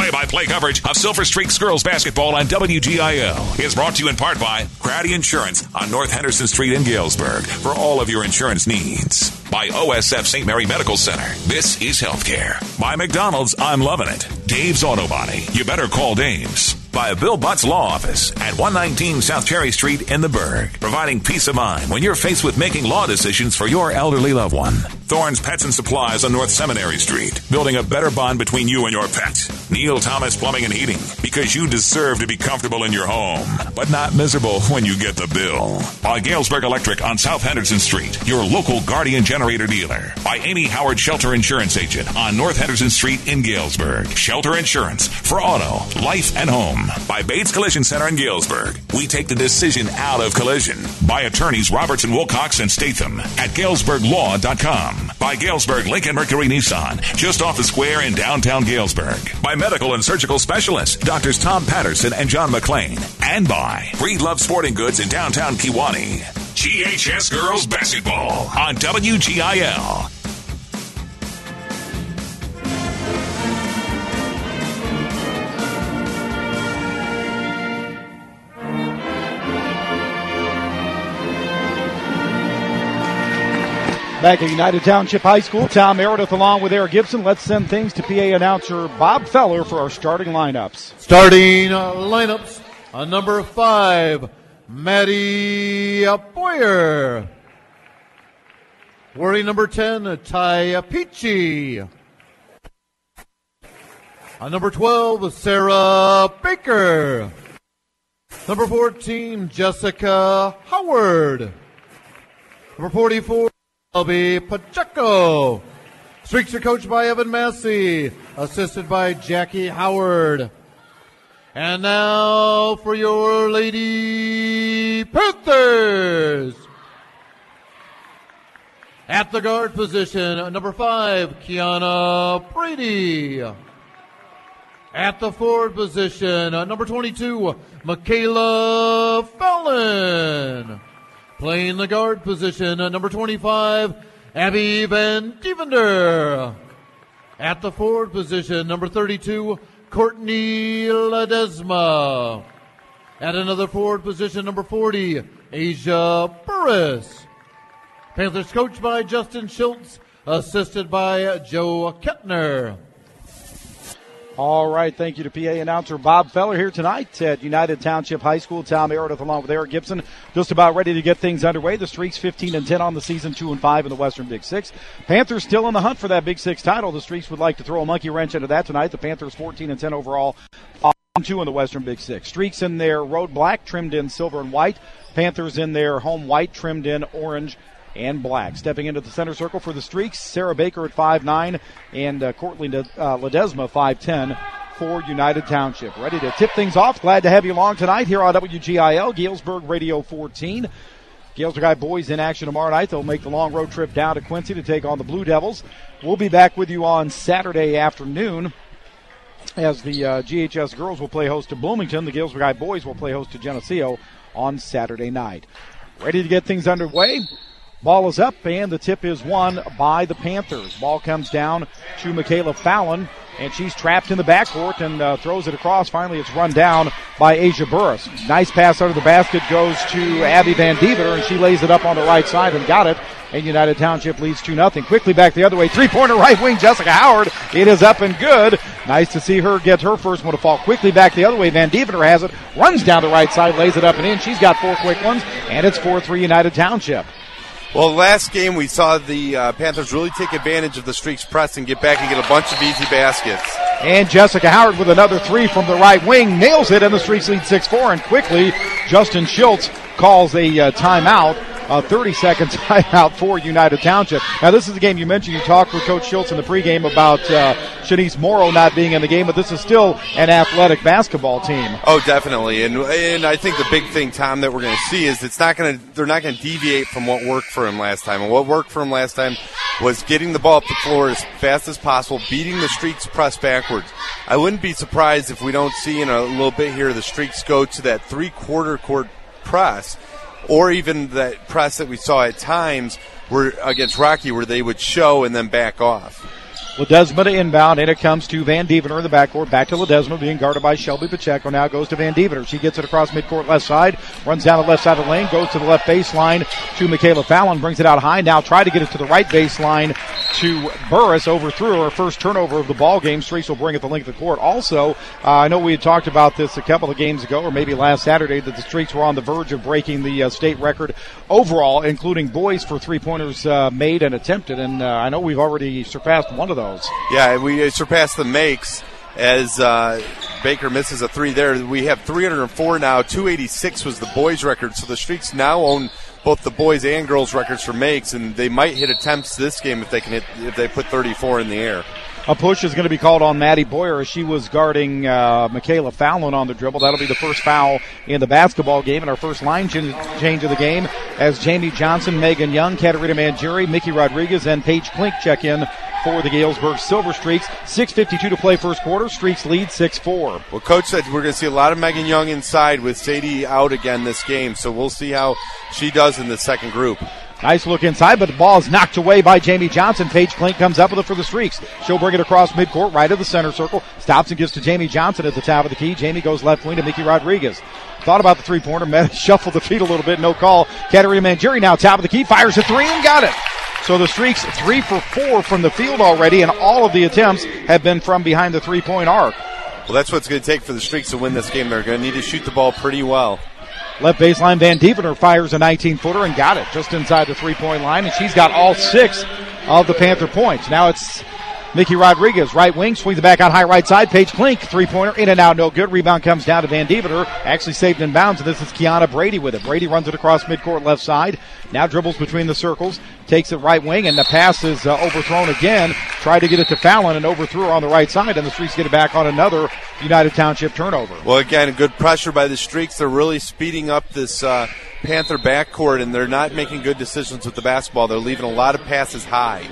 Play-by-play coverage of Silver Streaks girls basketball on WGIL is brought to you in part by Grady Insurance on North Henderson Street in Galesburg for all of your insurance needs. By OSF St. Mary Medical Center. This is healthcare. By McDonald's, I'm loving it. Dave's Auto Body. You better call Dave's. By Bill Butt's Law Office at 119 South Cherry Street in the Berg, providing peace of mind when you're faced with making law decisions for your elderly loved one. Thorne's Pets and Supplies on North Seminary Street, building a better bond between you and your pet. Neil Thomas Plumbing and Heating, because you deserve to be comfortable in your home, but not miserable when you get the bill. By Galesburg Electric on South Henderson Street, your local Guardian generator dealer. By Amy Howard Shelter Insurance Agent on North Henderson Street in Galesburg. Shelter Insurance for auto, life, and home. By Bates Collision Center in Galesburg. We take the decision out of collision. By attorneys Robertson, Wilcox, and Statham at GalesburgLaw.com. By Galesburg Lincoln Mercury Nissan, just off the square in downtown Galesburg. By medical and surgical specialists, Doctors Tom Patterson and John McClain. And by Breedlove Sporting Goods in downtown Kewanee. GHS Girls Basketball on WGIL. Back at United Township High School, Tom Meredith along with Eric Gibson. Let's send things to PA announcer Bob Feller for our starting lineups. Starting lineups on number 5, Maddie Boyer. Wearing number 10, Ty Peachy. On number 12, Sarah Baker. Number 14, Jessica Howard. Number 44, Shelby Pacheco. Streaks are coached by Evan Massey, assisted by Jackie Howard. And now for your Lady Panthers. At the guard position, number 5, Kiana Brady. At the forward position, number 22, Michaela Fallon. Playing the guard position, number 25, Abby Van Devender. At the forward position, number 32, Courtney Ledesma. At another forward position, number 40, Asia Burris. Panthers coached by Justin Schultz, assisted by Joe Kettner. All right, thank you to PA announcer Bob Feller here tonight at United Township High School. Tom Meredith along with Eric Gibson just about ready to get things underway. The Streaks 15-10 on the season, 2-5 in the Western Big Six. Panthers still in the hunt for that Big Six title. The Streaks would like to throw a monkey wrench into that tonight. The Panthers 14-10 overall, 2 in the Western Big Six. Streaks in their road black, trimmed in silver and white. Panthers in their home white, trimmed in orange and black. Stepping into the center circle for the Streaks, Sarah Baker at 5'9", and Courtney Ledesma 5'10", for United Township. Ready to tip things off. Glad to have you along tonight here on WGIL, Galesburg Radio 14. Galesburg High boys in action tomorrow night. They'll make the long road trip down to Quincy to take on the Blue Devils. We'll be back with you on Saturday afternoon as the GHS girls will play host to Bloomington. The Galesburg High boys will play host to Geneseo on Saturday night. Ready to get things underway. Ball is up, and the tip is won by the Panthers. Ball comes down to Michaela Fallon, and she's trapped in the backcourt and throws it across. Finally, it's run down by Asia Burris. Nice pass under the basket goes to Abby Van Deventer, and she lays it up on the right side and got it. And United Township leads 2-0. Quickly back the other way. Three-pointer right wing, Jessica Howard. It is up and good. Nice to see her get her first one to fall. Quickly back the other way. Van Deventer has it. Runs down the right side, lays it up and in. She's got 4 quick ones, and it's 4-3 United Township. Well, last game we saw the Panthers really take advantage of the Streaks press and get back and get a bunch of easy baskets. And Jessica Howard with another 3 from the right wing. Nails it, and the Streaks lead 6-4. And quickly, Justin Schultz calls a timeout. A 30-second timeout for United Township. Now, this is the game you mentioned. You talked with Coach Schultz in the pregame about Shanice Morrow not being in the game, but this is still an athletic basketball team. Oh, definitely. And I think the big thing, Tom, that we're going to see is they're not going to deviate from what worked for him last time. And what worked for him last time was getting the ball up the floor as fast as possible, beating the Streaks press backwards. I wouldn't be surprised if we don't see in a little bit here the Streaks go to that three-quarter court press, or even that press that we saw at times where against Rocky where they would show and then back off. Ledesma to inbound, and it comes to Van Devener in the backcourt. Back to Ledesma, being guarded by Shelby Pacheco. Now goes to Van Devener. She gets it across midcourt left side, runs down the left side of the lane, goes to the left baseline to Michaela Fallon, brings it out high. Now try to get it to the right baseline to Burris. Overthrew her first turnover of the ball game. Streaks will bring it the length of the court. Also, I know we had talked about this a couple of games ago, or maybe last Saturday, that the Streaks were on the verge of breaking the state record overall, including boys for three-pointers made and attempted. And I know we've already surpassed one of those. Yeah, we surpassed the makes as Baker misses a three there. We have 304 now. 286 was the boys' record. So the Streaks now own both the boys and girls records for makes, and they might hit attempts this game if they put 34 in the air. A push is going to be called on Maddie Boyer as she was guarding Michaela Fallon on the dribble. That'll be the first foul in the basketball game, and our first line change of the game as Jamie Johnson, Megan Young, Katarina Mangieri, Mickey Rodriguez, and Paige Klink check in for the Galesburg Silver Streaks. 6:52 to play first quarter. Streaks lead 6-4. Well, Coach said we're going to see a lot of Megan Young inside with Sadie out again this game, so we'll see how she does in the second group. Nice look inside, but the ball is knocked away by Jamie Johnson. Paige Klink comes up with it for the Streaks. She'll bring it across midcourt, right of the center circle. Stops and gives to Jamie Johnson at the top of the key. Jamie goes left wing to Mickey Rodriguez. Thought about the three-pointer, shuffled the feet a little bit, no call. Katarina Mangieri now top of the key, fires a three and got it. So the Streaks 3 for 4 from the field already, and all of the attempts have been from behind the three-point arc. Well, that's what it's going to take for the Streaks to win this game. They're going to need to shoot the ball pretty well. Left baseline, Van Devener fires a 19-footer and got it just inside the three-point line, and she's got all 6 of the Panther points. Now it's Mickey Rodriguez, right wing, swings it back out high right side. Paige Klink, three-pointer, in and out, no good. Rebound comes down to Van Devener, actually saved in bounds, and this is Kiana Brady with it. Brady runs it across midcourt left side, now dribbles between the circles, takes it right wing, and the pass is overthrown again. Tried to get it to Fallon and overthrew her on the right side, and the Streaks get it back on another United Township turnover. Well, again, good pressure by the Streaks. They're really speeding up this Panther backcourt, and they're not making good decisions with the basketball. They're leaving a lot of passes high.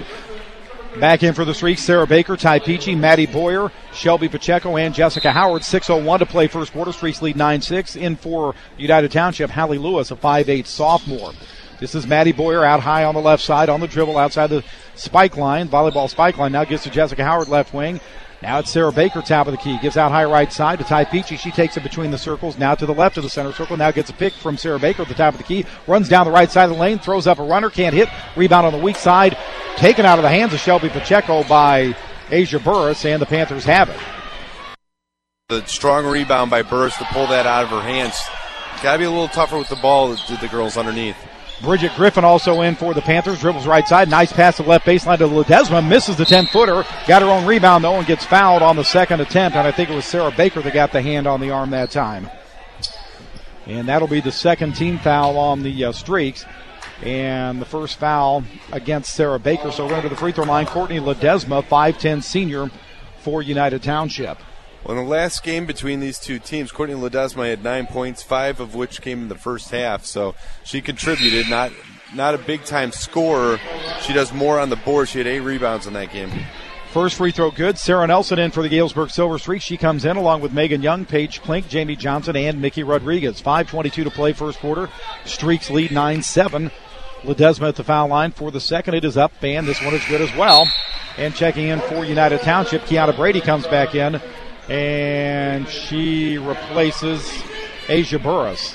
Back in for the Streaks, Sarah Baker, Ty Peachy, Maddie Boyer, Shelby Pacheco, and Jessica Howard. 6:01 to play first quarter. Streaks lead 9-6. In for United Township, Hallie Lewis, a 5'8 sophomore. This is Maddie Boyer out high on the left side on the dribble outside the spike line, volleyball spike line. Now gives to Jessica Howard left wing. Now it's Sarah Baker, top of the key. Gives out high right side to Ty Peachy. She takes it between the circles. Now to the left of the center circle. Now gets a pick from Sarah Baker at the top of the key. Runs down the right side of the lane. Throws up a runner. Can't hit. Rebound on the weak side. Taken out of the hands of Shelby Pacheco by Asia Burris, and the Panthers have it. The strong rebound by Burris to pull that out of her hands. Got to be a little tougher with the ball to the girls underneath. Bridget Griffin also in for the Panthers. Dribbles right side. Nice pass to left baseline to Ledesma. Misses the 10-footer. Got her own rebound, though, and gets fouled on the second attempt. And I think it was Sarah Baker that got the hand on the arm that time. And that'll be the second team foul on the Streaks. And the first foul against Sarah Baker. So we're going to the free throw line. Courtney Ledesma, 5'10 senior for United Township. Well, in the last game between these two teams, Courtney Ledesma had 9 points, 5 of which came in the first half. So she contributed, not a big-time scorer. She does more on the board. She had 8 rebounds in that game. First free throw good. Sarah Nelson in for the Galesburg Silver Streaks. She comes in along with Megan Young, Paige Klink, Jamie Johnson, and Mickey Rodriguez. 5:22 to play first quarter. Streaks lead 9-7. Ledesma at the foul line for the second. It is up, and this one is good as well. And checking in for United Township, Kiana Brady comes back in, and she replaces Asia Burris.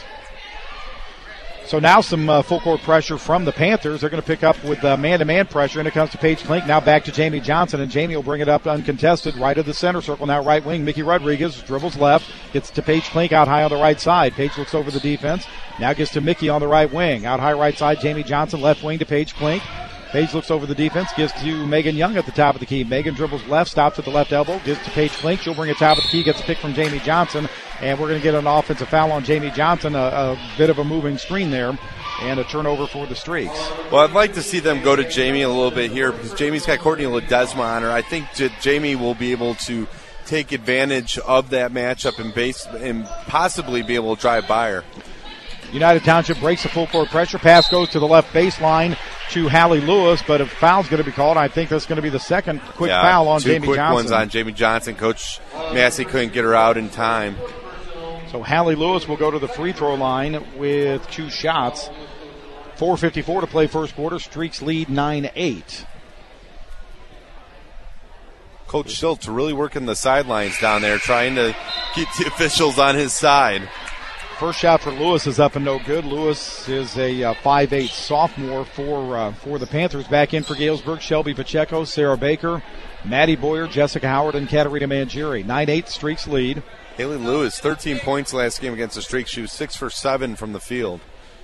So now some full court pressure from the Panthers. They're going to pick up with man-to-man pressure, and it comes to Paige Klink. Now back to Jamie Johnson, and Jamie will bring it up uncontested right of the center circle. Now right wing, Mickey Rodriguez dribbles left, gets to Paige Klink out high on the right side. Paige looks over the defense. Now gets to Mickey on the right wing. Out high right side, Jamie Johnson, left wing to Paige Klink. Paige looks over the defense, gives to Megan Young at the top of the key. Megan dribbles left, stops at the left elbow, gives to Paige Klink. She'll bring it top of the key, gets a pick from Jamie Johnson, and we're going to get an offensive foul on Jamie Johnson, a bit of a moving screen there, and a turnover for the Streaks. Well, I'd like to see them go to Jamie a little bit here because Jamie's got Courtney Ledesma on her. I think Jamie will be able to take advantage of that matchup and possibly be able to drive by her. United Township breaks the full court pressure. Pass goes to the left baseline to Hallie Lewis, but a foul's going to be called. I think that's going to be the second quick foul on Jamie Johnson. 2 quick ones on Jamie Johnson. Coach Massey couldn't get her out in time. So Hallie Lewis will go to the free throw line with 2 shots. 4:54 to play first quarter. Streaks lead 9-8. Coach Schultz really working the sidelines down there, trying to keep the officials on his side. First shot for Lewis is up and no good. Lewis is a 5'8 sophomore for the Panthers. Back in for Galesburg, Shelby Pacheco, Sarah Baker, Maddie Boyer, Jessica Howard, and Katarina Mangieri. 9-8 Streaks lead. Haley Lewis, 13 points last game against the Streaks. She was 6 for 7 from the field.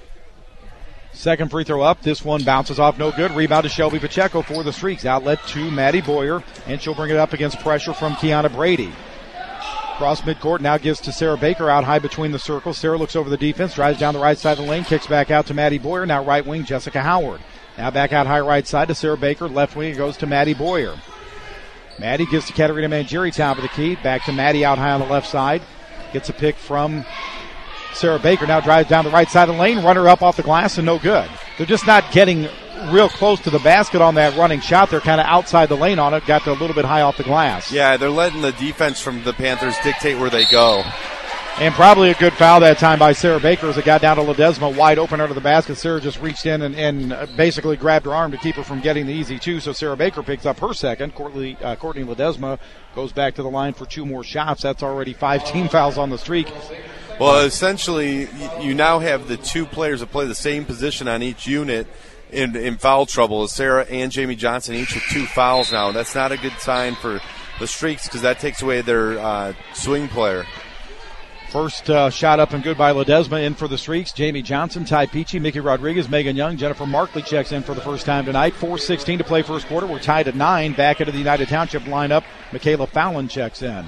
Second free throw up. This one bounces off, no good. Rebound to Shelby Pacheco for the Streaks. Outlet to Maddie Boyer, and she'll bring it up against pressure from Kiana Brady. Cross midcourt, now gives to Sarah Baker out high between the circles. Sarah looks over the defense, drives down the right side of the lane, kicks back out to Maddie Boyer. Now right wing, Jessica Howard. Now back out high right side to Sarah Baker. Left wing, it goes to Maddie Boyer. Maddie gives to Katarina Mangieri, top of the key. Back to Maddie out high on the left side. Gets a pick from Sarah Baker. Now drives down the right side of the lane. Runner up off the glass and no good. They're just not getting real close to the basket on that running shot. They're kind of outside the lane on it. Got a little bit high off the glass. Yeah, they're letting the defense from the Panthers dictate where they go. And probably a good foul that time by Sarah Baker as it got down to Ledesma wide open under the basket. Sarah just reached in and basically grabbed her arm to keep her from getting the easy two. So Sarah Baker picks up her second. Courtney Ledesma goes back to the line for 2 more shots. That's already 5 team fouls on the streak. Well, essentially, you now have the 2 players that play the same position on each unit in foul trouble. Sarah and Jamie Johnson each with 2 fouls now. That's not a good sign for the Streaks because that takes away their swing player. First shot up and good by Ledesma. In for the Streaks, Jamie Johnson, Ty Peachy, Mickey Rodriguez, Megan Young, Jennifer Markley checks in for the first time tonight. 4:16 to play first quarter. We're tied at 9. Back into the United Township lineup, Michaela Fallon checks in.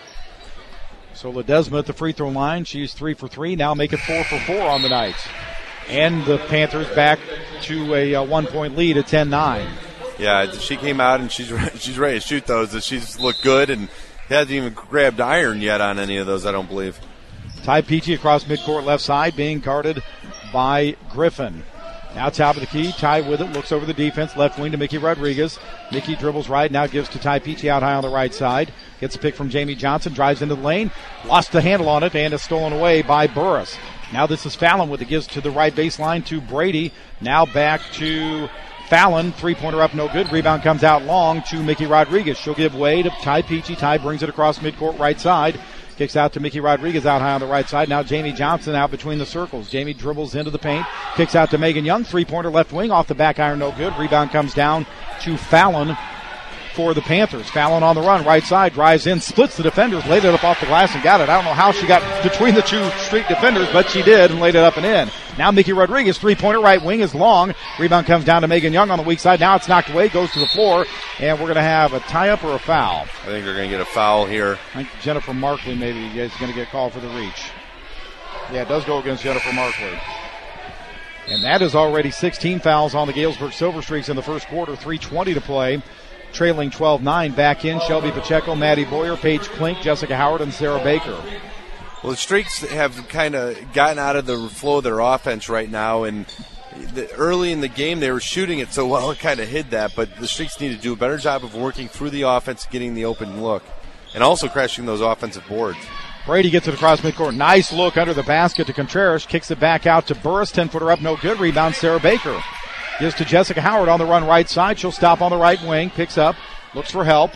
So Ledesma at the free throw line. She's 3 for 3. Now make it 4 for 4 on the night. And the Panthers back to a 1-point lead at 10-9. Yeah, she came out and she's ready to shoot those. She's looked good and hasn't even grabbed iron yet on any of those, I don't believe. Ty Peachy across midcourt left side, being guarded by Griffin. Now top of the key, Ty with it, looks over the defense, left wing to Mickey Rodriguez. Mickey dribbles right, now gives to Ty Peachy out high on the right side. Gets a pick from Jamie Johnson, drives into the lane, lost the handle on it, and is stolen away by Burris. Now this is Fallon with it, gives to the right baseline to Brady. Now back to Fallon, three-pointer up, no good. Rebound comes out long to Mickey Rodriguez. She'll give way to Ty Peachy. Ty brings it across midcourt right side. Kicks out to Mickey Rodriguez out high on the right side. Now Jamie Johnson out between the circles. Jamie dribbles into the paint. Kicks out to Megan Young. Three-pointer left wing off the back iron, no good. Rebound comes down to Fallon for the Panthers. Fallon on the run, right side, drives in, splits the defenders, laid it up off the glass and got it. I don't know how she got between the 2 street defenders, but she did and laid it up and in. Now Mickey Rodriguez, three-pointer right wing is long. Rebound comes down to Megan Young on the weak side. Now it's knocked away, goes to the floor, and we're going to have a tie-up or a foul. I think they're going to get a foul here. I think Jennifer Markley maybe is going to get called for the reach. Yeah, it does go against Jennifer Markley. And that is already 16 fouls on the Galesburg Silver Streaks in the first quarter, 3:20 to play. Trailing 12-9, back in Shelby Pacheco, Maddie Boyer, Paige Klink, Jessica Howard, and Sarah Baker. Well, the Streaks have kind of gotten out of the flow of their offense right now, and early in the game they were shooting it so well it kind of hid that, but the Streaks need to do a better job of working through the offense, getting the open look, and also crashing those offensive boards. Brady gets it across midcourt. Nice look under the basket to Contreras. Kicks it back out to Burris. 10-footer up, no good. Rebound, Sarah Baker. Gives to Jessica Howard on the run right side. She'll stop on the right wing. Picks up. Looks for help.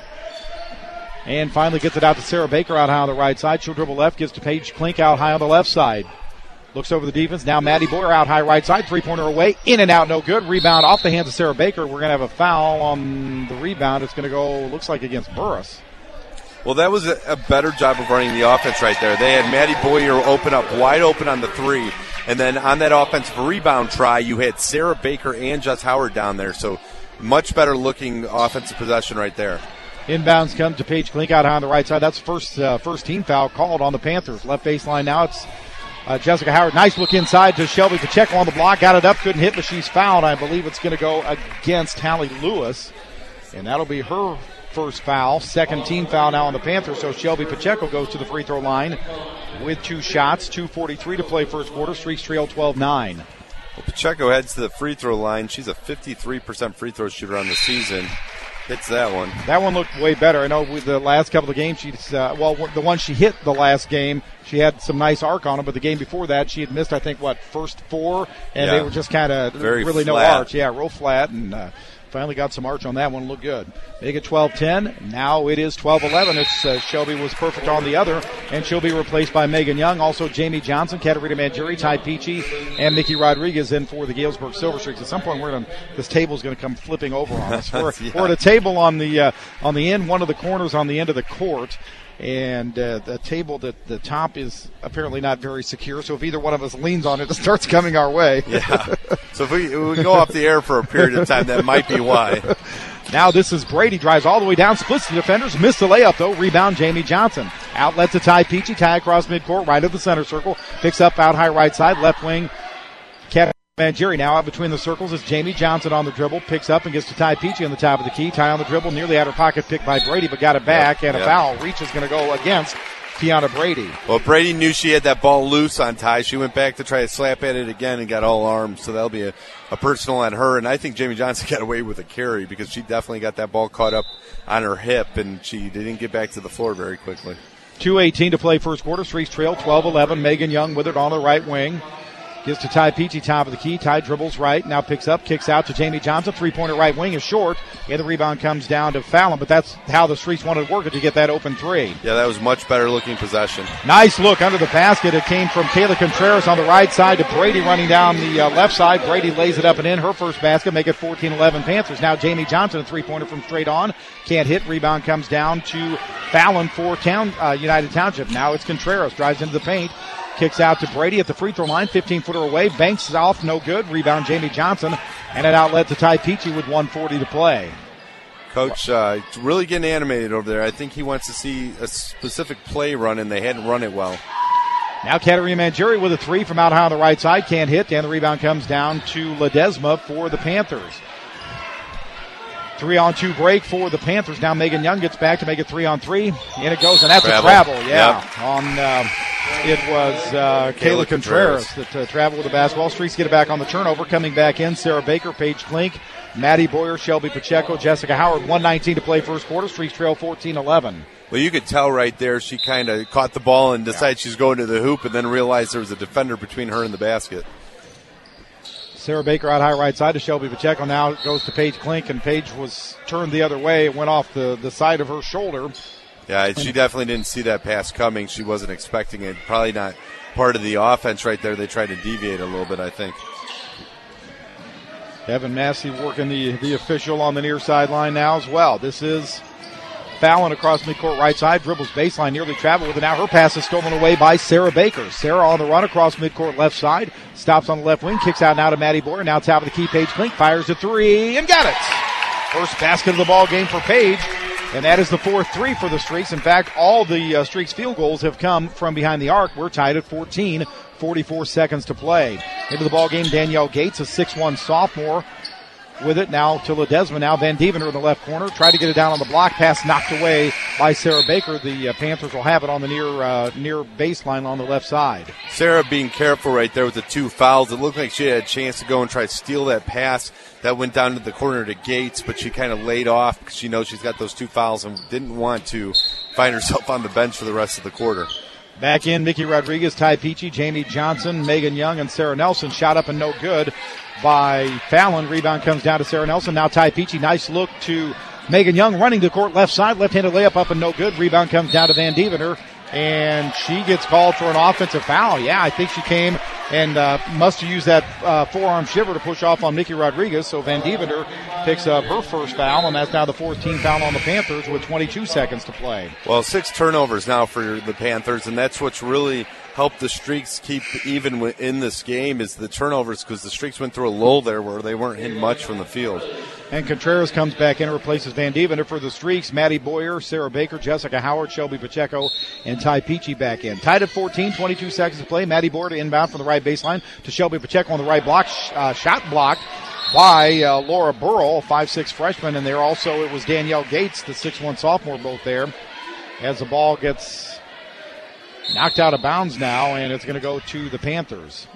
And finally gets it out to Sarah Baker out high on the right side. She'll dribble left. Gives to Paige Klink out high on the left side. Looks over the defense. Now Maddie Boyer out high right side. Three-pointer away. In and out. No good. Rebound off the hands of Sarah Baker. We're going to have a foul on the rebound. It's going to go, looks like, against Burris. Well, that was a better job of running the offense right there. They had Maddie Boyer wide open on the 3. And then on that offensive rebound try, you had Sarah Baker and Jess Howard down there. So much better looking offensive possession right there. Inbounds come to Paige Klink out high on the right side. That's first team foul called on the Panthers. Left baseline now. It's Jessica Howard. Nice look inside to Shelby Pacheco on the block. Got it up. Couldn't hit, but she's fouled. I believe it's going to go against Hallie Lewis. And that'll be her first foul. Second team foul now on the Panthers. So Shelby Pacheco goes to the free throw line with 2 shots. 2:43 to play first quarter. Streaks trail 12-9. Well, Pacheco heads to the free throw line. She's a 53% free throw shooter on the season. Hits that one. That one looked way better. I know with the last couple of games, she's the one she hit the last game, she had some nice arc on it, but the game before that, she had missed, I think, first 4, and they were just kind of really flat. No arch. Yeah, real flat, and Finally got some arch on that one. Looked good. Make it 12-10. Now it is 12-11. It's Shelby was perfect on the other, and she'll be replaced by Megan Young. Also Jamie Johnson, Katarina Mangieri, Ty Peachy, and Nikki Rodriguez in for the Galesburg Silver Streaks. At some point, this table's going to come flipping over on us. We're at a table on the end, one of the corners on the end of the court. And the table that the top is apparently not very secure, so if either one of us leans on it, it starts coming our way. Yeah. So if we go off the air for a period of time, that might be why. Now this is Brady, drives all the way down, splits the defenders, missed the layup though, rebound Jamie Johnson. Outlet to Ty Peachy, Ty across midcourt, right of the center circle, picks up out high right side, left wing, Mangieri now out between the circles. It's Jamie Johnson on the dribble, picks up and gets to Ty Peachy on the top of the key. Ty on the dribble, nearly out of pocket, picked by Brady, but got it back, and a foul. Reach is going to go against Kiana Brady. Well, Brady knew she had that ball loose on Ty. She went back to try to slap at it again and got all arms, so that'll be a personal on her. And I think Jamie Johnson got away with a carry because she definitely got that ball caught up on her hip, and she didn't get back to the floor very quickly. 2:18 to play first quarter. Streaks trail 12-11. Megan Young with it on the right wing. Gives to Ty Peachy, top of the key. Ty dribbles right, now picks up, kicks out to Jamie Johnson. Three-pointer right wing is short, and the rebound comes down to Fallon, but that's how the Streaks wanted to work it to get that open three. Yeah, that was much better looking possession. Nice look under the basket. It came from Kayla Contreras on the right side to Brady running down the left side. Brady lays it up and in. Her first basket, make it 14-11 Panthers. Now Jamie Johnson, a three-pointer from straight on. Can't hit. Rebound comes down to Fallon for United Township. Now it's Contreras. Drives into the paint. Kicks out to Brady at the free throw line, 15-footer away, banks off, no good. Rebound Jamie Johnson, and an outlet to Ty Peachy with 1:40 to play. Coach really getting animated over there. I think he wants to see a specific play run, and they hadn't run it well. Now Katarina Mangieri with a three from out high on the right side, can't hit, and the rebound comes down to Ledesma for the Panthers. 3-on-2 break for the Panthers. Now Megan Young gets back to make it 3-on-3, and it goes, and that's a travel. Yeah, yep. It was Kayla Contreras that traveled with the basketball. Streaks get it back on the turnover. Coming back in, Sarah Baker, Paige Klink, Maddie Boyer, Shelby Pacheco, Jessica Howard. 1:19 to play first quarter. Streaks trail 14-11. Well, you could tell right there she kind of caught the ball and decided she's going to the hoop and then realized there was a defender between her and the basket. Sarah Baker out high right side to Shelby Pacheco. Now it goes to Paige Klink, and Paige was turned the other way. It went off the side of her shoulder. Yeah, she definitely didn't see that pass coming. She wasn't expecting it. Probably not part of the offense right there. They tried to deviate a little bit, I think. Evan Massey working the official on the near sideline now as well. This is Fallon across midcourt right side, dribbles baseline, nearly traveled with it. Now her pass is stolen away by Sarah Baker. Sarah on the run across midcourt left side, stops on the left wing, kicks out now to Maddie Boyer. Now top of the key, Paige Klink fires a three and got it. First basket of the ball game for Paige. And that is the fourth three for the Streaks. In fact, all the Streaks field goals have come from behind the arc. We're tied at 14, 44 seconds to play. Into the ball game, Danielle Gates, a 6'1 sophomore, with it now to Ledesma. Now Van Deventer in the left corner. Tried to get it down on the block. Pass knocked away by Sarah Baker. The Panthers will have it on the near baseline on the left side. Sarah being careful right there with the two fouls. It looked like she had a chance to go and try to steal that pass that went down to the corner to Gates, but she kind of laid off because she knows she's got those two fouls and didn't want to find herself on the bench for the rest of the quarter. Back in, Nikki Rodriguez, Ty Peachy, Jamie Johnson, Megan Young, and Sarah Nelson. Shot up and no good by Fallon. Rebound comes down to Sarah Nelson. Now Ty Peachy, nice look to Megan Young, running to court left side. Left-handed layup up and no good. Rebound comes down to Van Deventer, and she gets called for an offensive foul. Yeah, I think she came and must have used that forearm shiver to push off on Nikki Rodriguez. So Van Deventer picks up her first foul, and that's now the 14th foul on the Panthers with 22 seconds to play. Well, 6 turnovers now for the Panthers, and that's what's really helped the Streaks keep even in this game is the turnovers, because the Streaks went through a lull there where they weren't hitting much from the field. And Contreras comes back in and replaces Van Deventer for the Streaks. Maddie Boyer, Sarah Baker, Jessica Howard, Shelby Pacheco, and Ty Peachy back in. Tied at 14, 22 seconds to play. Maddie Boyer to inbound from the right baseline to Shelby Pacheco on the right block. Shot blocked by Laura Burrell, a 5'6 freshman, and there also it was Danielle Gates, the 6'1 sophomore, both there. As the ball gets knocked out of bounds now, and it's going to go to the Panthers.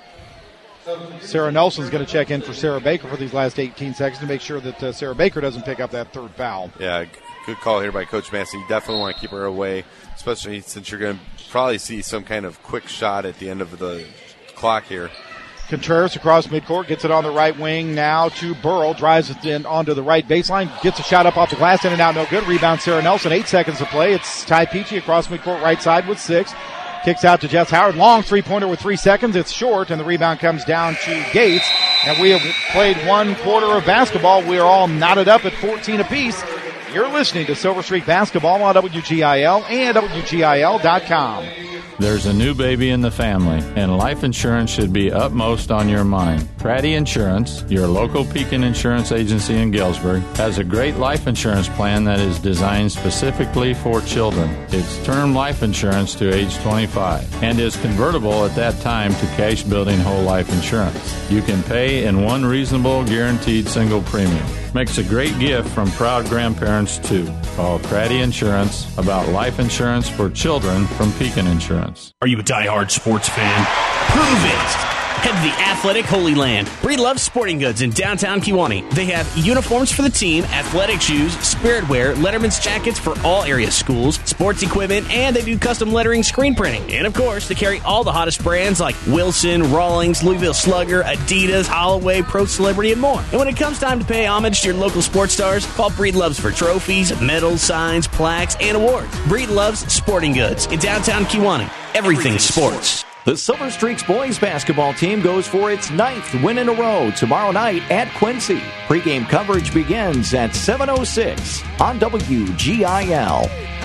Sarah Nelson's going to check in for Sarah Baker for these last 18 seconds to make sure that Sarah Baker doesn't pick up that third foul. Yeah, good call here by Coach Massey. You definitely want to keep her away, especially since you're going to probably see some kind of quick shot at the end of the clock here. Contreras across midcourt, gets it on the right wing now to Burrow, drives it in onto the right baseline, gets a shot up off the glass, in and out, no good. Rebound, Sarah Nelson, 8 seconds to play. It's Ty Peachy across midcourt, right side with 6. Kicks out to Jess Howard. Long three-pointer with 3 seconds. It's short, and the rebound comes down to Gates. And we have played 1 quarter of basketball. We are all knotted up at 14 apiece. You're listening to Silver Streak Basketball on WGIL and WGIL.com. There's a new baby in the family, and life insurance should be upmost on your mind. Pratty Insurance, your local Pekin insurance agency in Galesburg, has a great life insurance plan that is designed specifically for children. It's term life insurance to age 25 and is convertible at that time to cash building whole life insurance. You can pay in one reasonable, guaranteed single premium. Makes a great gift from proud grandparents, too. Call Pratty Insurance about life insurance for children from Pekin Insurance. Are you a diehard sports fan? Prove it! Head to the Athletic Holy Land. Breed Loves Sporting Goods in downtown Kewanee. They have uniforms for the team, athletic shoes, spirit wear, Letterman's jackets for all area schools, sports equipment, and they do custom lettering screen printing. And of course, they carry all the hottest brands like Wilson, Rawlings, Louisville Slugger, Adidas, Holloway, Pro Celebrity, and more. And when it comes time to pay homage to your local sports stars, call Breed Loves for trophies, medals, signs, plaques, and awards. Breed Loves Sporting Goods in downtown Kewanee. Everything sports. The Silver Streaks boys basketball team goes for its 9th win in a row tomorrow night at Quincy. Pre-game coverage begins at 7:06 on WGIL.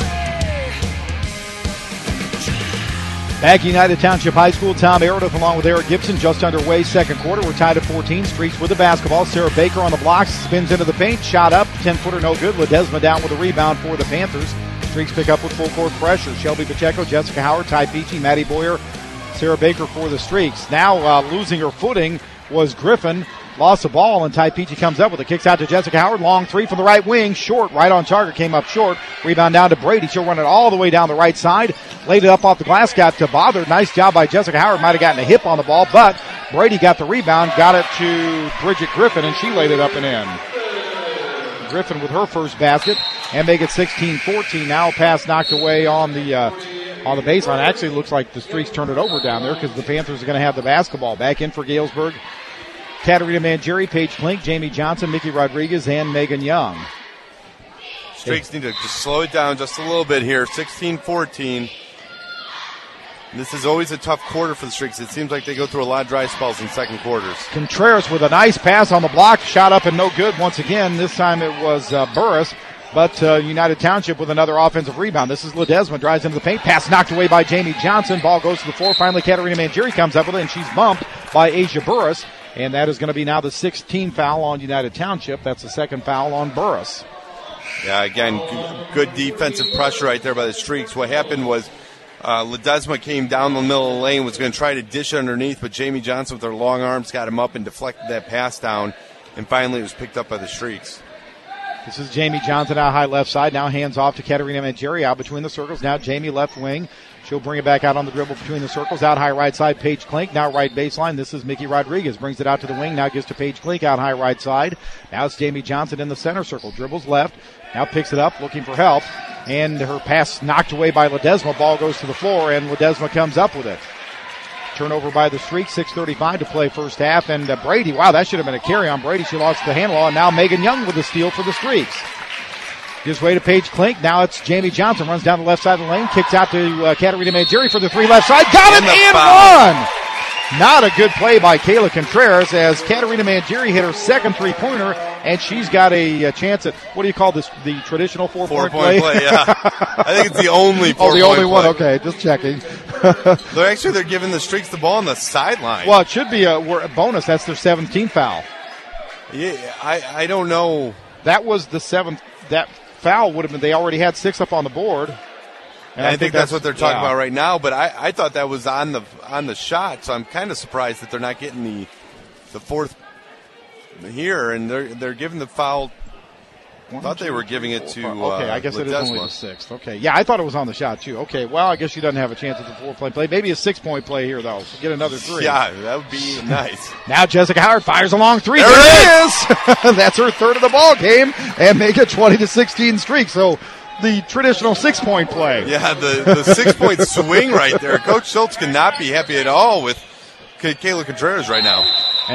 Back United Township High School, Tom Meredith along with Eric Gibson just underway second quarter. We're tied at 14. Streaks with the basketball. Sarah Baker on the blocks, spins into the paint, shot up, 10-footer no good. Ledesma down with a rebound for the Panthers. Streaks pick up with full court pressure. Shelby Pacheco, Jessica Howard, Ty Peachy, Maddie Boyer, Sarah Baker for the Streaks. Now losing her footing was Griffin. Lost the ball, and Ty Peachy comes up with it. Kicks out to Jessica Howard. Long three from the right wing. Short, right on target. Came up short. Rebound down to Brady. She'll run it all the way down the right side. Laid it up off the glass. Got to Bother. Nice job by Jessica Howard. Might have gotten a hip on the ball, but Brady got the rebound. Got it to Bridget Griffin, and she laid it up and in. Griffin with her first basket, and make it 16-14. Now pass knocked away on the baseline. Actually, looks like the Streaks turned it over down there because the Panthers are going to have the basketball. Back in for Galesburg. Katarina Mangieri, Paige Klink, Jamie Johnson, Mickey Rodriguez, and Megan Young. Streaks need to just slow it down just a little bit here. 16-14. This is always a tough quarter for the Streaks. It seems like they go through a lot of dry spells in second quarters. Contreras with a nice pass on the block. Shot up and no good once again. This time it was Burris. But United Township with another offensive rebound. This is Ledesma, drives into the paint. Pass knocked away by Jamie Johnson. Ball goes to the floor. Finally, Katarina Mangieri comes up with it, and she's bumped by Asia Burris. And that is going to be now the 16th foul on United Township. That's the second foul on Burris. Yeah, again, good defensive pressure right there by the Streaks. What happened was Ledesma came down the middle of the lane, was going to try to dish it underneath, but Jamie Johnson with her long arms got him up and deflected that pass down. And finally it was picked up by the Streaks. This is Jamie Johnson out high left side. Now hands off to Katarina Mangieri out between the circles. Now Jamie left wing. She'll bring it back out on the dribble between the circles. Out high right side, Paige Klink. Now right baseline. This is Mickey Rodriguez. Brings it out to the wing. Now gives to Paige Klink out high right side. Now it's Jamie Johnson in the center circle. Dribbles left. Now picks it up, looking for help. And her pass knocked away by Ledesma. Ball goes to the floor, and Ledesma comes up with it. Turnover by the Streaks. 6:35 to play first half. And Brady, wow, that should have been a carry on Brady. She lost the handle. And now Megan Young with the steal for the Streaks. Gives way to Paige Klink. Now it's Jamie Johnson. Runs down the left side of the lane. Kicks out to Katarina Mangieri for the three left side. Got it and one! Not a good play by Kayla Contreras as Katarina Mangieri hit her second three-pointer, and she's got a chance at, what do you call this, the traditional four-point play? Yeah. I think it's the only four-point play. Oh, the only one. Okay, just checking. They're giving the Streaks the ball on the sideline. Well, it should be a bonus. That's their 17th foul. Yeah, I don't know. That was the seventh. That foul would have been, they already had 6 up on the board. And I think that's what they're talking about right now, but I thought that was on the shot, so I'm kind of surprised that they're not getting the fourth here, and they're giving the foul. I thought they were giving it to okay, I guess Ledesma. it is only the 6th. Okay, yeah, I thought it was on the shot too. Okay, well, I guess she doesn't have a chance at the 4-point play. Maybe a 6-point play here, though. So get another 3. Yeah, that would be nice. Now Jessica Howard fires a long 3. There it is! That's her third of the ball game, and make it 20-16 streak. So the traditional 6-point play. Yeah, the 6-point swing right there. Coach Schultz cannot be happy at all with Kayla Contreras right now.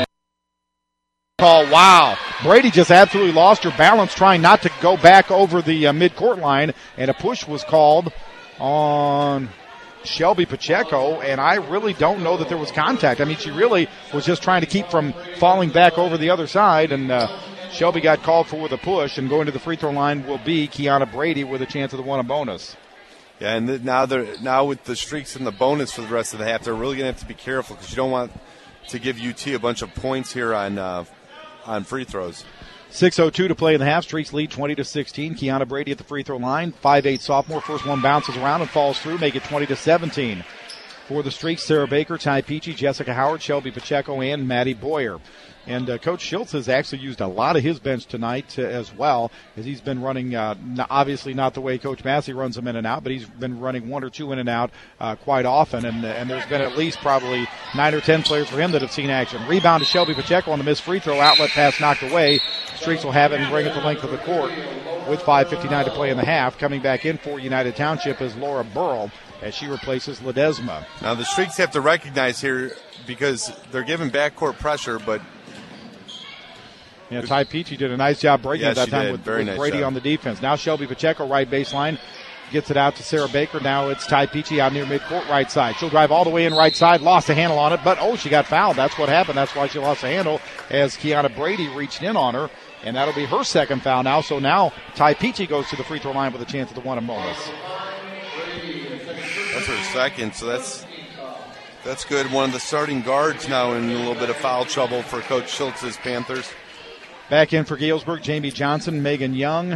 Call, wow. Brady just absolutely lost her balance trying not to go back over the midcourt line, and a push was called on Shelby Pacheco, and I really don't know that there was contact. I mean, she really was just trying to keep from falling back over the other side, and Shelby got called for with a push, and going to the free throw line will be Kiana Brady with a chance of the one a bonus. Yeah, and now with the streaks in the bonus for the rest of the half, they're really going to have to be careful because you don't want to give UT a bunch of points here on free throws. 6:02 to play in the half. Streaks lead 20-16. Kiana Brady at the free throw line. 5'8" sophomore. First one bounces around and falls through. Make it 20-17. For the Streaks, Sarah Baker, Ty Peachy, Jessica Howard, Shelby Pacheco, and Maddie Boyer. And Coach Schultz has actually used a lot of his bench tonight as well, as he's been running, obviously not the way Coach Massey runs them in and out, but he's been running one or two in and out quite often, and there's been at least probably 9 or 10 players for him that have seen action. Rebound to Shelby Pacheco on the missed free throw, outlet pass knocked away. Streaks will have it and bring it the length of the court with 5:59 to play in the half. Coming back in for United Township is Laura Burrell as she replaces Ledesma. Now the Streaks have to recognize here because they're giving backcourt pressure, but yeah, Ty Peachy did a nice job breaking at that time with nice Brady job on the defense. Now Shelby Pacheco, right baseline, gets it out to Sarah Baker. Now it's Ty Peachy out near midcourt right side. She'll drive all the way in right side, lost a handle on it, but she got fouled. That's what happened. That's why she lost the handle as Kiana Brady reached in on her, and that'll be her second foul now. So now Ty Peachy goes to the free throw line with a chance at the one and bonus. That's her second, so that's good. One of the starting guards now in a little bit of foul trouble for Coach Schultz's Panthers. Back in for Galesburg, Jamie Johnson, Megan Young,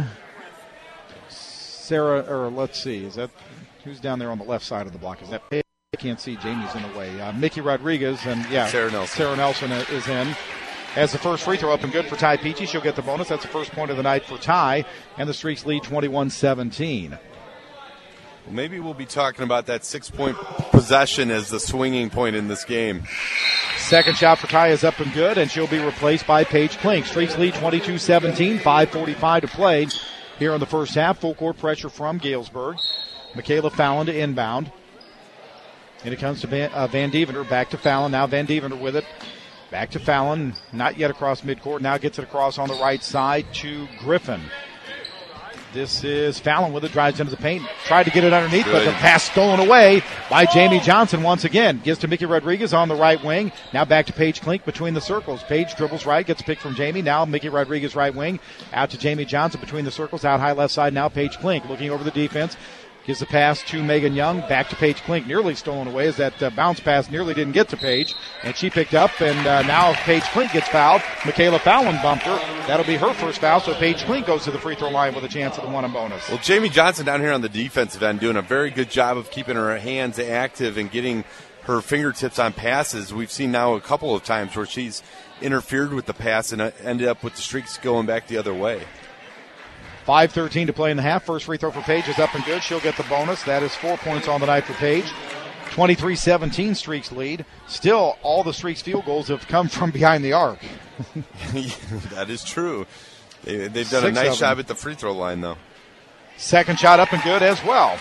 let's see, is that who's down there on the left side of the block? Is that I can't see, Jamie's in the way. Mickey Rodriguez and Sarah Nelson is in. As the first free throw up and good for Ty Peachy, she'll get the bonus. That's the first point of the night for Ty, and the Streaks lead 21-17. Well, maybe we'll be talking about that 6-point possession as the swinging point in this game. Second shot for Ty is up and good, and she'll be replaced by Paige Klink. Streaks lead 22-17, 5:45 to play here in the first half. Full court pressure from Galesburg. Michaela Fallon to inbound. And it comes to Van Deventer. Back to Fallon. Now Van Deventer with it. Back to Fallon. Not yet across midcourt. Now gets it across on the right side to Griffin. This is Fallon with it, drives into the paint, tried to get it underneath, but the pass stolen away by Jamie Johnson once again. Gives to Mickey Rodriguez on the right wing. Now back to Paige Klink between the circles. Paige dribbles right, gets a pick from Jamie. Now Mickey Rodriguez right wing. Out to Jamie Johnson between the circles, out high left side. Now Paige Klink looking over the defense. Gives the pass to Megan Young, back to Paige Klink, nearly stolen away as that bounce pass nearly didn't get to Paige. And she picked up, and now Paige Klink gets fouled. Michaela Fallon bumped her. That'll be her first foul, so Paige Klink goes to the free throw line with a chance at the one and bonus. Well, Jamie Johnson down here on the defensive end doing a very good job of keeping her hands active and getting her fingertips on passes. We've seen now a couple of times where she's interfered with the pass and ended up with the Streaks going back the other way. 5:13 to play in the half. First free throw for Paige is up and good. She'll get the bonus. That is 4 points on the night for Paige. 23-17 Streaks lead. Still, all the Streaks field goals have come from behind the arc. That is true. They've done a nice job at the free throw line, though. Second shot up and good as well.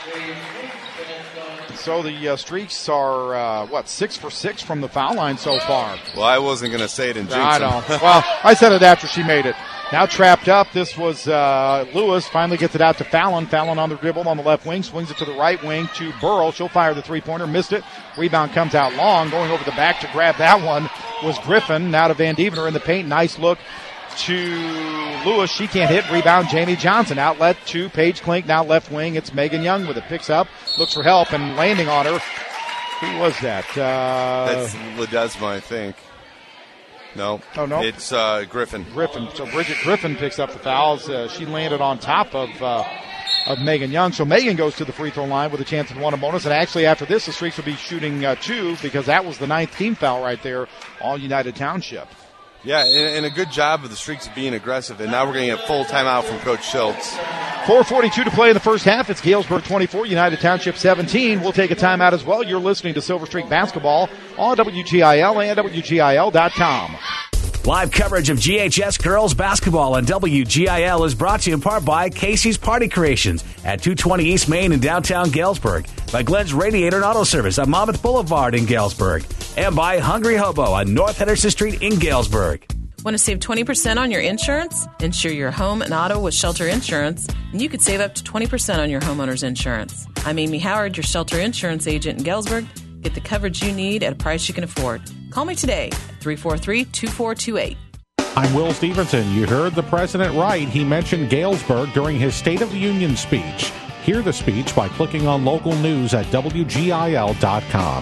So the Streaks are, 6 for 6 from the foul line so far. Well, I wasn't going to say it in jinx. I know. Well, I said it after she made it. Now trapped up. This was Lewis. Finally gets it out to Fallon. Fallon on the dribble on the left wing. Swings it to the right wing to Burrell. She'll fire the three-pointer. Missed it. Rebound comes out long. Going over the back to grab that one was Griffin. Now to Van Deventer in the paint. Nice look to Lewis. She can't hit. Rebound Jamie Johnson. Outlet to Paige Klink. Now left wing. It's Megan Young with it. Picks up. Looks for help and landing on her. Who was that? That's Ledesma, I think. No. Oh, no. It's Griffin. So Bridget Griffin picks up the fouls. She landed on top of Megan Young. So Megan goes to the free throw line with a chance at one and bonus. And actually after this, the Streaks will be shooting 2 because that was the 9th team foul right there on United Township. Yeah, and a good job of the Streaks being aggressive. And now we're going to get a full timeout from Coach Schultz. 4:42 to play in the first half. It's Galesburg 24, United Township 17. We'll take a timeout as well. You're listening to Silver Streak Basketball on WGIL and WGIL.com. Live coverage of GHS Girls Basketball on WGIL is brought to you in part by Casey's Party Creations at 220 East Main in downtown Galesburg, by Glenn's Radiator and Auto Service on Monmouth Boulevard in Galesburg, and by Hungry Hobo on North Henderson Street in Galesburg. Want to save 20% on your insurance? Insure your home and auto with Shelter Insurance, and you could save up to 20% on your homeowner's insurance. I'm Amy Howard, your Shelter Insurance agent in Galesburg. Get the coverage you need at a price you can afford. Call me today at 343-2428. I'm Will Stevenson. You heard the president right. He mentioned Galesburg during his State of the Union speech. Hear the speech by clicking on local news at WGIL.com.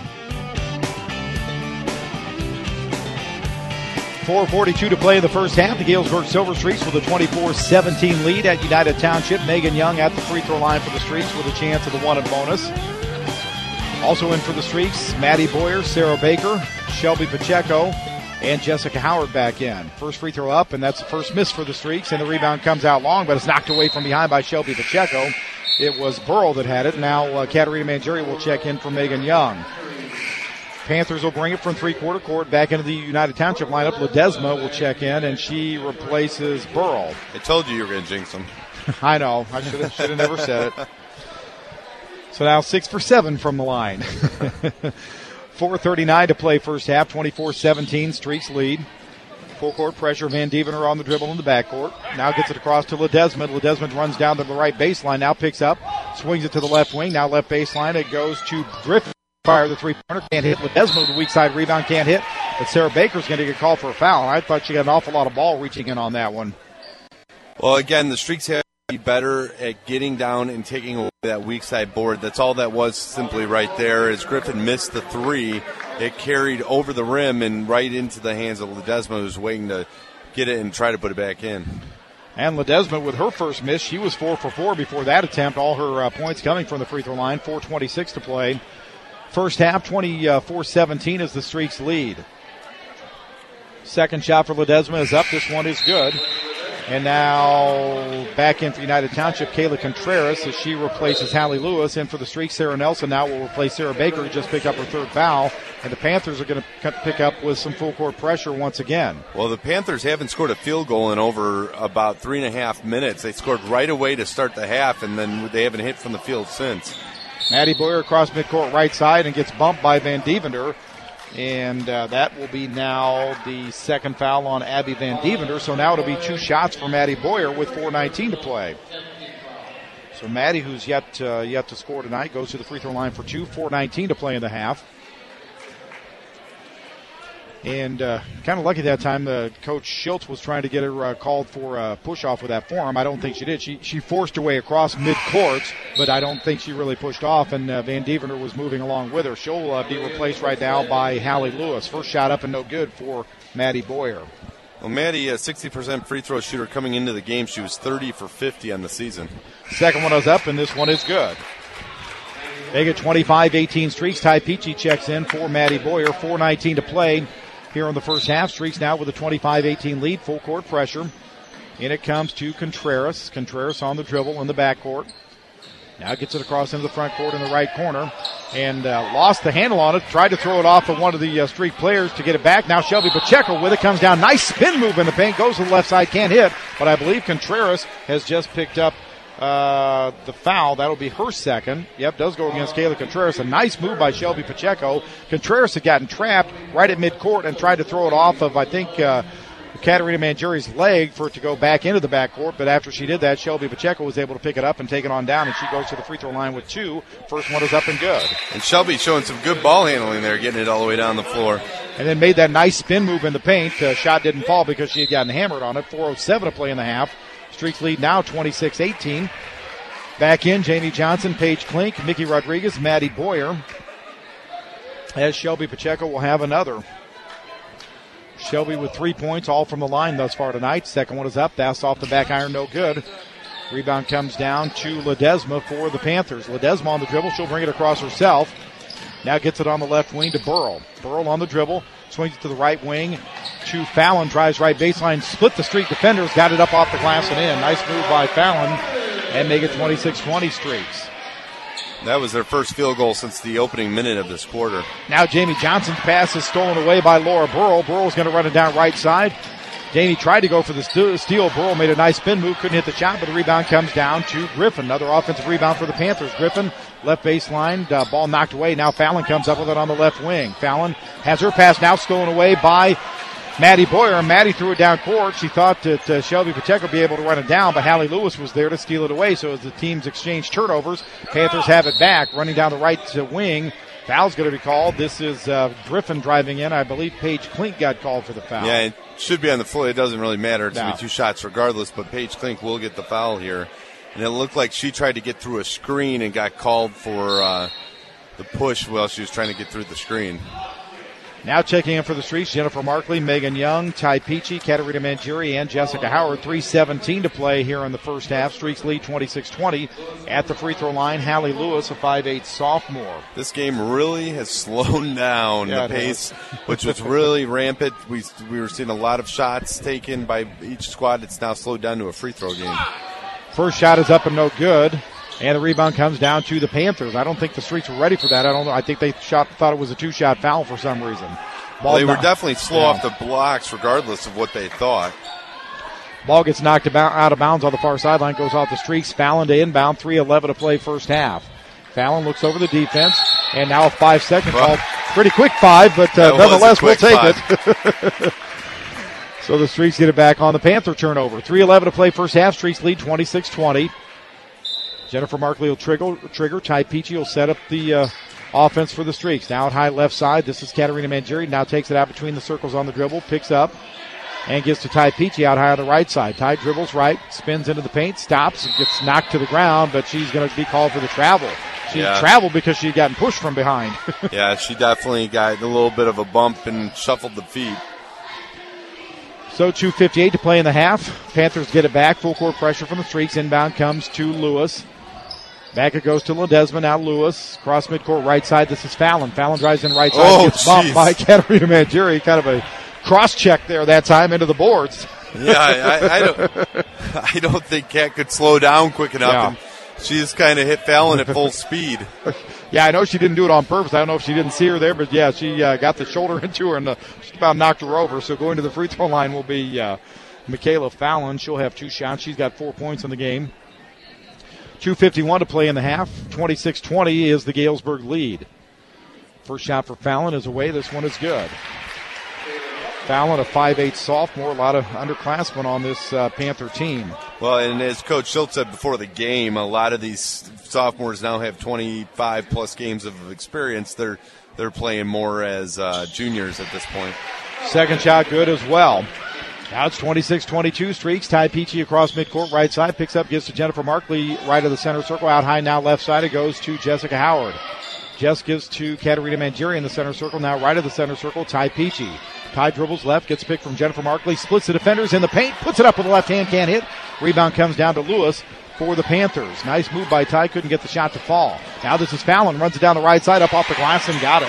4:42 to play in the first half. The Galesburg Silver Streaks with a 24-17 lead at United Township. Megan Young at the free throw line for the Streaks with a chance of the one and bonus. Also in for the Streaks, Maddie Boyer, Sarah Baker, Shelby Pacheco, and Jessica Howard back in. First free throw up, and that's the first miss for the Streaks, and the rebound comes out long, but it's knocked away from behind by Shelby Pacheco. It was Burrell that had it. Now Katarina Mangieri will check in for Megan Young. Panthers will bring it from three-quarter court back into the United Township lineup. Ledesma will check in, and she replaces Burrell. I told you were going to jinx them. I know. I should have never said it. So now 6 for 7 from the line. 4:39 to play first half. 24-17, Streaks lead. Full court pressure. Van Devener on the dribble in the backcourt. Now gets it across to Ledesma. Ledesma runs down to the right baseline. Now picks up, swings it to the left wing. Now left baseline. It goes to Griffin. Fire the three-pointer. Can't hit. Ledesma with the weak side rebound. Can't hit. But Sarah Baker's going to get called for a foul. I thought she got an awful lot of ball reaching in on that one. Well, again, the Streaks have to be better at getting down and taking away that weak side board. That's all that was simply right there. As Griffin missed the three, it carried over the rim and right into the hands of Ledesma, who's waiting to get it and try to put it back in. And Ledesma with her first miss. She was 4 for 4 before that attempt. All her points coming from the free throw line. 4:26 to play. First half, 24-17 is the Streaks lead. Second shot for Ledesma is up. This one is good. And now back in for United Township, Kayla Contreras as she replaces Hallie Lewis. And for the Streaks, Sarah Nelson now will replace Sarah Baker, who just picked up her third foul. And the Panthers are going to pick up with some full court pressure once again. Well, the Panthers haven't scored a field goal in over about 3.5 minutes. They scored right away to start the half, and then they haven't hit from the field since. Maddie Boyer across midcourt right side and gets bumped by Van Devender. And that will be now the second foul on Abby Van Devender. So now it'll be 2 shots for Maddie Boyer with 4:19 to play. So Maddie, who's yet to score tonight, goes to the free throw line for 2. 4:19 to play in the half. And kind of lucky that time, Coach Schultz was trying to get her called for a push-off with that forearm. I don't think she did. She forced her way across mid-court, but I don't think she really pushed off, and Van Devender was moving along with her. She'll be replaced right now by Hallie Lewis. First shot up and no good for Maddie Boyer. Well, Maddie, a 60% free throw shooter coming into the game. She was 30 for 50 on the season. Second one is up, and this one is good. They get 25-18 Streaks. Ty Peachy checks in for Maddie Boyer. 4:19 to play here in the first half. Streaks now with a 25-18 lead. Full court pressure. In it comes to Contreras. Contreras on the dribble in the backcourt. Now gets it across into the front court in the right corner. And lost the handle on it. Tried to throw it off of one of the Streak players to get it back. Now Shelby Pacheco with it. Comes down. Nice spin move in the paint. Goes to the left side. Can't hit. But I believe Contreras has just picked up the foul. That'll be her second. Yep, does go against Kayla Contreras. A nice move by Shelby Pacheco. Contreras had gotten trapped right at midcourt and tried to throw it off of, I think, Katarina Mangieri's leg for it to go back into the backcourt. But after she did that, Shelby Pacheco was able to pick it up and take it on down, and she goes to the free throw line with 2. First one is up and good. And Shelby showing some good ball handling there, getting it all the way down the floor. And then made that nice spin move in the paint. Shot didn't fall because she had gotten hammered on it. 4:07 to play in the half. Streaks lead now 26-18. Back in, Jamie Johnson, Paige Klink, Mickey Rodriguez, Maddie Boyer. As Shelby Pacheco will have another. Shelby with 3 points, all from the line thus far tonight. Second one is up. That's off the back iron, no good. Rebound comes down to Ledesma for the Panthers. Ledesma on the dribble. She'll bring it across herself. Now gets it on the left wing to Burrell. Burrell on the dribble. Swings it to the right wing to Fallon. Drives right baseline. Split the Streak defenders. Got it up off the glass and in. Nice move by Fallon. And make it 26-20 Streaks. That was their first field goal since the opening minute of this quarter. Now Jamie Johnson's pass is stolen away by Laura Burrell. Burrell's going to run it down right side Daney tried to go for the steal. Burrell made a nice spin move, couldn't hit the shot, but the rebound comes down to Griffin. Another offensive rebound for the Panthers. Griffin, left baseline, ball knocked away. Now Fallon comes up with it on the left wing. Fallon has her pass now stolen away by Maddie Boyer. Maddie threw it down court. She thought that Shelby Pacheco would be able to run it down, but Hallie Lewis was there to steal it away. So as the teams exchange turnovers, Panthers have it back. Running down the right wing. Foul's going to be called. This is Griffin driving in. I believe Paige Klink got called for the foul. Yeah, it should be on the floor. It doesn't really matter. It's going to No. be 2 shots regardless, but Paige Klink will get the foul here. And it looked like she tried to get through a screen and got called for the push while she was trying to get through the screen. Now checking in for the Streaks, Jennifer Markley, Megan Young, Ty Peachy, Katarina Mangieri, and Jessica Howard. 3:17 to play here in the first half. Streaks lead 26-20. At the free throw line, Hallie Lewis, a 5'8 sophomore. This game really has slowed down Yeah, the it pace, which was really rampant. We were seeing a lot of shots taken by each squad. It's now slowed down to a free throw game. First shot is up and no good. And the rebound comes down to the Panthers. I don't think the Streaks were ready for that. I don't know. I think they thought it was a 2-shot foul for some reason. They were definitely slow off the blocks regardless of what they thought. Ball gets knocked out of bounds on the far sideline, goes off the Streaks. Fallon to inbound, 3:11 to play first half. Fallon looks over the defense, and now a 5-second call. Pretty quick 5, but nonetheless, we'll take it. So the Streaks get it back on the Panther turnover. 3:11 to play first half. Streaks lead 26-20. Jennifer Markley will trigger. Ty Peachy will set up the offense for the Streaks. Now at high left side, this is Katarina Mangieri. Now takes it out between the circles on the dribble, picks up, and gives to Ty Peachy out high on the right side. Ty dribbles right, spins into the paint, stops, and gets knocked to the ground, but she's going to be called for the travel. She traveled because she had gotten pushed from behind. Yeah, she definitely got a little bit of a bump and shuffled the feet. So 2:58 to play in the half. Panthers get it back. Full court pressure from the Streaks. Inbound comes to Lewis. Back it goes to Ledesma. Now Lewis. Cross midcourt right side. This is Fallon. Fallon drives in right side. Gets bumped by Katarina Mangieri. Kind of a cross check there that time into the boards. Yeah, I don't think Kat could slow down quick enough. Yeah. And she just kind of hit Fallon at full speed. Yeah, I know she didn't do it on purpose. I don't know if she didn't see her there, but yeah, she got the shoulder into her and just about knocked her over. So going to the free throw line will be Michaela Fallon. She'll have 2 shots. She's got 4 points in the game. 2:51 to play in the half. 26-20 is the Galesburg lead. First shot for Fallon is away. This one is good. Fallon, a 5'8 sophomore, a lot of underclassmen on this Panther team. Well, and as Coach Schultz said before the game, a lot of these sophomores now have 25-plus games of experience. They're playing more as juniors at this point. Second shot good as well. Now it's 26-22 Streaks. Ty Peachy across midcourt, right side. Picks up, gives to Jennifer Markley, right of the center circle. Out high now left side. It goes to Jessica Howard. Jess gives to Katarina Mangieri in the center circle. Now right of the center circle, Ty Peachy. Ty dribbles left, gets picked from Jennifer Markley, splits the defenders in the paint, puts it up with the left hand, can't hit. Rebound comes down to Lewis for the Panthers. Nice move by Ty, couldn't get the shot to fall. Now this is Fallon, runs it down the right side, up off the glass and got it.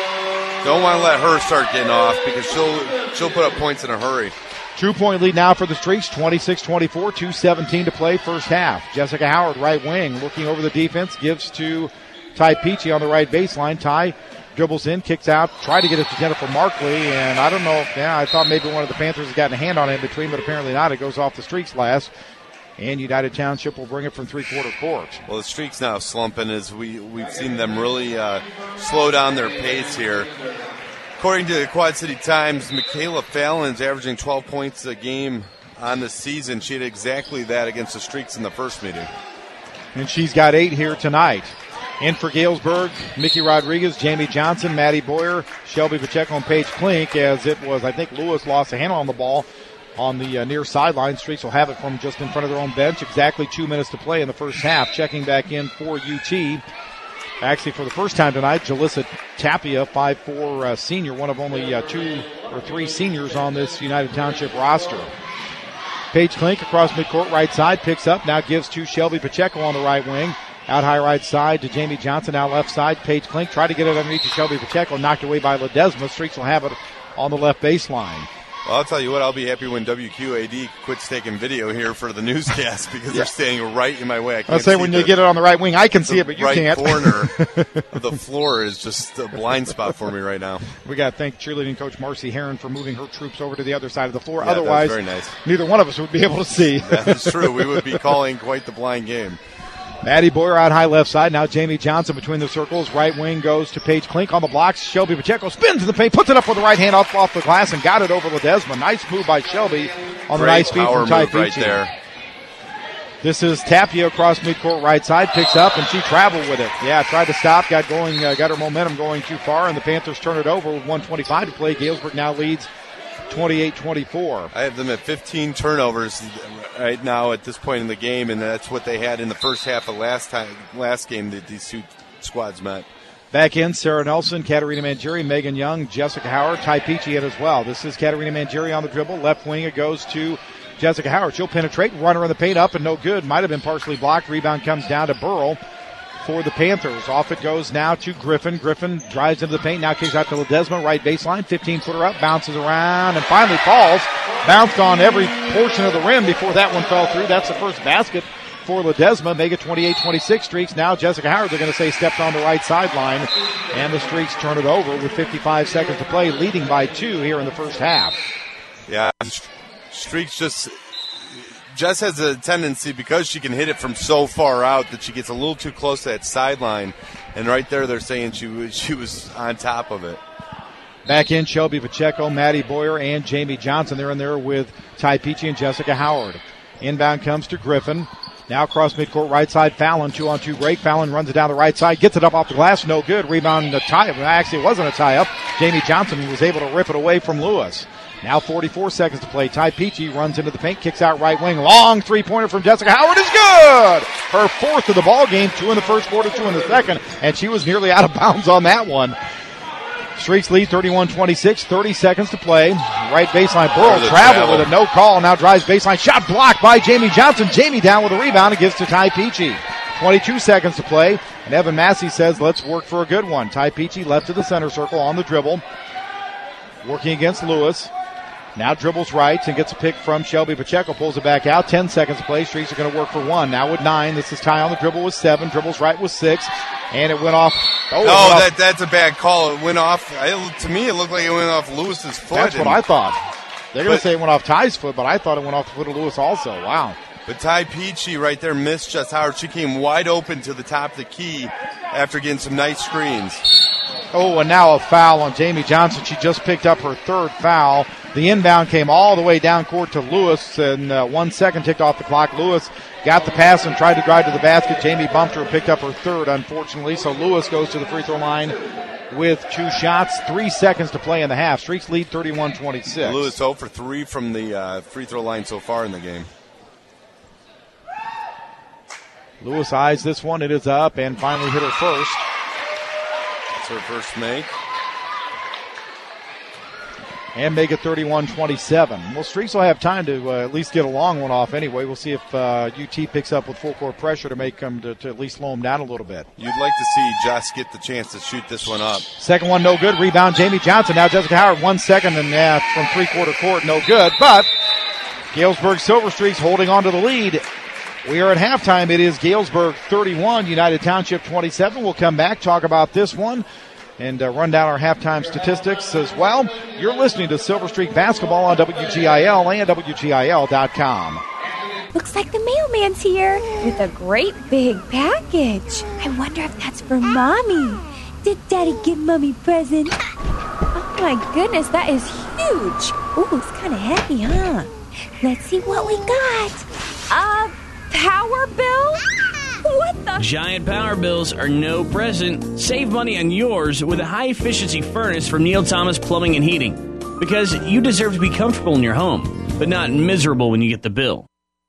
Don't want to let her start getting off because she'll put up points in a hurry. 2-point lead now for the Streaks, 26-24, 2:17 to play first half. Jessica Howard, right wing, looking over the defense, gives to Ty Peachy on the right baseline. Ty dribbles in, kicks out, tried to get it to Jennifer Markley, and I don't know, I thought maybe one of the Panthers had gotten a hand on it in between, but apparently not. It goes off the Streaks last, and United Township will bring it from three-quarter court. Well, the Streaks now slumping as we've seen them really slow down their pace here. According to the Quad City Times, Michaela Fallon's averaging 12 points a game on the season. She had exactly that against the Streaks in the first meeting. And she's got 8 here tonight. In for Galesburg, Mickey Rodriguez, Jamie Johnson, Maddie Boyer, Shelby Pacheco, and Paige Klink, as it was, I think Lewis lost a handle on the ball on the near sideline. Streaks will have it from just in front of their own bench. Exactly 2 minutes to play in the first half. Checking back in for UT. Actually, for the first time tonight, Jalissa Tapia, 5'4" senior, one of only 2 or 3 seniors on this United Township roster. Paige Klink across midcourt, right side, picks up, now gives to Shelby Pacheco on the right wing. Out high right side to Jamie Johnson, now left side. Paige Klink tried to get it underneath to Shelby Pacheco, knocked away by Ledesma. Streaks will have it on the left baseline. Well, I'll tell you what, I'll be happy when WQAD quits taking video here for the newscast because they're standing right in my way. I'll say when you get it on the right wing, I can see it, but you can't. The right corner of the floor is just a blind spot for me right now. We got to thank cheerleading coach Marcy Herron for moving her troops over to the other side of the floor. Yeah, otherwise, very nice. Neither one of us would be able to see. That's true. We would be calling quite the blind game. Maddie Boyer out high left side. Now Jamie Johnson between the circles. Right wing goes to Paige Klink on the blocks. Shelby Pacheco spins in the paint, puts it up with the right hand off the glass and got it over Ledesma. Nice move by Shelby on the nice feed from Ty right there. This is Tapia across midcourt right side, picks up, and she traveled with it. Yeah, tried to stop, got her momentum going too far, and the Panthers turn it over with 1:25 to play. Galesburg now leads 28-24. I have them at 15 turnovers right now at this point in the game, and that's what they had in the first half of last game that these two squads met. Back in, Sarah Nelson, Katarina Mangieri, Megan Young, Jessica Howard, Ty Peachy in as well. This is Katarina Mangieri on the dribble. Left wing, it goes to Jessica Howard. She'll penetrate, runner in the paint up and no good. Might have been partially blocked. Rebound comes down to Burrell for the Panthers. Off it goes now to Griffin. Griffin drives into the paint, now kicks out to Ledesma, right baseline, 15-footer up, bounces around, and finally falls. Bounced on every portion of the rim before that one fell through. That's the first basket for Ledesma. Make it 28-26 Streaks. Now Jessica Howard, they're going to say, stepped on the right sideline, and the Streaks turn it over with 55 seconds to play, leading by 2 here in the first half. Yeah, Streaks Jess has a tendency, because she can hit it from so far out, that she gets a little too close to that sideline. And right there, they're saying she was on top of it. Back in, Shelby Pacheco, Maddie Boyer, and Jamie Johnson. They're in there with Ty Peachy and Jessica Howard. Inbound comes to Griffin. Now across midcourt right side, Fallon, 2-on-2 break. Fallon runs it down the right side, gets it up off the glass, no good. Rebound, a tie-up. Actually, it wasn't a tie-up. Jamie Johnson was able to rip it away from Lewis. Now 44 seconds to play. Ty Peachy runs into the paint, kicks out right wing. Long three-pointer from Jessica Howard is good! Her fourth of the ball game, 2 in the first quarter, 2 in the second, and she was nearly out of bounds on that one. Streaks lead 31-26, 30 seconds to play. Right baseline, Burrow travel with a no call. Now drives baseline, shot blocked by Jamie Johnson. Jamie down with a rebound and gives to Ty Peachy. 22 seconds to play, and Evan Massey says, let's work for a good one. Ty Peachy left to the center circle on the dribble. Working against Lewis. Now dribbles right and gets a pick from Shelby Pacheco. Pulls it back out. 10 seconds to play. Streaks are going to work for 1. Now with 9. This is Ty on the dribble with 7. Dribbles right with 6. And it went off. That's a bad call. It went off. To me, it looked like it went off Lewis's foot. That's what I thought. They're going to say it went off Ty's foot, but I thought it went off the foot of Lewis also. Wow. But Ty Peachy right there missed Jess Howard. She came wide open to the top of the key after getting some nice screens. Oh, and now a foul on Jamie Johnson. She just picked up her third foul. The inbound came all the way down court to Lewis, and 1 second ticked off the clock. Lewis got the pass and tried to drive to the basket. Jamie bumped her and picked up her third, unfortunately. So Lewis goes to the free throw line with 2 shots. 3 seconds to play in the half. Streaks lead 31-26. Lewis 0 for 3 from the free throw line so far in the game. Lewis eyes this one. It is up and finally hit her first. That's her first make. And make it 31-27. Well, Streaks will have time to at least get a long one off anyway. We'll see if UT picks up with full court pressure to make them to at least slow them down a little bit. You'd like to see Jess get the chance to shoot this one up. Second one, no good. Rebound, Jamie Johnson. Now Jessica Howard, 1 second, and from three-quarter court, no good. But Galesburg Silver Streaks holding on to the lead. We are at halftime. It is Galesburg 31, United Township 27. We'll come back, talk about this one, and run down our halftime statistics as well. You're listening to Silver Streak Basketball on WGIL and WGIL.com. Looks like the mailman's here with a great big package. I wonder if that's for Mommy. Did Daddy give Mommy a present? Oh my goodness, that is huge. Ooh, it's kind of heavy, huh? Let's see what we got. Power bill? What the? Giant power bills are no present. Save money on yours with a high-efficiency furnace from Neil Thomas Plumbing and Heating. Because you deserve to be comfortable in your home, but not miserable when you get the bill.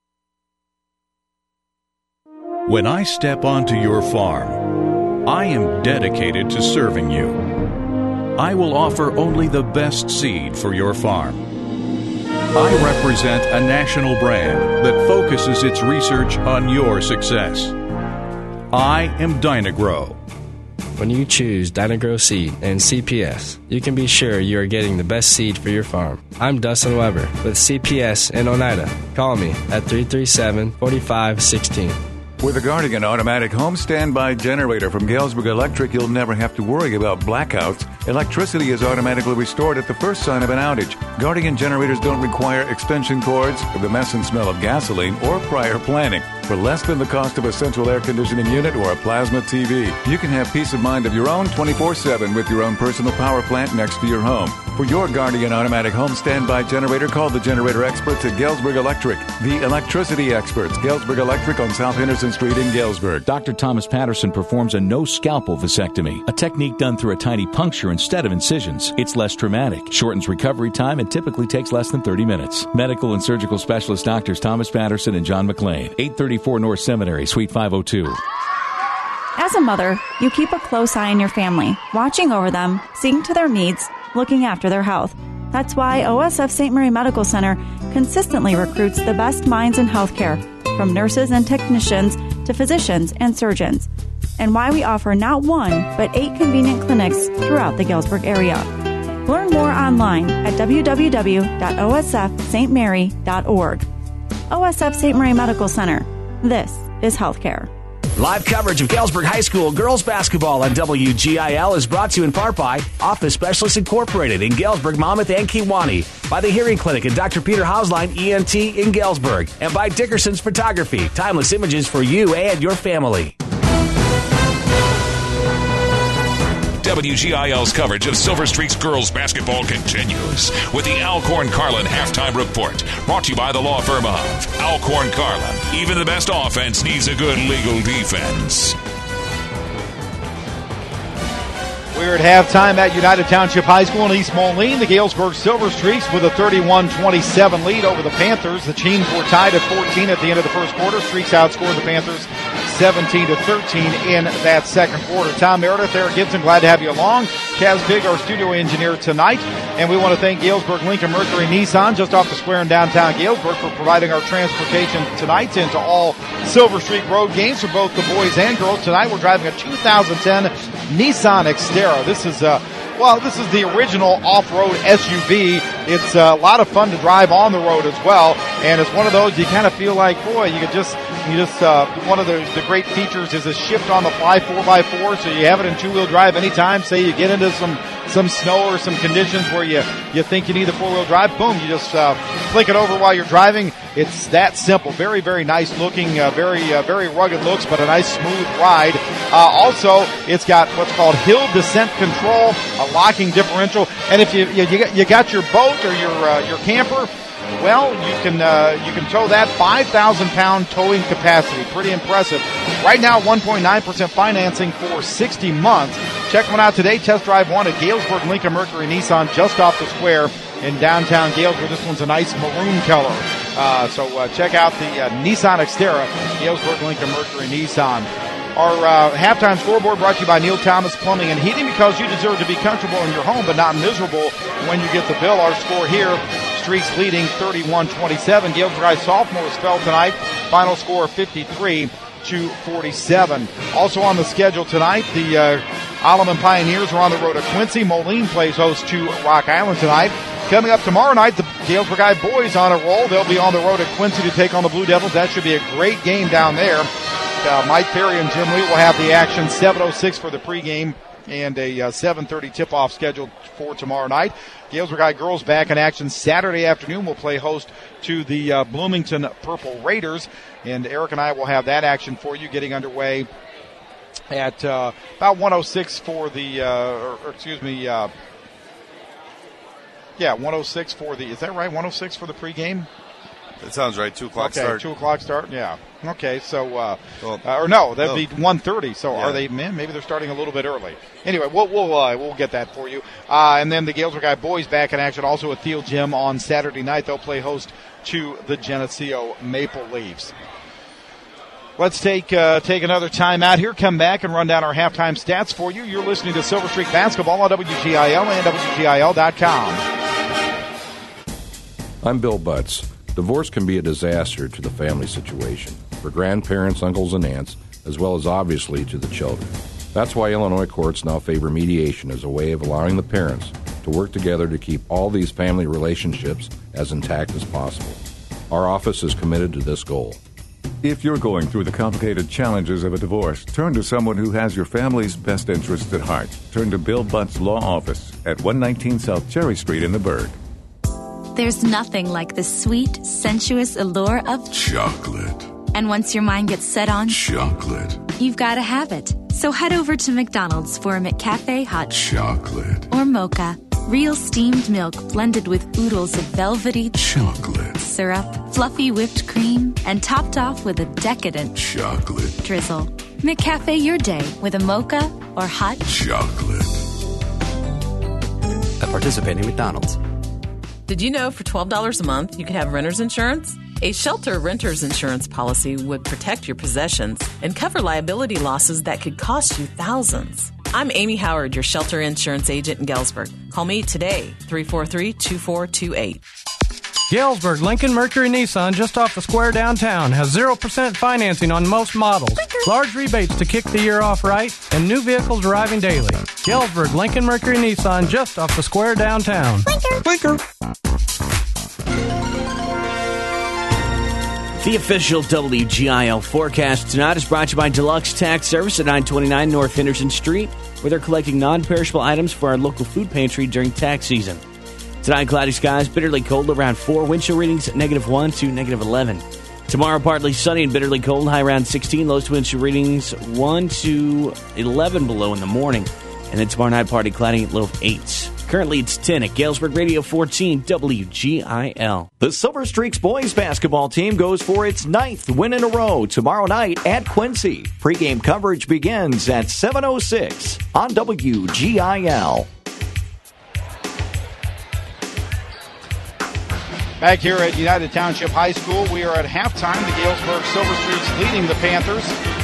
When I step onto your farm, I am dedicated to serving you. I will offer only the best seed for your farm. I represent a national brand that focuses its research on your success. I am Dynagrow. When you choose Dynagrow Seed and CPS, you can be sure you are getting the best seed for your farm. I'm Dustin Weber with CPS in Oneida. Call me at 337-4516. With a Guardian automatic home standby generator from Galesburg Electric, you'll never have to worry about blackouts. Electricity is automatically restored at the first sign of an outage. Guardian generators don't require extension cords, the mess and smell of gasoline, or prior planning. For less than the cost of a central air conditioning unit or a plasma TV, you can have peace of mind of your own 24/7 with your own personal power plant next to your home. For your Guardian automatic home standby generator, call the generator experts at Galesburg Electric. The electricity experts, Galesburg Electric on South Henderson Street in Galesburg. Dr. Thomas Patterson performs a no-scalpel vasectomy, a technique done through a tiny puncture instead of incisions. It's less traumatic, shortens recovery time, and typically takes less than 30 minutes. Medical and surgical specialist Doctors Thomas Patterson and John McLean, 834 North Seminary, Suite 502. As a mother, you keep a close eye on your family, watching over them, seeing to their needs, looking after their health. That's why OSF St. Mary Medical Center consistently recruits the best minds in healthcare, from nurses and technicians to physicians and surgeons, and why we offer not one, but 8 convenient clinics throughout the Galesburg area. Learn more online at www.osfstmary.org. OSF St. Mary Medical Center. This is healthcare. Live coverage of Galesburg High School girls basketball on WGIL is brought to you in part by Office Specialists Incorporated in Galesburg, Monmouth, and Kewanee, by the Hearing Clinic and Dr. Peter Hauslein ENT in Galesburg, and by Dickerson's Photography, timeless images for you and your family. WGIL's coverage of Silver Streak's girls basketball continues with the Alcorn Carlin halftime report, brought to you by the law firm of Alcorn Carlin. Even the best offense needs a good legal defense. We're at halftime at United Township High School in East Moline. The Galesburg Silver Streaks with a 31-27 lead over the Panthers. The teams were tied at 14 at the end of the first quarter. Streaks outscored the Panthers 17-13 in that second quarter. Tom Meredith, Eric Gibson, glad to have you along. Chaz Big, our studio engineer tonight. And we want to thank Galesburg Lincoln Mercury Nissan, just off the square in downtown Galesburg, for providing our transportation tonight into all Silver Streak road games for both the boys and girls. Tonight we're driving a 2010 Nissan Xterra. This is the original off-road SUV. It's a lot of fun to drive on the road as well, and it's one of those you kind of feel like, boy, you just one of the great features is a shift on the fly 4x4, so you have it in two-wheel drive anytime. Say you get into some snow or some conditions where you think you need the four-wheel drive, boom, you just flick it over while you're driving. It's that simple. Very, very nice looking, very rugged looks, but a nice smooth ride. Also, it's got what's called hill descent control, a locking differential, and if you got your boat or your camper, well, you can tow that. 5,000-pound towing capacity. Pretty impressive. Right now, 1.9% financing for 60 months. Check one out today. Test drive one at Galesburg Lincoln Mercury Nissan, just off the square in downtown Galesburg. This one's a nice maroon color. So check out the Nissan Xterra, Galesburg Lincoln Mercury Nissan. Our halftime scoreboard brought to you by Neil Thomas Plumbing and Heating, because you deserve to be comfortable in your home but not miserable when you get the bill. Our score here, Streaks leading 31-27. Galesburg High sophomores fell tonight. Final score 53-47. Also on the schedule tonight, the Alleman Pioneers are on the road to Quincy. Moline plays host to Rock Island tonight. Coming up tomorrow night, the Galesburg High boys on a roll. They'll be on the road at Quincy to take on the Blue Devils. That should be a great game down there. Mike Perry and Jim Lee will have the action. 7:06 for the pregame and a 7:30 tip-off scheduled for tomorrow night. Galesburg High girls back in action Saturday afternoon. We'll play host to the Bloomington Purple Raiders, and Eric and I will have that action for you getting underway at about 1:06 for the 1:06 for the, is that right? 1:06 for the pregame? That sounds right. 2 o'clock start. Okay, 2 o'clock start. Yeah. Okay. So, or no, that'd be 1:30. So are they? Man, maybe they're starting a little bit early. Anyway, we'll get that for you. And then the Galesburg High boys back in action also at Thiel Gym on Saturday night. They'll play host to the Geneseo Maple Leafs. Let's take another time out here, come back and run down our halftime stats for you. You're listening to Silver Streak Basketball on WGIL and WGIL.com. I'm Bill Butts. Divorce can be a disaster to the family situation, for grandparents, uncles, and aunts, as well as obviously to the children. That's why Illinois courts now favor mediation as a way of allowing the parents to work together to keep all these family relationships as intact as possible. Our office is committed to this goal. If you're going through the complicated challenges of a divorce, turn to someone who has your family's best interests at heart. Turn to Bill Bunt's Law Office at 119 South Cherry Street in the Burgh. There's nothing like the sweet, sensuous allure of chocolate. And once your mind gets set on chocolate, you've got to have it. So head over to McDonald's for a McCafe hot chocolate or mocha. Real steamed milk blended with oodles of velvety chocolate syrup, fluffy whipped cream, and topped off with a decadent chocolate drizzle. McCafe your day with a mocha or hot chocolate. At participating McDonald's. Did you know for $12 a month you could have renter's insurance? A shelter renter's insurance policy would protect your possessions and cover liability losses that could cost you thousands. I'm Amy Howard, your shelter insurance agent in Galesburg. Call me today, 343-2428. Galesburg Lincoln Mercury Nissan, just off the square downtown, has 0% financing on most models, large rebates to kick the year off right, and new vehicles arriving daily. Galesburg Lincoln Mercury Nissan, just off the square downtown. Blinker. The official WGIL forecast tonight is brought to you by Deluxe Tax Service at 929 North Henderson Street, where they're collecting non-perishable items for our local food pantry during tax season. Tonight, cloudy skies, bitterly cold, around 4. Wind chill readings -1 to -11. Tomorrow, partly sunny and bitterly cold, high around 16. Lowest wind chill readings 1 to 11 below in the morning. And then tomorrow night, partly cloudy, low of 8. Currently, it's 10 at Galesburg Radio 14 WGIL. The Silver Streaks boys basketball team goes for its 9th win in a row tomorrow night at Quincy. Pre-game coverage begins at 7:06 on WGIL. Back here at United Township High School, we are at halftime. The Galesburg Silver Streaks leading the Panthers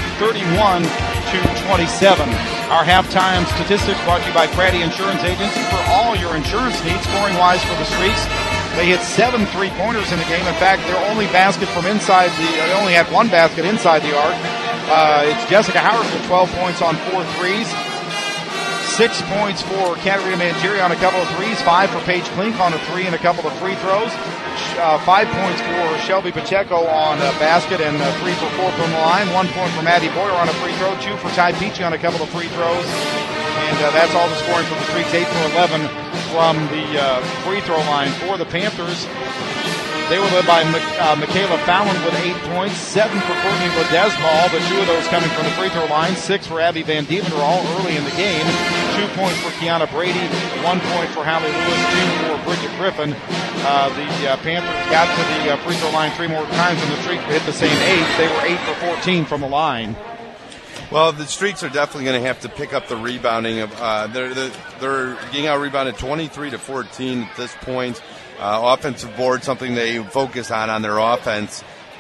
31-27. Our halftime statistics brought to you by Craddy Insurance Agency for all your insurance needs. Scoring-wise for the Streaks, they hit 7 3-pointers in the game. In fact, their only basket from inside they only had one basket inside the arc. It's Jessica Howard with 12 points on 4 threes. 6 points for Katarina Mangieri on a couple of threes. 5 for Paige Klink on a 3 and a couple of free throws. 5 points for Shelby Pacheco on a basket and 3 for 4 from the line. 1 point for Maddie Boyer on a free throw. 2 for Ty Peachy on a couple of free throws. And that's all the scoring for the Streaks. 8 for 11 from the free throw line for the Panthers. They were led by Michaela Fallon with 8 points, 7 for Courtney Ledesma, but 2 of those coming from the free throw line, 6 for Abby Van Dieven, all early in the game, 2 points for Kiana Brady, 1 point for Hallie Lewis, 2 for Bridget Griffin. The Panthers got to the free throw line 3 more times, and the Streaks hit the same 8. They were 8 for 14 from the line. Well, the Streaks are definitely going to have to pick up the rebounding. They're getting out rebounded 23-14 at this point. Offensive board, something they focus on their offense.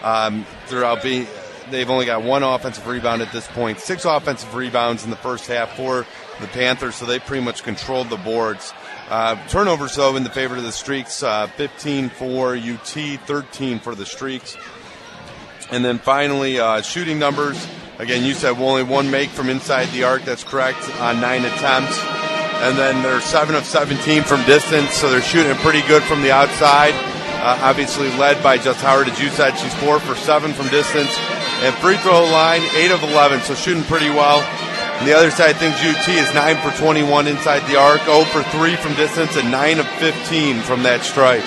They've only got 1 offensive rebound at this point. 6 offensive rebounds in the first half for the Panthers, so they pretty much controlled the boards. Turnovers, though, in the favor of the Streaks. 15 for UT, 13 for the Streaks. And then finally, shooting numbers. Again, you said only 1 make from inside the arc. That's correct, on 9 attempts. And then they're 7 of 17 from distance, so they're shooting pretty good from the outside. Obviously led by Just Howard, as you said. She's 4 for 7 from distance. And free throw line, 8 of 11, so shooting pretty well. On the other side, things UT is 9 for 21 inside the arc, 0 for 3 from distance, and 9 of 15 from that stripe.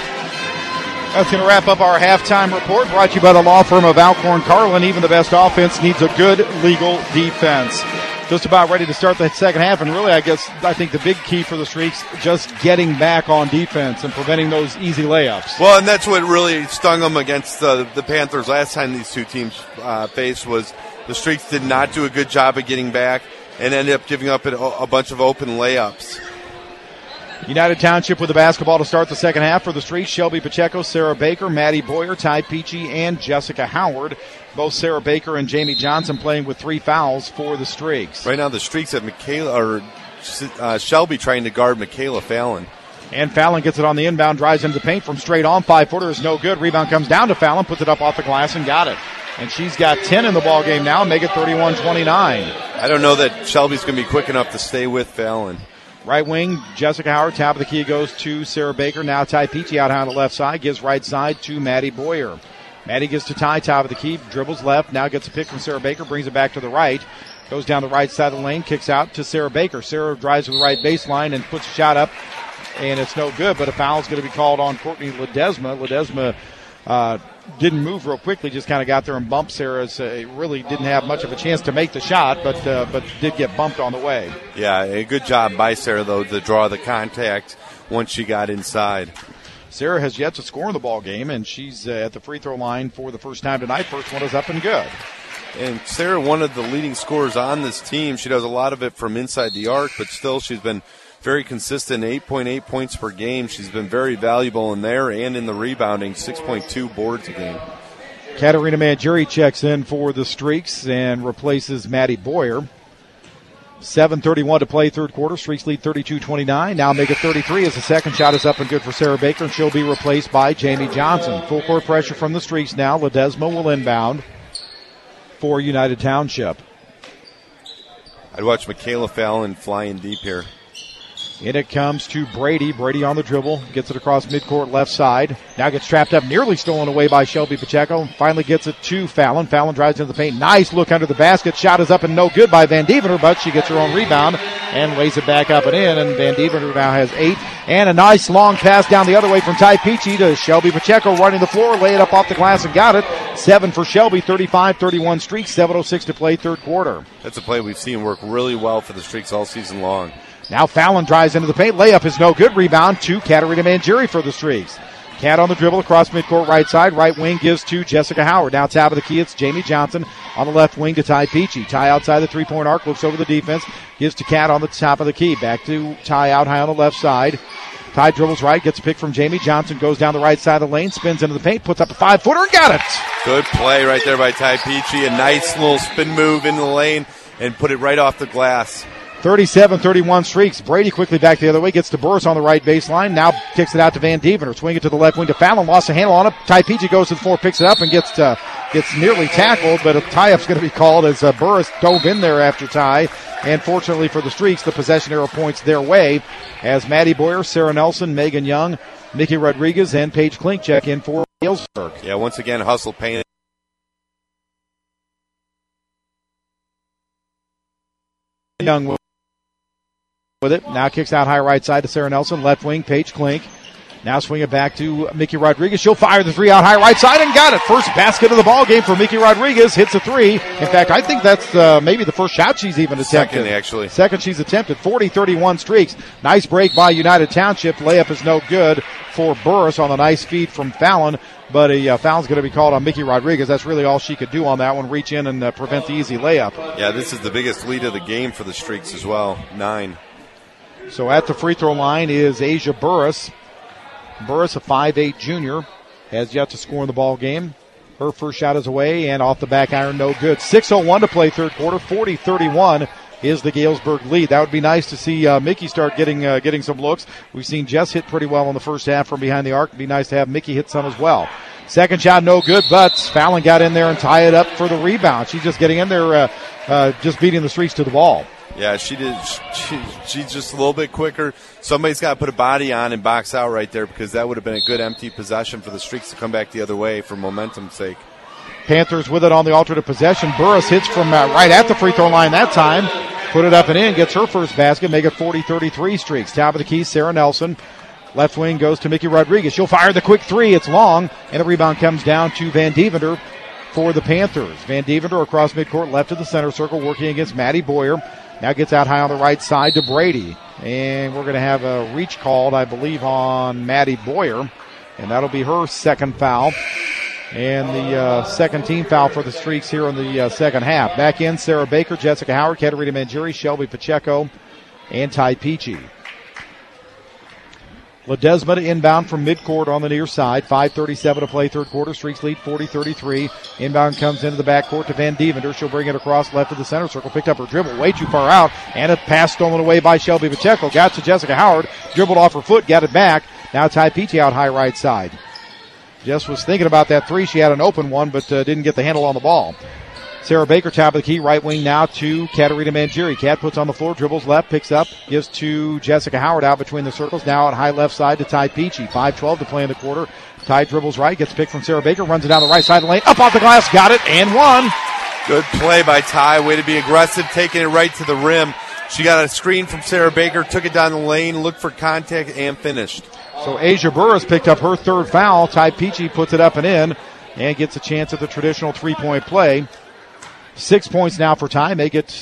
That's going to wrap up our halftime report, brought to you by the law firm of Alcorn Carlin. Even the best offense needs a good legal defense. Just about ready to start the second half, and really, I think the big key for the Streaks, just getting back on defense and preventing those easy layups. Well, and that's what really stung them against the Panthers last time these two teams faced, was the Streaks did not do a good job of getting back and ended up giving up a bunch of open layups. United Township with the basketball to start the second half for the Streaks. Shelby Pacheco, Sarah Baker, Maddie Boyer, Ty Peachy, and Jessica Howard. Both Sarah Baker and Jamie Johnson playing with 3 fouls for the Streaks. Right now the Streaks have Shelby trying to guard Michaela Fallon. And Fallon gets it on the inbound, drives into the paint from straight on. 5-footer is no good. Rebound comes down to Fallon, puts it up off the glass and got it. And she's got 10 in the ball game now, make it 31-29. I don't know that Shelby's going to be quick enough to stay with Fallon. Right wing, Jessica Howard, top of the key goes to Sarah Baker. Now Ty Peachy out high on the left side, gives right side to Maddie Boyer. Maddie gives to Ty, top of the key, dribbles left, now gets a pick from Sarah Baker, brings it back to the right. Goes down the right side of the lane, kicks out to Sarah Baker. Sarah drives to the right baseline and puts a shot up, and it's no good, but a foul is going to be called on Courtney Ledesma. Ledesma didn't move real quickly, just kind of got there and bumped Sarah. Really didn't have much of a chance to make the shot, but did get bumped on the way. Yeah, a good job by Sarah, though, to draw the contact once she got inside. Sarah has yet to score in the ball game, and she's at the free throw line for the first time tonight. First one is up and good. And Sarah, one of the leading scorers on this team. She does a lot of it from inside the arc, but still she's been very consistent, 8.8 points per game. She's been very valuable in there and in the rebounding, 6.2 boards a game. Katarina Mangieri checks in for the Streaks and replaces Maddie Boyer. 7:31 to play third quarter. Streaks lead 32-29. Now make it 33 as the second shot is up and good for Sarah Baker, and she'll be replaced by Jamie Johnson. Full court pressure from the Streaks now. Ledesma will inbound for United Township. I'd watch Michaela Fallon flying deep here. In it comes to Brady. Brady on the dribble. Gets it across midcourt left side. Now gets trapped up. Nearly stolen away by Shelby Pacheco. Finally gets it to Fallon. Fallon drives into the paint. Nice look under the basket. Shot is up and no good by Van Deventer, but she gets her own rebound and lays it back up and in. And Van Deventer now has 8. And a nice long pass down the other way from Ty Peachy to Shelby Pacheco running the floor. Lay it up off the glass and got it. 7 for Shelby. 35-31 Streaks. 7:06 to play third quarter. That's a play we've seen work really well for the Streaks all season long. Now Fallon drives into the paint. Layup is no good. Rebound to Katarina Mangieri for the Streaks. Cat on the dribble across midcourt right side. Right wing gives to Jessica Howard. Now top of the key, it's Jamie Johnson on the left wing to Ty Peachy. Ty outside the three-point arc, looks over the defense, gives to Cat on the top of the key. Back to Ty out high on the left side. Ty dribbles right, gets a pick from Jamie Johnson, goes down the right side of the lane, spins into the paint, puts up a 5-footer, and got it! Good play right there by Ty Peachy. A nice little spin move into the lane and put it right off the glass. 37-31 Streaks. Brady quickly back the other way, gets to Burris on the right baseline, now kicks it out to Van Deventer, swing it to the left wing to Fallon, lost a handle on it. Ty Peachy goes to the floor, picks it up, and gets nearly tackled, but a tie-up's going to be called as Burris dove in there after Ty. And fortunately for the Streaks, the possession arrow points their way as Maddie Boyer, Sarah Nelson, Megan Young, Nikki Rodriguez, and Paige Klink check in for Galesburg. Yeah, once again, hustle paint. Young with it. Now kicks out high right side to Sarah Nelson. Left wing, Paige Klink. Now swing it back to Mickey Rodriguez. She'll fire the three out high right side and got it. First basket of the ball game for Mickey Rodriguez. Hits a three. In fact, I think that's maybe the first shot she's even attempted. Second, actually. Second she's attempted. 40-31 Streaks. Nice break by United Township. Layup is no good for Burris on the nice feed from Fallon. But a foul's going to be called on Mickey Rodriguez. That's really all she could do on that one. Reach in and prevent the easy layup. Yeah, this is the biggest lead of the game for the Streaks as well. 9. So at the free throw line is Asia Burris. Burris, a 5'8 junior, has yet to score in the ball game. Her first shot is away and off the back iron, no good. 6:01 to play third quarter. 40-31 is the Galesburg lead. That would be nice to see Mickey start getting some looks. We've seen Jess hit pretty well in the first half from behind the arc. It'd be nice to have Mickey hit some as well. Second shot, no good, but Fallon got in there and tie it up for the rebound. She's just getting in there, just beating the Streaks to the ball. Yeah, she did. She's just a little bit quicker. Somebody's got to put a body on and box out right there because that would have been a good empty possession for the Streaks to come back the other way for momentum's sake. Panthers with it on the alternate possession. Burris hits from right at the free throw line that time. Put it up and in, gets her first basket, make it 40-33 Streaks. Top of the key, Sarah Nelson. Left wing goes to Mickey Rodriguez. She'll fire the quick three. It's long, and the rebound comes down to Van Deventer for the Panthers. Van Deventer across midcourt, left of the center circle, working against Maddie Boyer. Now gets out high on the right side to Brady. And we're going to have a reach called, I believe, on Maddie Boyer. And that'll be her second foul. And the second team foul for the Streaks here in the second half. Back in, Sarah Baker, Jessica Howard, Katarina Mangieri, Shelby Pacheco, and Ty Peachy. Ledesma to inbound from midcourt on the near side. 5:37 to play third quarter. Streaks lead 40-33. Inbound comes into the backcourt to Van Deventer. She'll bring it across left of the center circle. Picked up her dribble way too far out. And a pass stolen away by Shelby Pacheco. Got to Jessica Howard. Dribbled off her foot. Got it back. Now Ty Peachy out high right side. Jess was thinking about that three. She had an open one, but didn't get the handle on the ball. Sarah Baker, top of the key, right wing now to Katarina Mangieri. Kat puts on the floor, dribbles left, picks up, gives to Jessica Howard out between the circles. Now at high left side to Ty Peachy. 5:12 to play in the quarter. Ty dribbles right, gets picked from Sarah Baker, runs it down the right side of the lane, up off the glass, got it, and one. Good play by Ty. Way to be aggressive, taking it right to the rim. She got a screen from Sarah Baker, took it down the lane, looked for contact, and finished. So Asia Burris picked up her third foul. Ty Peachy puts it up and in and gets a chance at the traditional three-point play. 6 points now for Ty. Make it,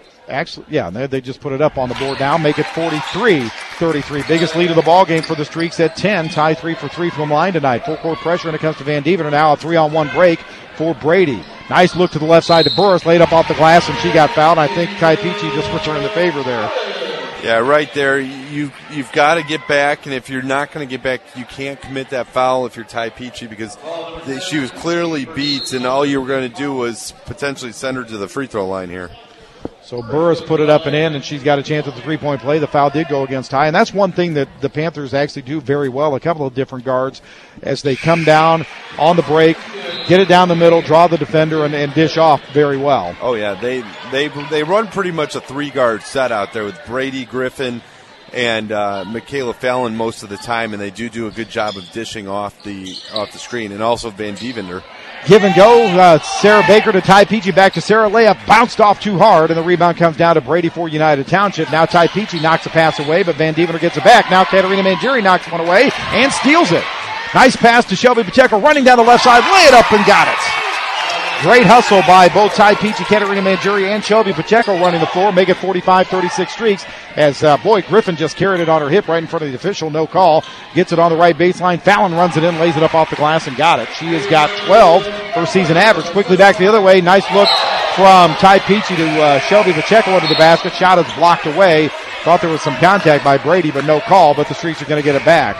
they just put it up on the board now. Make it 43-33. Biggest lead of the ball game for the Streaks at 10. Ty 3 for 3 from the line tonight. Full court pressure, and it comes to Van Deventer now. A 3-on-1 break for Brady. Nice look to the left side to Burris. Laid up off the glass, and she got fouled. I think Ty Peachy just returned the favor there. Yeah, right there. You've got to get back, and if you're not going to get back, you can't commit that foul if you're Ty Peachy, because she was clearly beat, and all you were going to do was potentially send her to the free throw line here. So Burris put it up and in, and she's got a chance at the three-point play. The foul did go against Ty, and that's one thing that the Panthers actually do very well, a couple of different guards, as they come down on the break, get it down the middle, draw the defender, and dish off very well. Oh, yeah, they run pretty much a three-guard set out there with Brady, Griffin, and Michaela Fallon most of the time, and they do a good job of dishing off the screen, and also Van Deventer. Give and go, Sarah Baker to Ty Peachy, back to Sarah. Layup bounced off too hard, and the rebound comes down to Brady for United Township. Now Ty Peachy knocks a pass away, but Van Deventer gets it back. Now Katarina Mangieri knocks one away and steals it. Nice pass to Shelby Pacheco, running down the left side, lay it up and got it. Great hustle by both Ty Peachy, Katarina Mangieri, and Shelby Pacheco running the floor, make it 45-36 Streaks. As, Griffin just carried it on her hip right in front of the official, no call. Gets it on the right baseline. Fallon runs it in, lays it up off the glass, and got it. She has got 12 for season average. Quickly back the other way. Nice look from Ty Peachy to Shelby Pacheco into the basket. Shot is blocked away. Thought there was some contact by Brady, but no call, but the Streaks are going to get it back.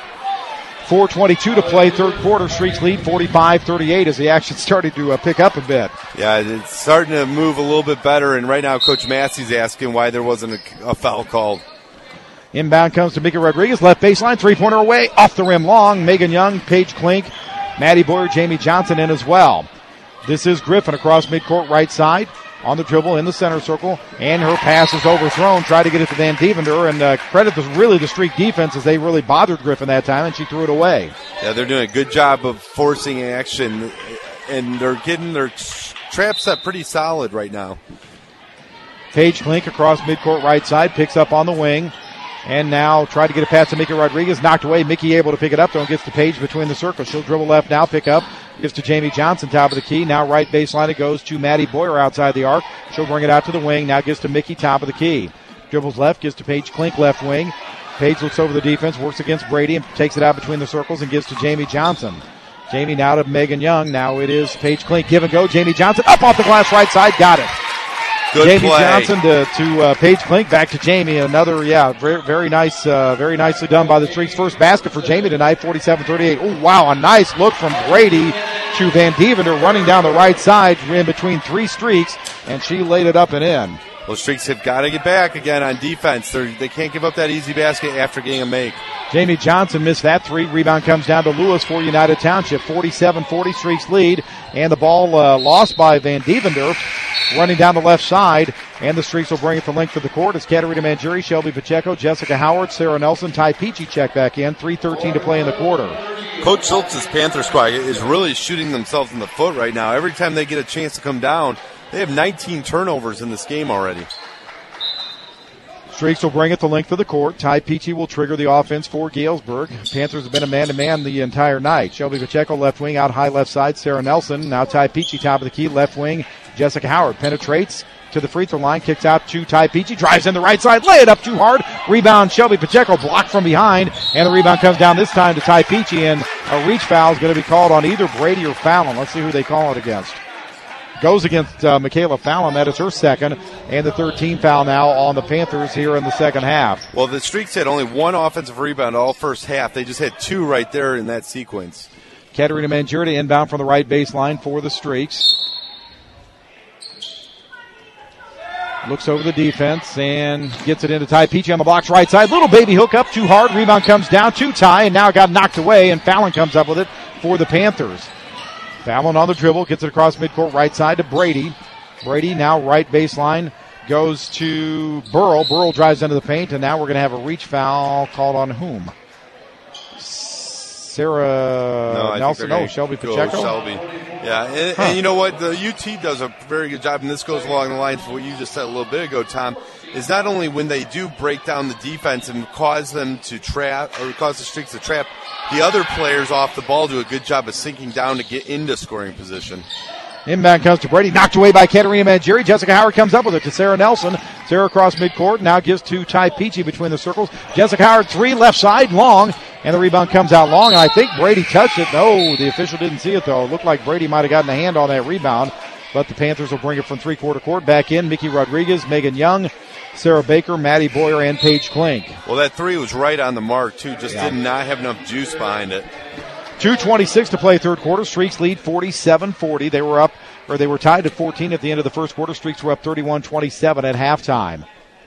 4:22 to play, third quarter. Streaks lead 45-38 as the action started to pick up a bit. Yeah, it's starting to move a little bit better, and right now Coach Massey's asking why there wasn't a foul called. Inbound comes to Mika Rodriguez, left baseline, three-pointer away, off the rim long. Megan Young, Paige Klink, Maddie Boyer, Jamie Johnson in as well. This is Griffin across midcourt right side. On the dribble in the center circle, and her pass is overthrown. Tried to get it to Van Deventer, and credit the Streak defense as they really bothered Griffin that time, and she threw it away. Yeah, they're doing a good job of forcing action, and they're getting their trap set pretty solid right now. Paige Klink across midcourt right side, picks up on the wing, and now tried to get a pass to Mika Rodriguez, knocked away. Mickey able to pick it up, though, and gets to Paige between the circles. She'll dribble left now, pick up. Gives to Jamie Johnson, top of the key. Now right baseline it goes to Maddie Boyer outside the arc. She'll bring it out to the wing. Now gives to Mickey, top of the key. Dribbles left, gives to Paige Klink, left wing. Paige looks over the defense, works against Brady, and takes it out between the circles and gives to Jamie Johnson. Jamie now to Megan Young. Now it is Paige Klink. Give and go. Jamie Johnson up off the glass right side. Got it. Good Jamie play. Johnson to Paige Klink. Back to Jamie. Another, very nice, very nicely done by the Streaks. First basket for Jamie tonight, 47-38. Oh, wow, a nice look from Brady to Van Deventer running down the right side in between three Streaks, and she laid it up and in. Well, Streaks have got to get back again on defense. They can't give up that easy basket after getting a make. Jamie Johnson missed that three. Rebound comes down to Lewis for United Township. 47-40 Streaks lead, and the ball lost by Van Deventer running down the left side, and the Streaks will bring it the length of the court. It's Katarina Mangieri, Shelby Pacheco, Jessica Howard, Sarah Nelson, Ty Peachy check back in. 3:13 to play in the quarter. Coach Schultz's Panther squad is really shooting themselves in the foot right now. Every time they get a chance to come down, they have 19 turnovers in this game already. Streaks will bring it the length of the court. Ty Peachy will trigger the offense for Galesburg. Panthers have been a man-to-man the entire night. Shelby Pacheco left wing, out high left side. Sarah Nelson. Now Ty Peachy top of the key, left wing. Jessica Howard penetrates to the free throw line, kicks out to Ty Peachy, drives in the right side, lay it up too hard. Rebound, Shelby Pacheco blocked from behind, and the rebound comes down this time to Ty Peachy, and a reach foul is going to be called on either Brady or Fallon. Let's see who they call it against. Goes against Michaela Fallon. That is her second, and the 13th foul now on the Panthers here in the second half. Well, the Streaks had only one offensive rebound all first half. They just had two right there in that sequence. Katarina Mangieri inbound from the right baseline for the Streaks. Looks over the defense and gets it into Ty Peachy on the box right side. Little baby hook up too hard. Rebound comes down to Ty, and now it got knocked away, and Fallon comes up with it for the Panthers. Fallon on the dribble, gets it across midcourt, right side to Brady. Brady now right baseline, goes to Burrell. Burrell drives into the paint, and now we're going to have a reach foul called on whom? Sarah Nelson. No, Shelby Pacheco. Shelby. Yeah, and you know what? The UT does a very good job, and this goes along the lines of what you just said a little bit ago, Tom, is not only when they do break down the defense and cause them to trap or cause the Streaks to trap, the other players off the ball do a good job of sinking down to get into scoring position. Inbound comes to Brady, knocked away by Katarina Mangieri. Jessica Howard comes up with it to Sarah Nelson. Sarah across midcourt, now gives to Ty Peachy between the circles. Jessica Howard, 3 left side, long, and the rebound comes out long, and I think Brady touched it. No, the official didn't see it, though. It looked like Brady might have gotten a hand on that rebound, but the Panthers will bring it from three-quarter court. Back in, Mickey Rodriguez, Megan Young, Sarah Baker, Maddie Boyer, and Paige Klink. Well, that 3 was right on the mark, too. Just did not have enough juice behind it. 2:26 to play third quarter. Streaks lead 47-40. They were tied at 14 at the end of the first quarter. Streaks were up 31-27 at halftime.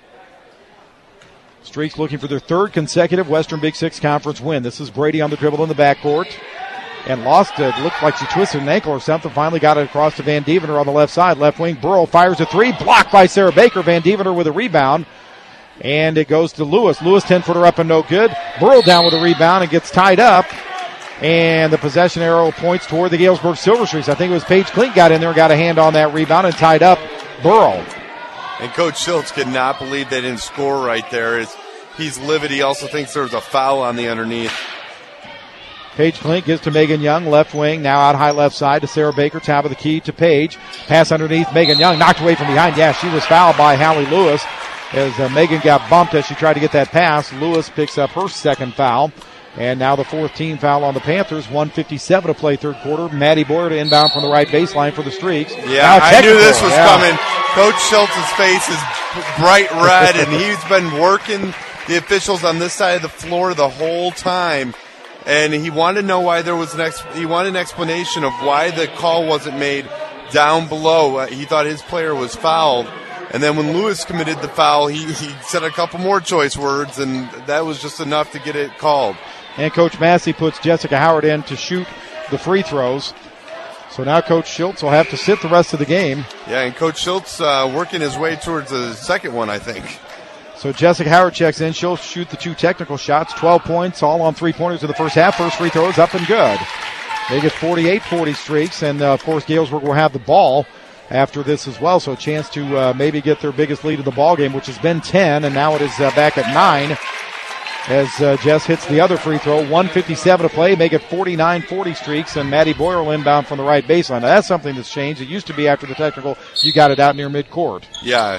Streaks looking for their third consecutive Western Big Six Conference win. This is Brady on the dribble in the backcourt. And lost it. Looked like she twisted an ankle or something. Finally got it across to Van Deventer on the left side. Left wing, Burrow fires a 3. Blocked by Sarah Baker. Van Deventer with a rebound. And it goes to Lewis. Lewis 10-footer up and no good. Burrow down with a rebound and gets tied up. And the possession arrow points toward the Galesburg Silver Streaks. I think it was Paige Klink got in there and got a hand on that rebound and tied up Burrow. And Coach Schultz could not believe they didn't score right there. He's livid. He also thinks there was a foul on the underneath. Paige Klink gives to Megan Young, left wing, now out high left side to Sarah Baker, top of the key to Paige. Pass underneath, Megan Young knocked away from behind. Yeah, she was fouled by Hallie Lewis as Megan got bumped as she tried to get that pass. Lewis picks up her second foul. And now the fourth team foul on the Panthers. 1:57 to play third quarter. Maddie Boyer to inbound from the right baseline for the Streaks. Yeah, I knew this was coming. Coach Schultz's face is bright red, and he's been working the officials on this side of the floor the whole time. And he wanted to know why there was he wanted an explanation of why the call wasn't made down below. He thought his player was fouled. And then when Lewis committed the foul, he said a couple more choice words, and that was just enough to get it called. And Coach Massey puts Jessica Howard in to shoot the free throws. So now Coach Schultz will have to sit the rest of the game. Yeah, and Coach Schultz working his way towards the second one, I think. So Jessica Howard checks in. She'll shoot the 2 technical shots. 12 points, all on 3-pointers in the first half. First free throw is up and good. They get 48-40 Streaks, and, of course, Galesburg will have the ball after this as well. So a chance to maybe get their biggest lead of the ball game, which has been 10, and now it is back at 9. As Jess hits the other free throw. 1:57 to play, make it 49-40 Streaks, and Maddie Boyer will inbound from the right baseline. Now that's something that's changed. It used to be after the technical, you got it out near midcourt. Yeah.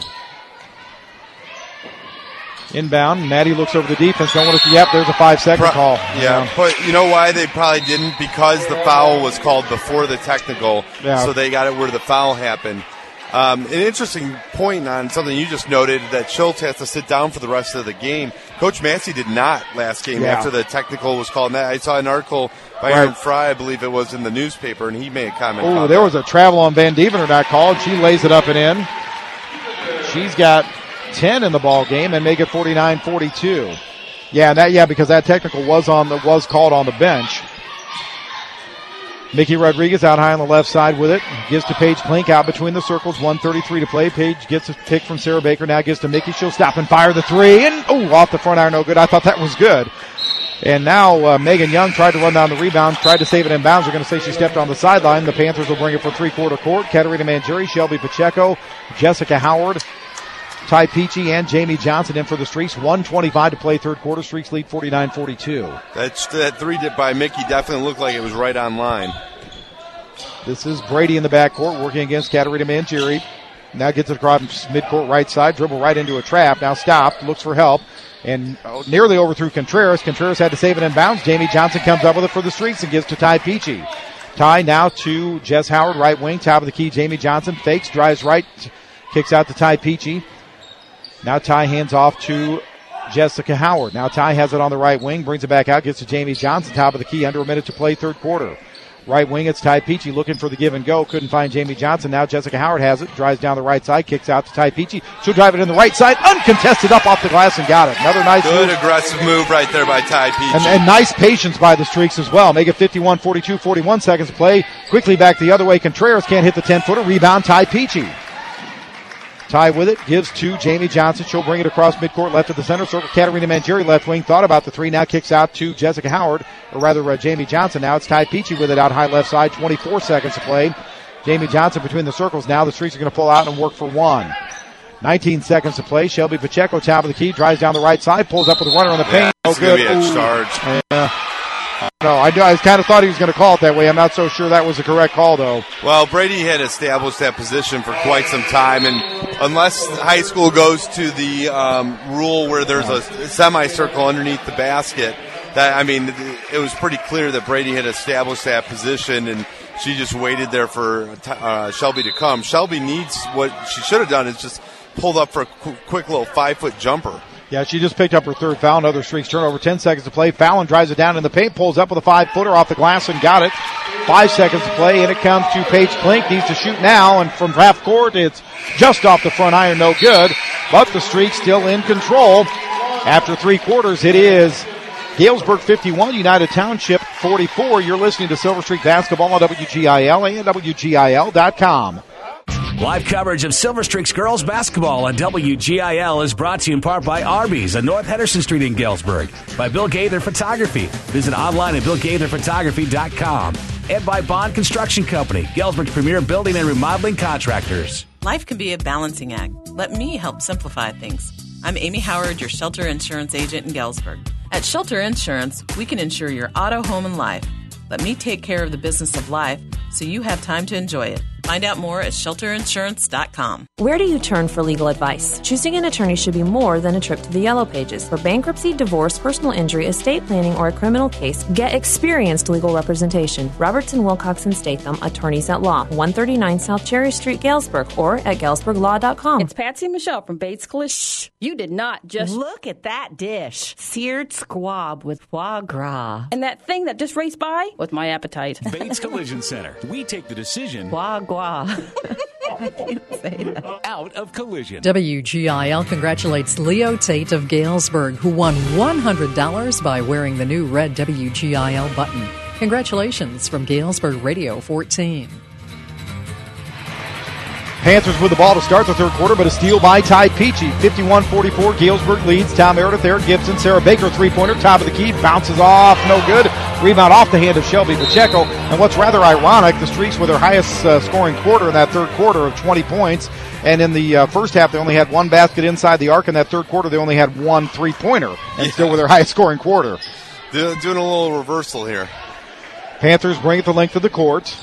Inbound, Maddie looks over the defense. Don't want to. Yep, there's a 5-second call. Yeah, but you know why they probably didn't? Because the foul was called before the technical, so they got it where the foul happened. An interesting point on something you just noted, that Schultz has to sit down for the rest of the game. Coach Massey did not last game after the technical was called. I saw an article by Aaron Fry, I believe it was in the newspaper, and he made a comment. Oh, there was a travel on Van Deventer not called. She lays it up and in. She's got 10 in the ball game and make it 49-42. Yeah, because that technical was called on the bench. Mickey Rodriguez out high on the left side with it. Gives to Paige Klink out between the circles. 1:33 to play. Paige gets a pick from Sarah Baker. Now gives to Mickey. She'll stop and fire the 3. And, off the front iron. No good. I thought that was good. And now Megan Young tried to run down the rebound. Tried to save it in bounds. We're going to say she stepped on the sideline. The Panthers will bring it for three-quarter court. Katarina Mangieri, Shelby Pacheco, Jessica Howard, Ty Peachy, and Jamie Johnson in for the Streaks. 1:25 to play third quarter. Streaks lead 49-42. That 3 by Mickey definitely looked like it was right on line. This is Brady in the backcourt working against Katarina Mangieri. Now gets it across midcourt right side. Dribble right into a trap. Now stopped. Looks for help. And nearly overthrew Contreras. Contreras had to save it in bounds. Jamie Johnson comes up with it for the Streaks and gives to Ty Peachy. Ty now to Jess Howard, right wing. Top of the key, Jamie Johnson. Fakes, drives right. Kicks out to Ty Peachy. Now Ty hands off to Jessica Howard. Now Ty has it on the right wing. Brings it back out. Gets to Jamie Johnson. Top of the key. Under a minute to play third quarter. Right wing, it's Ty Peachy looking for the give and go. Couldn't find Jamie Johnson. Now Jessica Howard has it. Drives down the right side. Kicks out to Ty Peachy. She'll drive it in the right side. Uncontested up off the glass and got it. Another nice good move. Aggressive move right there by Ty Peachy. And nice patience by the Streaks as well. Make it 51-42, 41 seconds to play. Quickly back the other way. Contreras can't hit the 10-footer. Rebound, Ty Peachy. Ty with it, gives to Jamie Johnson. She'll bring it across midcourt, left of the center circle. Katarina Mangieri, left wing, thought about the three. Now kicks out to Jessica Howard, or rather Jamie Johnson. Now it's Ty Peachy with it out high left side. 24 seconds to play. Jamie Johnson between the circles. Now the Streaks are going to pull out and work for one. 19 seconds to play. Shelby Pacheco, top of the key, drives down the right side, pulls up with a runner on the paint. No good. Charge. No, I kind of thought he was going to call it that way. I'm not so sure that was the correct call, though. Well, Brady had established that position for quite some time, and unless high school goes to the rule where there's a semicircle underneath the basket, it was pretty clear that Brady had established that position, and she just waited there for Shelby to come. Shelby needs, what she should have done is just pulled up for a quick little 5-foot jumper. Yeah, she just picked up her third foul. Another Streaks turnover. 10 seconds to play. Fallon drives it down in the paint, pulls up with a 5-footer off the glass and got it. 5 seconds to play, and it comes to Paige Klink. Needs to shoot now, and from half court, it's just off the front iron, no good. But the Streaks still in control. After 3 quarters, it is Galesburg 51, United Township 44. You're listening to Silver Streak Basketball on WGIL and WGIL.com. Live coverage of Silver Streaks girls basketball on WGIL is brought to you in part by Arby's on North Henderson Street in Galesburg, by Bill Gaither Photography. Visit online at BillGaitherPhotography.com. And by Bond Construction Company, Galesburg's premier building and remodeling contractors. Life can be a balancing act. Let me help simplify things. I'm Amy Howard, your Shelter Insurance agent in Galesburg. At Shelter Insurance, we can insure your auto, home, and life. Let me take care of the business of life so you have time to enjoy it. Find out more at shelterinsurance.com. Where do you turn for legal advice? Choosing an attorney should be more than a trip to the Yellow Pages. For bankruptcy, divorce, personal injury, estate planning, or a criminal case, get experienced legal representation. Robertson, Wilcox, and Statham, attorneys at law. 139 South Cherry Street, Galesburg, or at GalesburgLaw.com. It's Patsy Michelle from Bates Collision. Shh, you did not just... Look at that dish. Seared squab with foie gras. And that thing that just raced by with my appetite. Bates Collision Center. We take the decision. Foie gras. I can't say that. Out of collision. WGIL congratulates Leo Tate of Galesburg, who won $100 by wearing the new red WGIL button. Congratulations from Galesburg Radio 14. Panthers with the ball to start the third quarter, but a steal by Ty Peachy. 51-44, Galesburg leads. Tom Meredith, Eric Gibson, Sarah Baker, three-pointer, top of the key, bounces off, no good. Rebound off the hand of Shelby Pacheco. And what's rather ironic, the Streaks with their highest scoring quarter in that third quarter of 20 points. And in the first half, they only had one basket inside the arc. In that third quarter, they only had one three-pointer, and still with their highest scoring quarter. Doing a little reversal here. Panthers bring it the length of the court.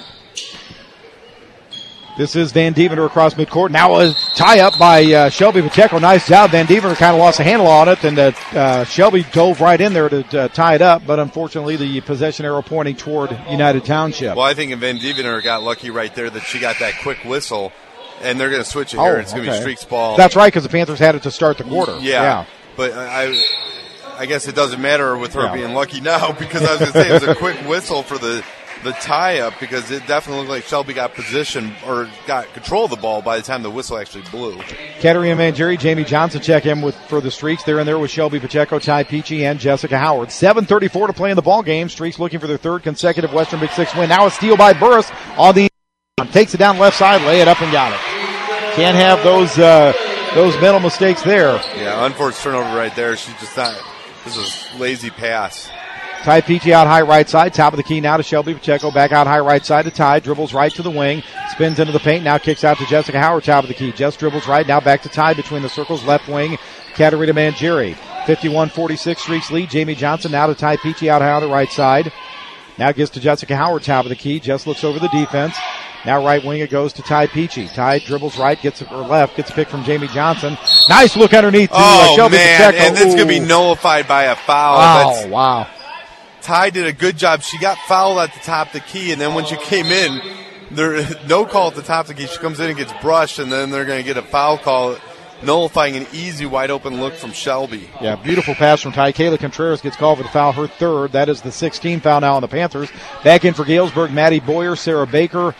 This is Van Deventer across midcourt. Now a tie-up by Shelby Pacheco. Nice job. Van Deventer kind of lost a handle on it, and Shelby dove right in there to tie it up, but unfortunately the possession arrow pointing toward United Township. Well, I think Van Deventer got lucky right there that she got that quick whistle, and they're going to switch it here. It's going to be Streaks ball. That's right, because the Panthers had it to start the quarter. Yeah. But I guess it doesn't matter with her being lucky now, because I was going to say it was a quick whistle for the tie-up, because it definitely looked like Shelby got position or got control of the ball by the time the whistle actually blew. Katarina Mangieri, Jamie Johnson check in for the Streaks. They're in there with Shelby Pacheco, Ty Peachy, and Jessica Howard. 7:34 to play in the ball game. Streaks looking for their third consecutive Western Big Six win. Now a steal by Burris on the takes it down left side, lay it up and got it. Can't have those mental mistakes there. Yeah, unforced turnover right there. She's just not. This is lazy pass. Ty Peachy out high right side, top of the key now to Shelby Pacheco, back out high right side to Ty, dribbles right to the wing, spins into the paint, now kicks out to Jessica Howard, top of the key. Just dribbles right, now back to Ty between the circles, left wing, Katarina Mangieri. 51-46, Streaks lead. Jamie Johnson now to Ty Peachy out high on the right side. Now gives to Jessica Howard, top of the key, just looks over the defense. Now right wing it goes to Ty Peachy. Ty dribbles right, gets a pick from Jamie Johnson. Nice look underneath to Shelby Pacheco. And it's going to be nullified by a foul. Oh, wow. Ty did a good job. She got fouled at the top of the key, and then when she came in, there no call at the top of the key. She comes in and gets brushed, and then they're going to get a foul call. nullifying an easy wide-open look from Shelby. Yeah, beautiful pass from Ty. Kayla Contreras gets called for the foul, her third. That is the 16th foul now on the Panthers. Back in for Galesburg, Maddie Boyer, Sarah Baker,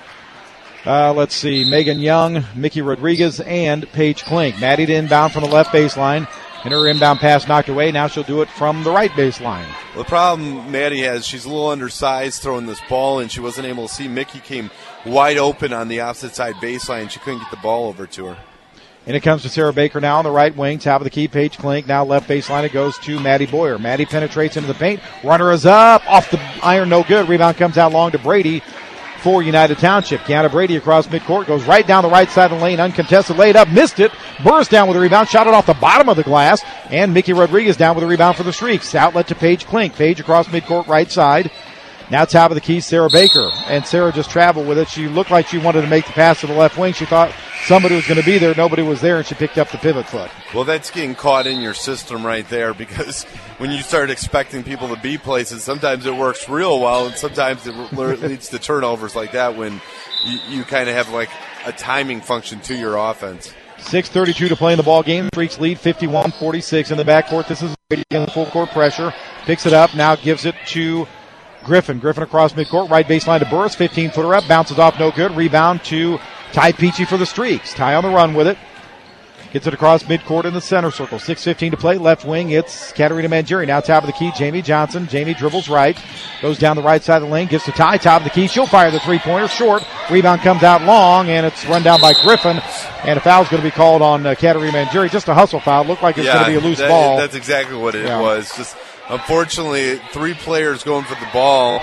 Megan Young, Mickey Rodriguez, and Paige Klink. Maddie to inbound from the left baseline, and her inbound pass knocked away. Now she'll do it from the right baseline. Well, the problem Maddie has, she's a little undersized throwing this ball, and she wasn't able to see. Mickey came wide open on the opposite side baseline. She couldn't get the ball over to her. And it comes to Sarah Baker now on the right wing. Top of the key, Paige Klink. Now left baseline, it goes to Maddie Boyer. Maddie penetrates into the paint. Runner is up. Off the iron, no good. Rebound comes out long to Brady for United Township. Kiana Brady across midcourt. Goes right down the right side of the lane. Uncontested. Laid up. Missed it. Burris down with the rebound. Shot it off the bottom of the glass. And Mickey Rodriguez down with the rebound for the Streaks. Outlet to Paige Klink. Paige across midcourt right side. Now top of the key, Sarah Baker. And Sarah just traveled with it. She looked like she wanted to make the pass to the left wing. She thought somebody was going to be there. Nobody was there, and she picked up the pivot foot. Well, that's getting caught in your system right there, because when you start expecting people to be places, sometimes it works real well, and sometimes it leads to turnovers like that when you kind of have like a timing function to your offense. 6:32 to play in the ball game. Streaks lead 51-46 in the backcourt. This is Brady in full court pressure. Picks it up, now gives it to Griffin. Griffin across midcourt, right baseline to Burris. 15-footer up, bounces off, no good. Rebound to Ty Peachy for the Streaks. Ty on the run with it. Gets it across midcourt in the center circle. 6:15 to play. Left wing, it's Katarina Mangieri. Now top of the key, Jamie Johnson. Jamie dribbles right. Goes down the right side of the lane. Gives to Ty. Top of the key. She'll fire the three-pointer. Short. Rebound comes out long, and it's run down by Griffin. And a foul's going to be called on Katarina Mangieri. Just a hustle foul. Looked like it's going to be a loose ball. That's exactly what it was. Just unfortunately, three players going for the ball,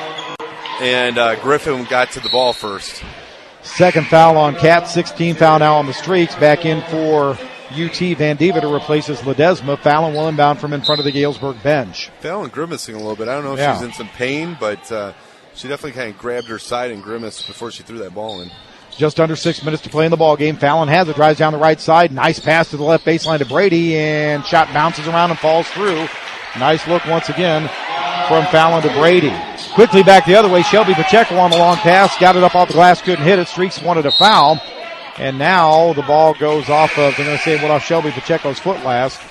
and Griffin got to the ball first. Second foul on Cat. 16 foul now on the Streaks. Back in for UT. Van Deventer replaces Ledesma. Fallon will inbound from in front of the Galesburg bench. Fallon grimacing a little bit. I don't know if she's in some pain, but she definitely kind of grabbed her side and grimaced before she threw that ball in. Just under 6 minutes to play in the ball game. Fallon has it, drives down the right side. Nice pass to the left baseline to Brady, and shot bounces around and falls through. Nice look once again from Fallon to Brady. Quickly back the other way. Shelby Pacheco on the long pass. Got it up off the glass, couldn't hit it. Streaks wanted a foul. And now the ball goes off of, they're going to say it went off Shelby Pacheco's foot last.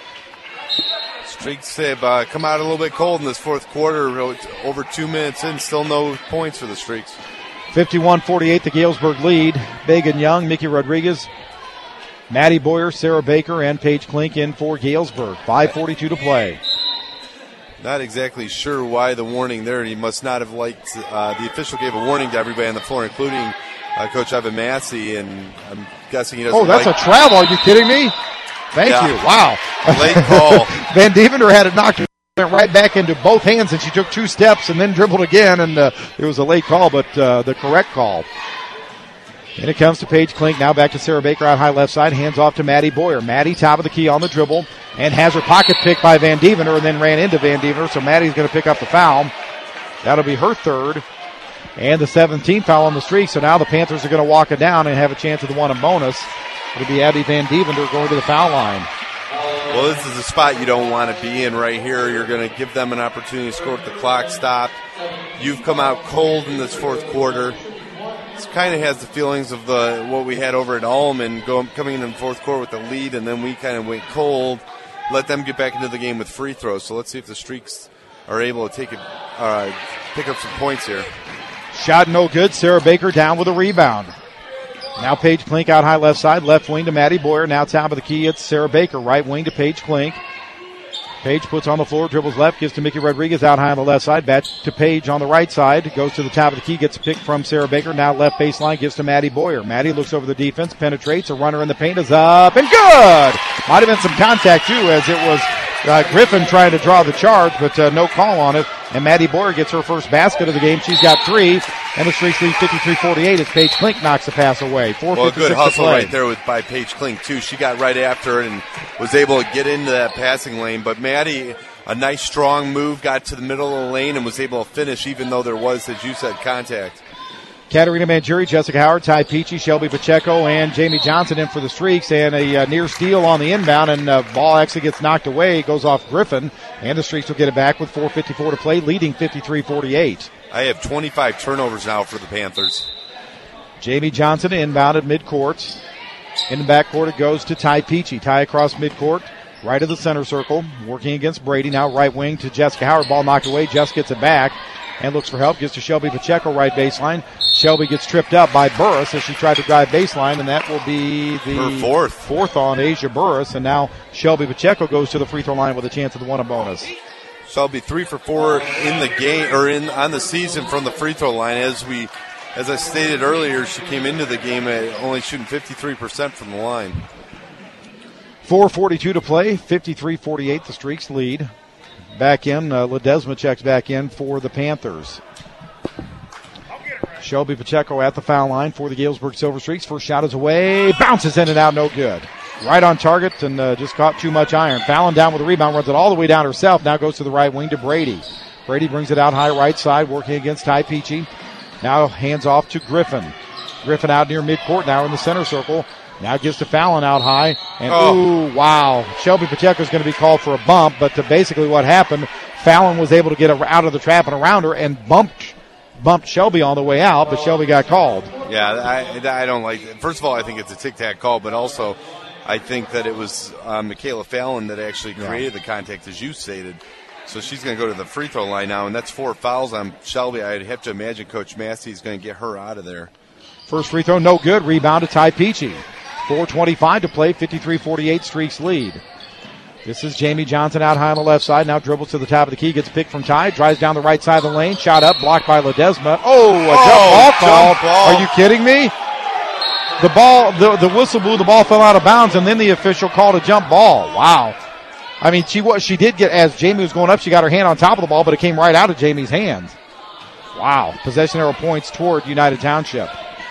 Streaks have come out a little bit cold in this fourth quarter. Over 2 minutes in, still no points for the Streaks. 51-48, the Galesburg lead. Megan Young, Mickey Rodriguez, Maddie Boyer, Sarah Baker, and Paige Klink in for Galesburg. 5:42 to play. Not exactly sure why the warning there. He must not have liked, the official gave a warning to everybody on the floor, including Coach Evan Massey, and I'm guessing he doesn't. Oh, that's a travel. Are you kidding me? Thank you. Wow. Late call. Van Deventer had it knocked right back into both hands, and she took 2 steps and then dribbled again, and it was a late call, but the correct call. And it comes to Paige Klink. Now back to Sarah Baker out high left side. Hands off to Maddie Boyer. Maddie top of the key on the dribble and has her pocket picked by Van Deventer and then ran into Van Deventer. So Maddie's going to pick up the foul. That'll be her third. And the 17th foul on the Streak. So now the Panthers are going to walk it down and have a chance of the one in bonus. It'll be Abby Van Deventer going to the foul line. Well, this is a spot you don't want to be in right here. You're going to give them an opportunity to score with the clock stopped. You've come out cold in this fourth quarter. This kind of has the feelings of what we had over at Allman, coming in the fourth quarter with the lead, and then we kind of went cold, let them get back into the game with free throws. So let's see if the Streaks are able to pick up some points here. Shot no good. Sarah Baker down with a rebound. Now Paige Klink out high left side, left wing to Maddie Boyer. Now top of the key, it's Sarah Baker, right wing to Paige Klink. Paige puts on the floor, dribbles left, gives to Mickey Rodriguez out high on the left side. Back to Paige on the right side. Goes to the top of the key, gets a pick from Sarah Baker. Now left baseline, gives to Maddie Boyer. Maddie looks over the defense, penetrates. A runner in the paint is up and good! Might have been some contact too, as it was Griffin trying to draw the charge, but no call on it. And Maddie Boyer gets her first basket of the game. She's got 3, and the Streaks lead 53-48 as Paige Klink knocks the pass away. Well, a good hustle right there by Paige Klink, too. She got right after it and was able to get into that passing lane. But Maddie, a nice, strong move, got to the middle of the lane and was able to finish, even though there was, as you said, contact. Katarina Mangieri, Jessica Howard, Ty Peachy, Shelby Pacheco, and Jamie Johnson in for the Streaks, and a near steal on the inbound, and the ball actually gets knocked away, goes off Griffin, and the Streaks will get it back with 4:54 to play, leading 53-48. I have 25 turnovers now for the Panthers. Jamie Johnson inbound at midcourt. In the backcourt, it goes to Ty Peachy. Ty across midcourt, right of the center circle, working against Brady. Now right wing to Jessica Howard. Ball knocked away. Jess gets it back and looks for help. Gives to Shelby Pacheco, right baseline. Shelby gets tripped up by Burris as she tried to drive baseline, and that will be her fourth on Asia Burris. And now Shelby Pacheco goes to the free throw line with a chance at the one bonus. Shelby 3 for 4 in the game or on the season from the free throw line. As I stated earlier, she came into the game only shooting 53% from the line. 4:42 to play, 53-48 the Streaks lead. Back in, Ledesma checks back in for the Panthers. Shelby Pacheco at the foul line for the Galesburg Silver Streaks. First shot is away, bounces in and out, no good. Right on target and just caught too much iron. Fallon down with the rebound, runs it all the way down herself. Now goes to the right wing to Brady. Brady brings it out high right side, working against Ty Peachy. Now hands off to Griffin. Griffin out near midcourt, now in the center circle. Now gives to Fallon out high. And ooh, wow. Shelby Pacheco is going to be called for a bump, but basically what happened, Fallon was able to get out of the trap and around her and bumped Shelby on the way out, but Shelby got called. Yeah, I don't like it. First of all, I think it's a tic-tac call, but also I think that it was Michaela Fallon that actually created the contact, as you stated. So she's going to go to the free throw line now, and that's 4 fouls on Shelby. I'd have to imagine Coach Massey is going to get her out of there. First free throw, no good. Rebound to Ty Peachy. 4:25 to play, 53-48 Streaks lead. This is Jamie Johnson out high on the left side. Now dribbles to the top of the key, gets picked from Ty, drives down the right side of the lane, shot up, blocked by Ledesma. Jump ball call. Are you kidding me? The ball, the whistle blew, the ball fell out of bounds, and then the official called a jump ball. Wow. I mean, she did get, as Jamie was going up, she got her hand on top of the ball, but it came right out of Jamie's hands. Wow. Possession arrow points toward United Township.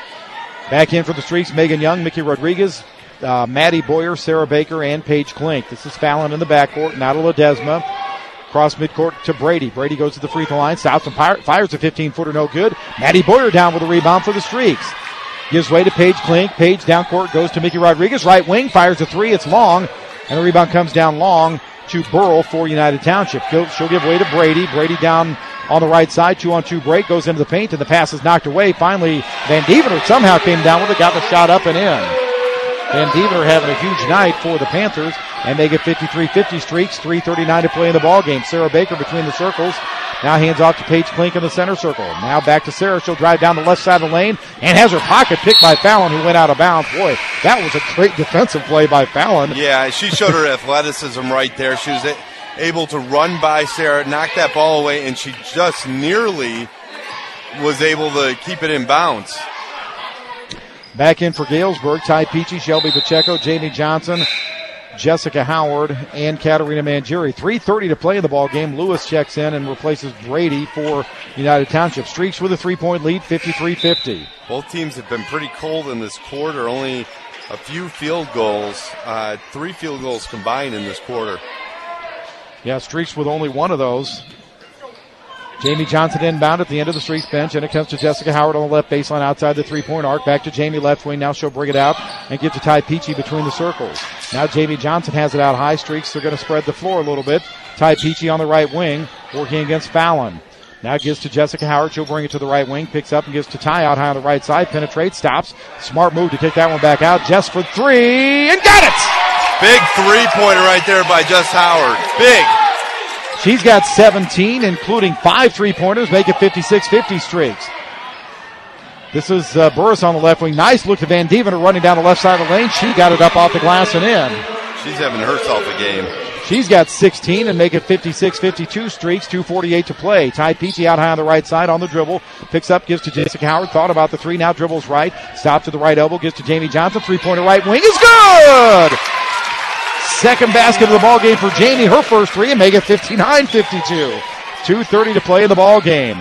Back in for the Streaks, Megan Young, Mickey Rodriguez, Maddie Boyer, Sarah Baker, and Paige Klink. This is Fallon in the backcourt, now to Ledesma. Cross midcourt to Brady. Brady goes to the free throw line, stops and fires a 15-footer, no good. Maddie Boyer down with a rebound for the Streaks. Gives way to Paige Klink. Paige down court goes to Mickey Rodriguez. Right wing, fires a three, it's long. And the rebound comes down long to Burrell for United Township. She'll give way to Brady. Brady down on the right side, 2-on-2 break, goes into the paint, and the pass is knocked away. Finally, Van Devener somehow came down with it, got the shot up and in. Van Devener having a huge night for the Panthers, and they get 53-50 Streaks, 3:39 to play in the ball game. Sarah Baker between the circles. Now hands off to Paige Klink in the center circle. Now back to Sarah. She'll drive down the left side of the lane and has her pocket picked by Fallon, who went out of bounds. Boy, that was a great defensive play by Fallon. Yeah, she showed her athleticism right there. She was able to run by Sarah, knock that ball away, and she just nearly was able to keep it in bounds. Back in for Galesburg, Ty Peachy, Shelby Pacheco, Jamie Johnson, Jessica Howard, and Katarina Mangieri. 3:30 to play in the ball game. Lewis checks in and replaces Brady for United Township. Streaks with a 3-point lead, 53-50. Both teams have been pretty cold in this quarter. Only a few field goals, 3 field goals combined in this quarter. Yeah, Streaks with only one of those. Jamie Johnson inbound at the end of the Streaks bench, and it comes to Jessica Howard on the left baseline outside the three-point arc. Back to Jamie left wing. Now she'll bring it out and give to Ty Peachy between the circles. Now Jamie Johnson has it out high. Streaks, they're going to spread the floor a little bit. Ty Peachy on the right wing, working against Fallon. Now gives to Jessica Howard. She'll bring it to the right wing. Picks up and gives to Ty out high on the right side. Penetrates, stops. Smart move to kick that one back out. Jess for three, and got it! Big three-pointer right there by Jess Howard. Big. She's got 17, including 5 3-pointers, make it 56-50 Streaks. This is Burris on the left wing. Nice look to Van Devener running down the left side of the lane. She got it up off the glass and in. She's having herself a game. She's got 16 and make it 56-52 Streaks, 2:48 to play. Ty Peachy out high on the right side on the dribble. Picks up, gives to Jessica Howard. Thought about the three, now dribbles right. Stops to the right elbow, gives to Jamie Johnson. 3-pointer right wing is good! Second basket of the ball game for Jamie, her first three, and make it 59-52. 2:30 to play in the ball game.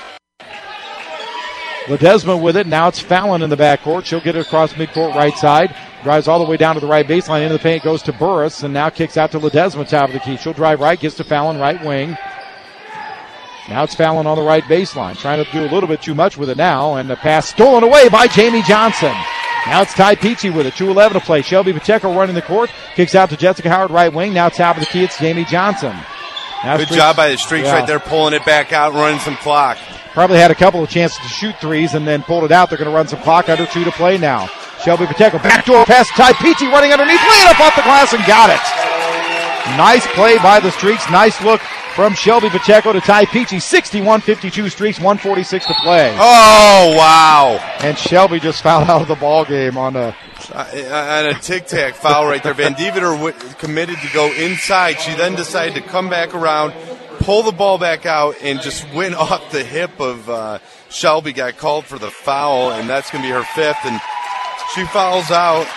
Ledesma with it. Now it's Fallon in the backcourt. She'll get it across midcourt right side. Drives all the way down to the right baseline. Into the paint goes to Burris, and now kicks out to Ledesma, top of the key. She'll drive right, gets to Fallon, right wing. Now it's Fallon on the right baseline. Trying to do a little bit too much with it now, and the pass stolen away by Jamie Johnson. Now it's Ty Peachy with it. 2:11 to play. Shelby Pacheco running the court. Kicks out to Jessica Howard, right wing. Now top of the key, it's Jamie Johnson. Now good job by the Streaks right there, pulling it back out, running some clock. Probably had a couple of chances to shoot threes and then pulled it out. They're going to run some clock, under 2 to play now. Shelby Pacheco, backdoor pass, Ty Peachy running underneath, laying up off the glass and got it. Nice play by the Streaks. Nice look from Shelby Pacheco to Ty Peachy. 61-52 Streaks, 1:46 to play. Oh, wow. And Shelby just fouled out of the ball game on a tic-tac foul right there. Van Deventer committed to go inside. She then decided to come back around, pull the ball back out, and just went off the hip of Shelby. Got called for the foul, and that's going to be her 5th. And she fouls out.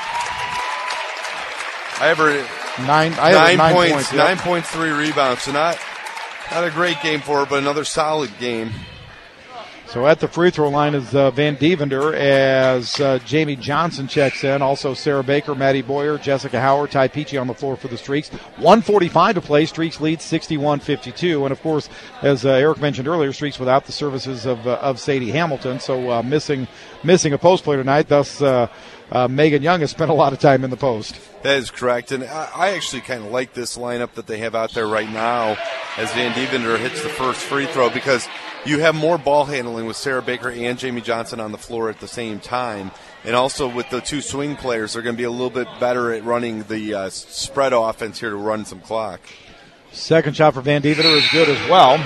I have her 9 points, yep. 9 points, 3 rebounds. So not a great game for her, but another solid game. So at the free throw line is Van Deventer as Jamie Johnson checks in. Also Sarah Baker, Maddie Boyer, Jessica Howard, Ty Peachy on the floor for the Streaks. 1:45 to play. Streaks lead 61-52. And, of course, as Eric mentioned earlier, Streaks without the services of Sadie Hamilton. So missing a post player tonight. Thus, Megan Young has spent a lot of time in the post. That is correct. And I actually kind of like this lineup that they have out there right now as Van Deventer hits the first free throw, because you have more ball handling with Sarah Baker and Jamie Johnson on the floor at the same time. And also with the 2 swing players, they're going to be a little bit better at running the spread offense here to run some clock. Second shot for Van Deventer is good as well.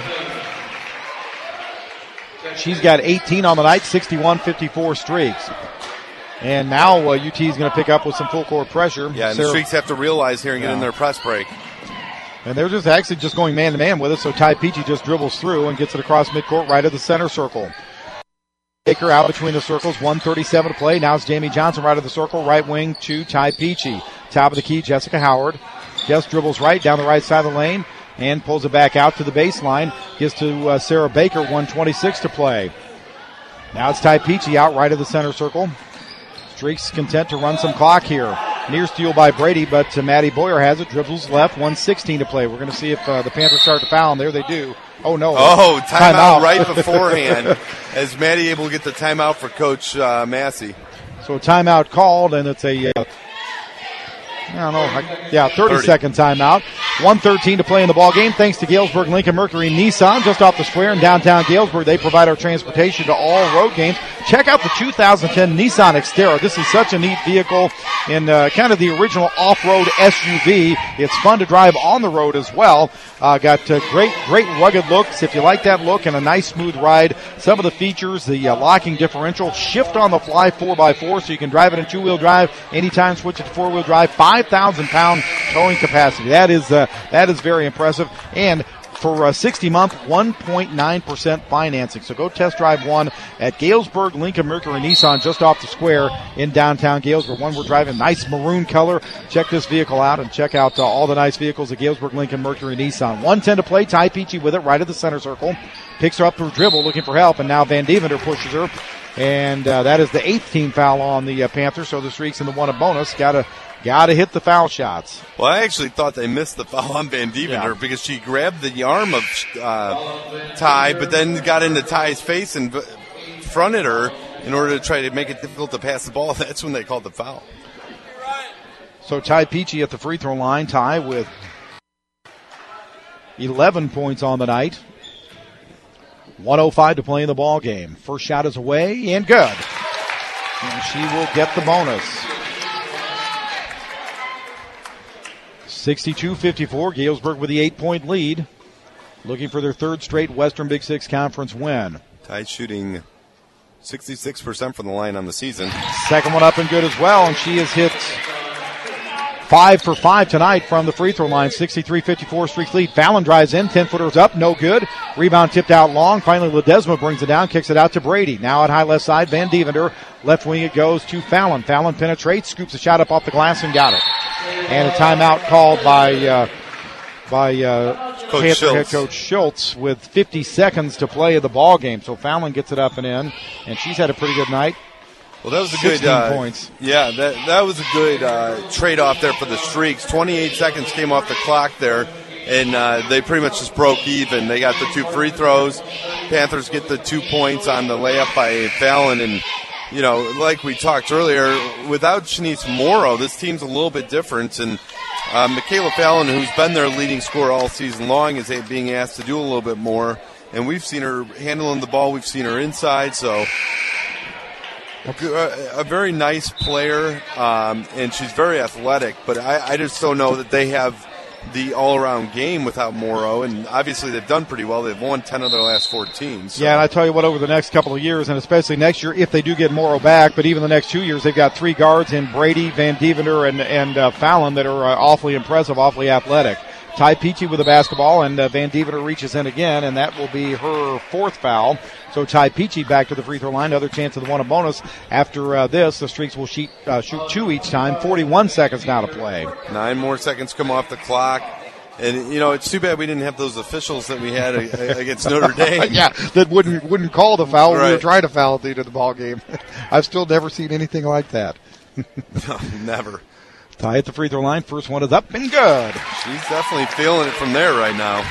She's got 18 on the night, 61-54 Streaks. And now UT is going to pick up with some full court pressure. Yeah, and the Streaks have to realize here and get in their press break. And they're just going man-to-man with it, so Ty Peachy just dribbles through and gets it across midcourt right of the center circle. Baker out between the circles, 1:37 to play. Now it's Jamie Johnson right of the circle, right wing to Ty Peachy. Top of the key, Jessica Howard. Just dribbles right down the right side of the lane and pulls it back out to the baseline. Gives to Sarah Baker, 1:26 to play. Now it's Ty Peachy out right of the center circle. Streaks content to run some clock here. Near steal by Brady, but Maddie Boyer has it. Dribbles left, 1:16 to play. We're going to see if the Panthers start to foul, and there they do. Oh, no. Oh, timeout right beforehand as Maddie able to get the timeout for Coach Massey. So timeout called, and it's a 30-second timeout. 1:13 to play in the ball game. Thanks to Galesburg Lincoln Mercury Nissan, just off the square in downtown Galesburg. They provide our transportation to all road games. Check out the 2010 Nissan Xterra. This is such a neat vehicle in kind of the original off-road SUV. It's fun to drive on the road as well. Got great rugged looks. If you like that look, and a nice smooth ride. Some of the features: the locking differential, shift on the fly 4x4, so you can drive it in 2-wheel drive anytime. Switch it to 4-wheel drive. 5,000-pound towing capacity. That is very impressive. And for 60 month, 1.9% financing. So go test drive one at Galesburg Lincoln Mercury Nissan, just off the square in downtown Galesburg. One we're driving, nice maroon color. Check this vehicle out and check out all the nice vehicles at Galesburg Lincoln Mercury Nissan. 1:10 to play. Ty Peachy with it right at the center circle. Picks her up through dribble, looking for help, and now Van Deventer pushes her. And that is the 8th team foul on the Panthers, so the Streaks in the one a bonus. Gotta hit the foul shots. Well, I actually thought they missed the foul on Van Deventer because she grabbed the arm of Ty, but then got into Ty's face and fronted her in order to try to make it difficult to pass the ball. That's when they called the foul. So Ty Peachy at the free throw line. Ty with 11 points on the night. 1:05 to play in the ball game. First shot is away and good. And she will get the bonus. 62-54, Galesburg with the 8-point lead. Looking for their 3rd straight Western Big Six Conference win. Ty shooting 66% from the line on the season. Second one up and good as well, and she has hit 5 for 5 tonight from the free throw line. 63-54, Streaks lead. Fallon drives in, 10-footers up, no good. Rebound tipped out long. Finally, Ledesma brings it down, kicks it out to Brady. Now at high left side, Van Deventer. Left wing it goes to Fallon. Fallon penetrates, scoops a shot up off the glass and got it. And a timeout called by Panther head coach Schultz with 50 seconds to play of the ball game. So Fallon gets it up and in, and she's had a pretty good night. Well, that was a 16 good points. Yeah, that was a good trade-off there for the Streaks. 28 seconds came off the clock there, and they pretty much just broke even. They got the 2 free throws. Panthers get the 2 points on the layup by Fallon, and like we talked earlier, without Shanice Morrow, this team's a little bit different. And Michaela Fallon, who's been their leading scorer all season long, is being asked to do a little bit more. And we've seen her handling the ball. We've seen her inside. So A very nice player, and she's very athletic, but I just don't know that they have the all-around game without Morrow, and obviously they've done pretty well. They've won 10 of their last 14. So. Yeah, and I tell you what, over the next couple of years, and especially next year, if they do get Morrow back, but even the next 2 years, they've got 3 guards in Brady, Van Deventer, and Fallon that are awfully impressive, awfully athletic. Ty Peachy with the basketball, and Van Deventer reaches in again, and that will be her 4th foul. So Ty Peachy back to the free throw line. Another chance of the one a bonus. After this, the Streaks will shoot 2 each time. 41 seconds now to play. 9 more seconds come off the clock. And, it's too bad we didn't have those officials that we had against Notre Dame. Yeah, that wouldn't call the foul. Right. We were trying to foul at the end of the ball game. I've still never seen anything like that. No, never. Ty at the free throw line. First one is up and good. She's definitely feeling it from there right now.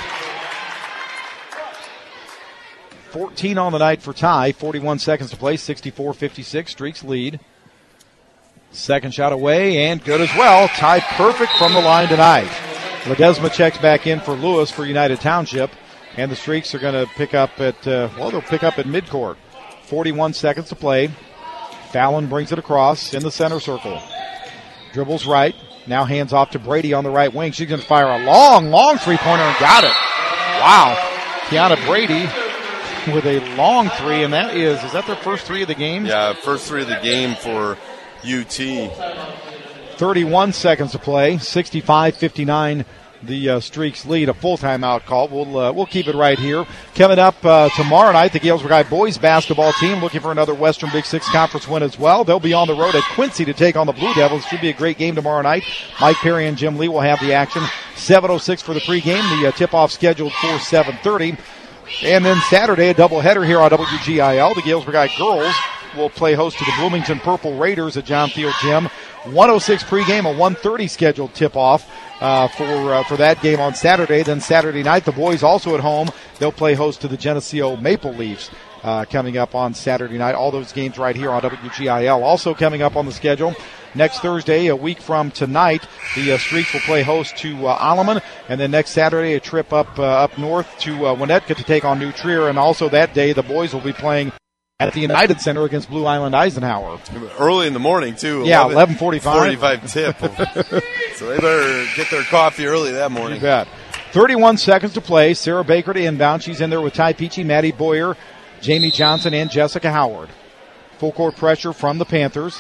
14 on the night for Ty. 41 seconds to play. 64-56. Streaks lead. Second shot away and good as well. Ty perfect from the line tonight. Ledesma checks back in for Lewis for United Township. And the Streaks are going to pick up at, they'll pick up at midcourt. 41 seconds to play. Fallon brings it across in the center circle. Dribbles right. Now hands off to Brady on the right wing. She's going to fire a long three-pointer and got it. Wow. Kiana Brady with a long three, and is that their first 3 of the game? Yeah, first 3 of the game for UT. 31 seconds to play. 65-59. The Streaks lead. A full timeout call. We'll keep it right here. Coming up tomorrow night, the Galesburg High boys basketball team looking for another Western Big Six Conference win as well. They'll be on the road at Quincy to take on the Blue Devils. Should be a great game tomorrow night. Mike Perry and Jim Lee will have the action. 7:06 for the pregame. The tip-off scheduled for 7:30. And then Saturday, a doubleheader here on WGIL. The Galesburg High girls will play host to the Bloomington Purple Raiders at John Field Gym. 1:06 pregame, a 1:30 scheduled tip-off for that game on Saturday. Then Saturday night, the boys also at home. They'll play host to the Geneseo Maple Leafs coming up on Saturday night. All those games right here on WGIL. Also coming up on the schedule, next Thursday, a week from tonight, the Streaks will play host to Alleman. And then next Saturday, a trip up north to Winnetka to take on New Trier. And also that day, the boys will be playing at the United Center against Blue Island Eisenhower. Early in the morning, too. Yeah, 11:45. 45 tip. So they better get their coffee early that morning. You bet. 31 seconds to play. Sarah Baker to inbound. She's in there with Ty Peachy, Maddie Boyer, Jamie Johnson, and Jessica Howard. Full court pressure from the Panthers.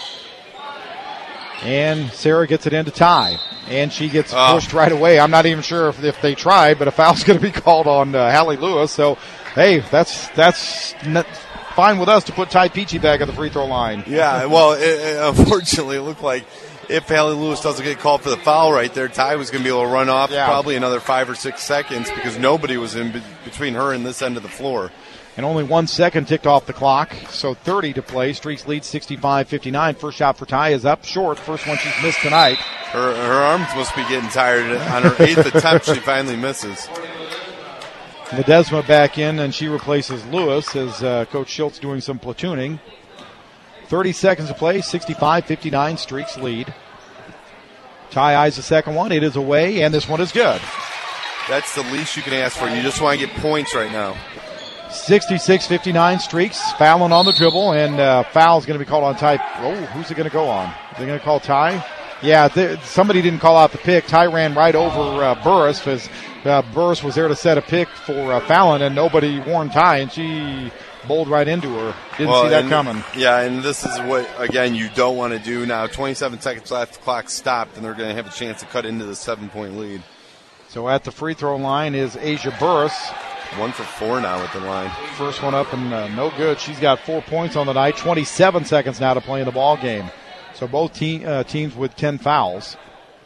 And Sarah gets it into Ty. And she gets pushed right away. I'm not even sure if they tried, but a foul's going to be called on Hallie Lewis. So, hey, that's fine with us to put Ty Peachy back at the free throw line. Yeah, well, unfortunately, it looked like if Hallie Lewis doesn't get called for the foul right there, Ty was going to be able to run off probably another 5 or 6 seconds because nobody was in between her and this end of the floor. And only 1 second ticked off the clock, so 30 to play. Streaks lead 65-59. First shot for Ty is up short. First one she's missed tonight. Her arms must be getting tired. On her 8th attempt, she finally misses. Ledesma back in, and she replaces Lewis as Coach Schultz doing some platooning. 30 seconds to play, 65-59, Streaks lead. Ty eyes the second one. It is away, and this one is good. That's the least you can ask for. You just want to get points right now. 66-59, Streaks. Fallon on the dribble, and foul's going to be called on Ty. Oh, who's it going to go on? Are they going to call Ty? Yeah, somebody didn't call out the pick. Ty ran right over Burris because Burris was there to set a pick for Fallon, and nobody warned Ty, and she bowled right into her. Didn't see that coming. Yeah, and this is what, again, you don't want to do now. 27 seconds left, the clock stopped, and they're going to have a chance to cut into the 7-point lead. So at the free throw line is Asia Burris. 1 for 4 now at the line. First one up and no good. She's got 4 points on the night. 27 seconds now to play in the ball game. So both teams with 10 fouls.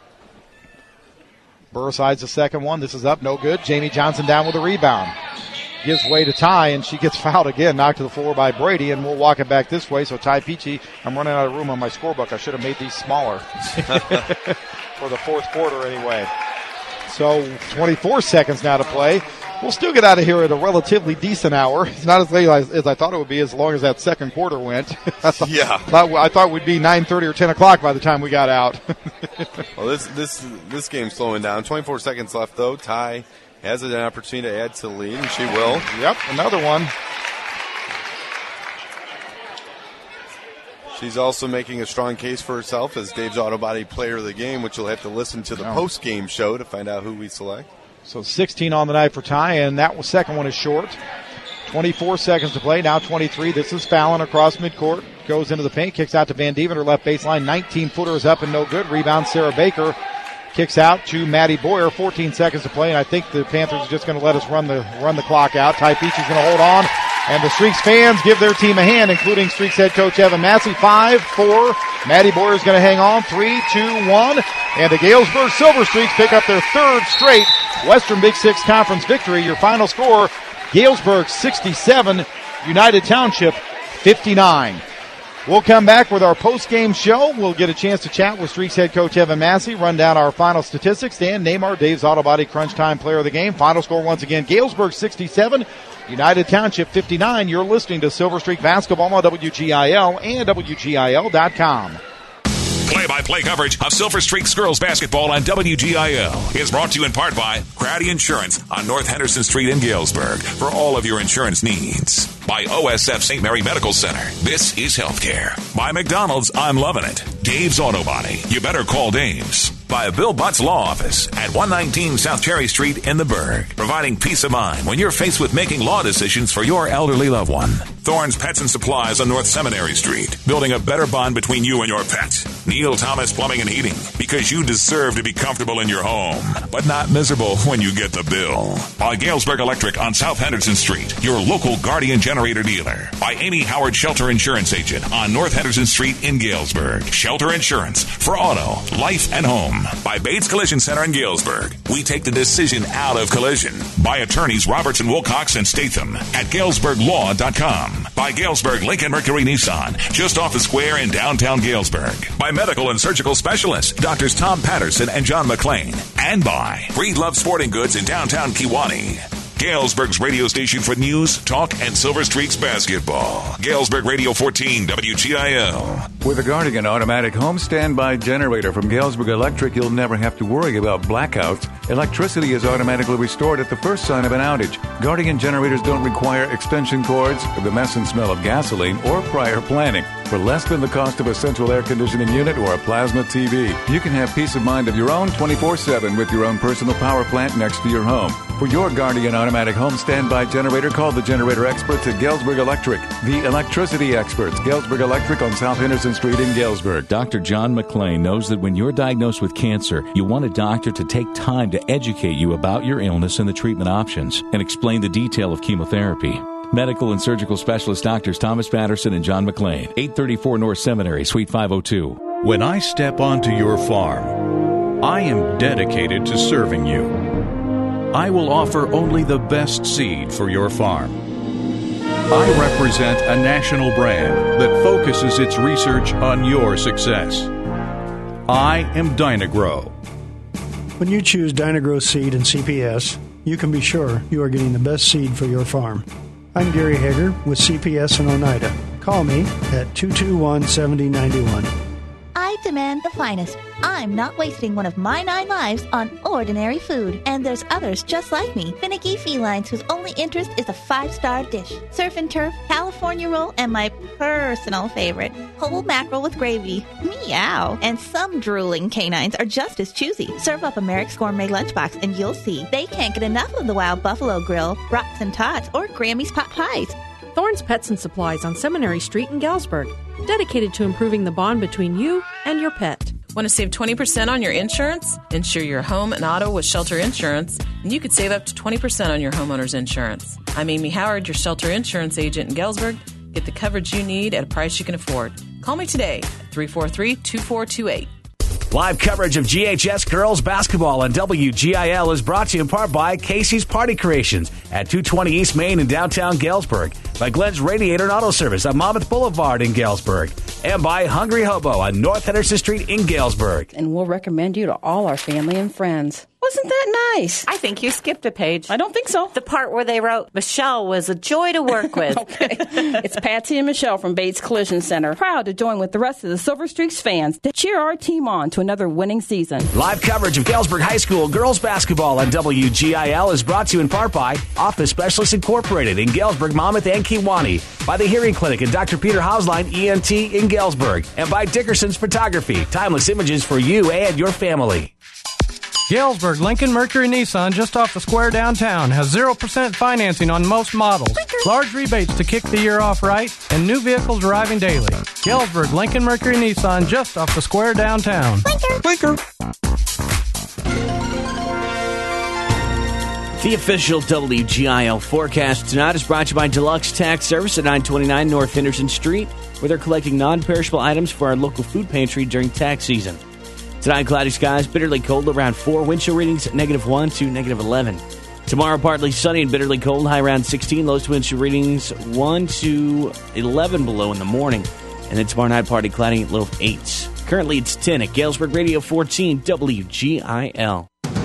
Burris hides the second one. This is up, no good. Jamie Johnson down with a rebound. Gives way to Ty, and she gets fouled again, knocked to the floor by Brady, and we'll walk it back this way. So Ty Peachy, I'm running out of room on my scorebook. I should have made these smaller for the fourth quarter anyway. So 24 seconds now to play. We'll still get out of here at a relatively decent hour. It's not as late as I thought it would be as long as that second quarter went. I thought we'd be 9:30 or 10 o'clock by the time we got out. Well, this game's slowing down. 24 seconds left, though. Ty has an opportunity to add to the lead, and she will. Yep, another one. She's also making a strong case for herself as Dave's Auto Body Player of the Game, which you'll have to listen to the post-game show to find out who we select. So 16 on the night for Ty, and that second one is short. 24 seconds to play, now 23. This is Fallon across midcourt. Goes into the paint, kicks out to Van Dieven, her left baseline. 19-footer is up and no good. Rebound, Sarah Baker. Kicks out to Maddie Boyer. 14 seconds to play, and I think the Panthers are just going to let us run the clock out. Ty Peachy's going to hold on, and the Streaks fans give their team a hand, including Streaks head coach Evan Massey. 5-4. Maddie Boyer's going to hang on. 3, 2, 1. And the Galesburg Silver Streaks pick up their third straight Western Big Six Conference victory. Your final score, Galesburg 67, United Township 59. We'll come back with our post-game show. We'll get a chance to chat with Streaks head coach Evan Massey, run down our final statistics, and name our Dave's Auto Body Crunch Time Player of the Game. Final score once again, Galesburg 67, United Township 59. You're listening to Silver Streak Basketball on WGIL and WGIL.com. Play-by-play coverage of Silver Streaks girls basketball on WGIL is brought to you in part by Grady Insurance on North Henderson Street in Galesburg for all of your insurance needs. By OSF St. Mary Medical Center, this is healthcare. By McDonald's, I'm loving it. Dave's Auto Body, you better call Dave's. By Bill Butt's Law Office at 119 South Cherry Street in the Burg, providing peace of mind when you're faced with making law decisions for your elderly loved one. Thorne's Pets and Supplies on North Seminary Street, building a better bond between you and your pet. Neil Thomas Plumbing and Heating, because you deserve to be comfortable in your home, but not miserable when you get the bill. By Galesburg Electric on South Henderson Street, your local Guardian generator dealer. By Amy Howard Shelter Insurance Agent on North Henderson Street in Galesburg. Shelter Insurance for auto, life, and home. By Bates Collision Center in Galesburg. We take the decision out of collision. By attorneys Robertson, Wilcox, and Statham at GalesburgLaw.com. By Galesburg Lincoln Mercury Nissan, just off the square in downtown Galesburg. By medical and surgical specialists, Doctors Tom Patterson and John McLean. And by Breedlove Sporting Goods in downtown Kewanee. Galesburg's radio station for news, talk, and Silver Streaks basketball. Galesburg Radio 14, WGIL. With a Guardian automatic home standby generator from Galesburg Electric, you'll never have to worry about blackouts. Electricity is automatically restored at the first sign of an outage. Guardian generators don't require extension cords, the mess and smell of gasoline, or prior planning. For less than the cost of a central air conditioning unit or a plasma TV, you can have peace of mind of your own 24/7 with your own personal power plant next to your home. For your Guardian automatic home standby generator, call the generator experts at Galesburg Electric, the electricity experts. Galesburg Electric on South Henderson Street in Galesburg. Dr. John McLean knows that when you're diagnosed with cancer, you want a doctor to take time to educate you about your illness and the treatment options and explain the detail of chemotherapy. Medical and surgical specialist doctors Thomas Patterson and John McLean, 834 North Seminary, Suite 502. When I step onto your farm, I am dedicated to serving you. I will offer only the best seed for your farm. I represent a national brand that focuses its research on your success. I am Dynagrow. When you choose Dynagrow Seed and CPS, you can be sure you are getting the best seed for your farm. I'm Gary Hager with CPS in Oneida. Call me at 221-7091. I demand the finest. I'm not wasting one of my 9 lives on ordinary food. And there's others just like me. Finicky felines whose only interest is a 5-star dish. Surf and turf, California roll, and my personal favorite, whole mackerel with gravy. Meow. And some drooling canines are just as choosy. Serve up a Merrick's Gourmet Lunchbox and you'll see they can't get enough of the Wild Buffalo Grill, Brats and Tots, or Grammy's Pot Pies. Thorne's Pets and Supplies on Seminary Street in Galesburg. Dedicated to improving the bond between you and your pet. Want to save 20% on your insurance? Insure your home and auto with Shelter Insurance, and you could save up to 20% on your homeowner's insurance. I'm Amy Howard, your Shelter Insurance agent in Galesburg. Get the coverage you need at a price you can afford. Call me today at 343-2428. Live coverage of GHS girls basketball on WGIL is brought to you in part by Casey's Party Creations at 220 East Main in downtown Galesburg, by Glenn's Radiator and Auto Service on Monmouth Boulevard in Galesburg, and by Hungry Hobo on North Henderson Street in Galesburg. And we'll recommend you to all our family and friends. wasn't that nice? I think you skipped a page. I don't think so. The part where they wrote, Michelle was a joy to work with. Okay. It's Patsy and Michelle from Bates Collision Center. Proud to join with the rest of the Silver Streaks fans to cheer our team on to another winning season. Live coverage of Galesburg High School girls basketball on WGIL is brought to you in part by Office Specialists Incorporated in Galesburg, Monmouth, and Kewanee, by the Hearing Clinic and Dr. Peter Hauslein ENT in Galesburg, and by Dickerson's Photography, timeless images for you and your family. Galesburg Lincoln Mercury Nissan, just off the square downtown, has 0% financing on most models, large rebates to kick the year off right, and new vehicles arriving daily. Galesburg Lincoln Mercury Nissan, just off the square downtown. Blinker. The official WGIL forecast tonight is brought to you by Deluxe Tax Service at 929 North Henderson Street, where they're collecting non-perishable items for our local food pantry during tax season. Tonight, cloudy skies, bitterly cold, around 4. Wind chill readings -1 to -11. Tomorrow, partly sunny and bitterly cold, high around 16. Lowest wind chill readings 1 to 11 below in the morning. And then tomorrow night, partly cloudy at low of 8. Currently, it's 10 at Galesburg Radio 14 WGIL.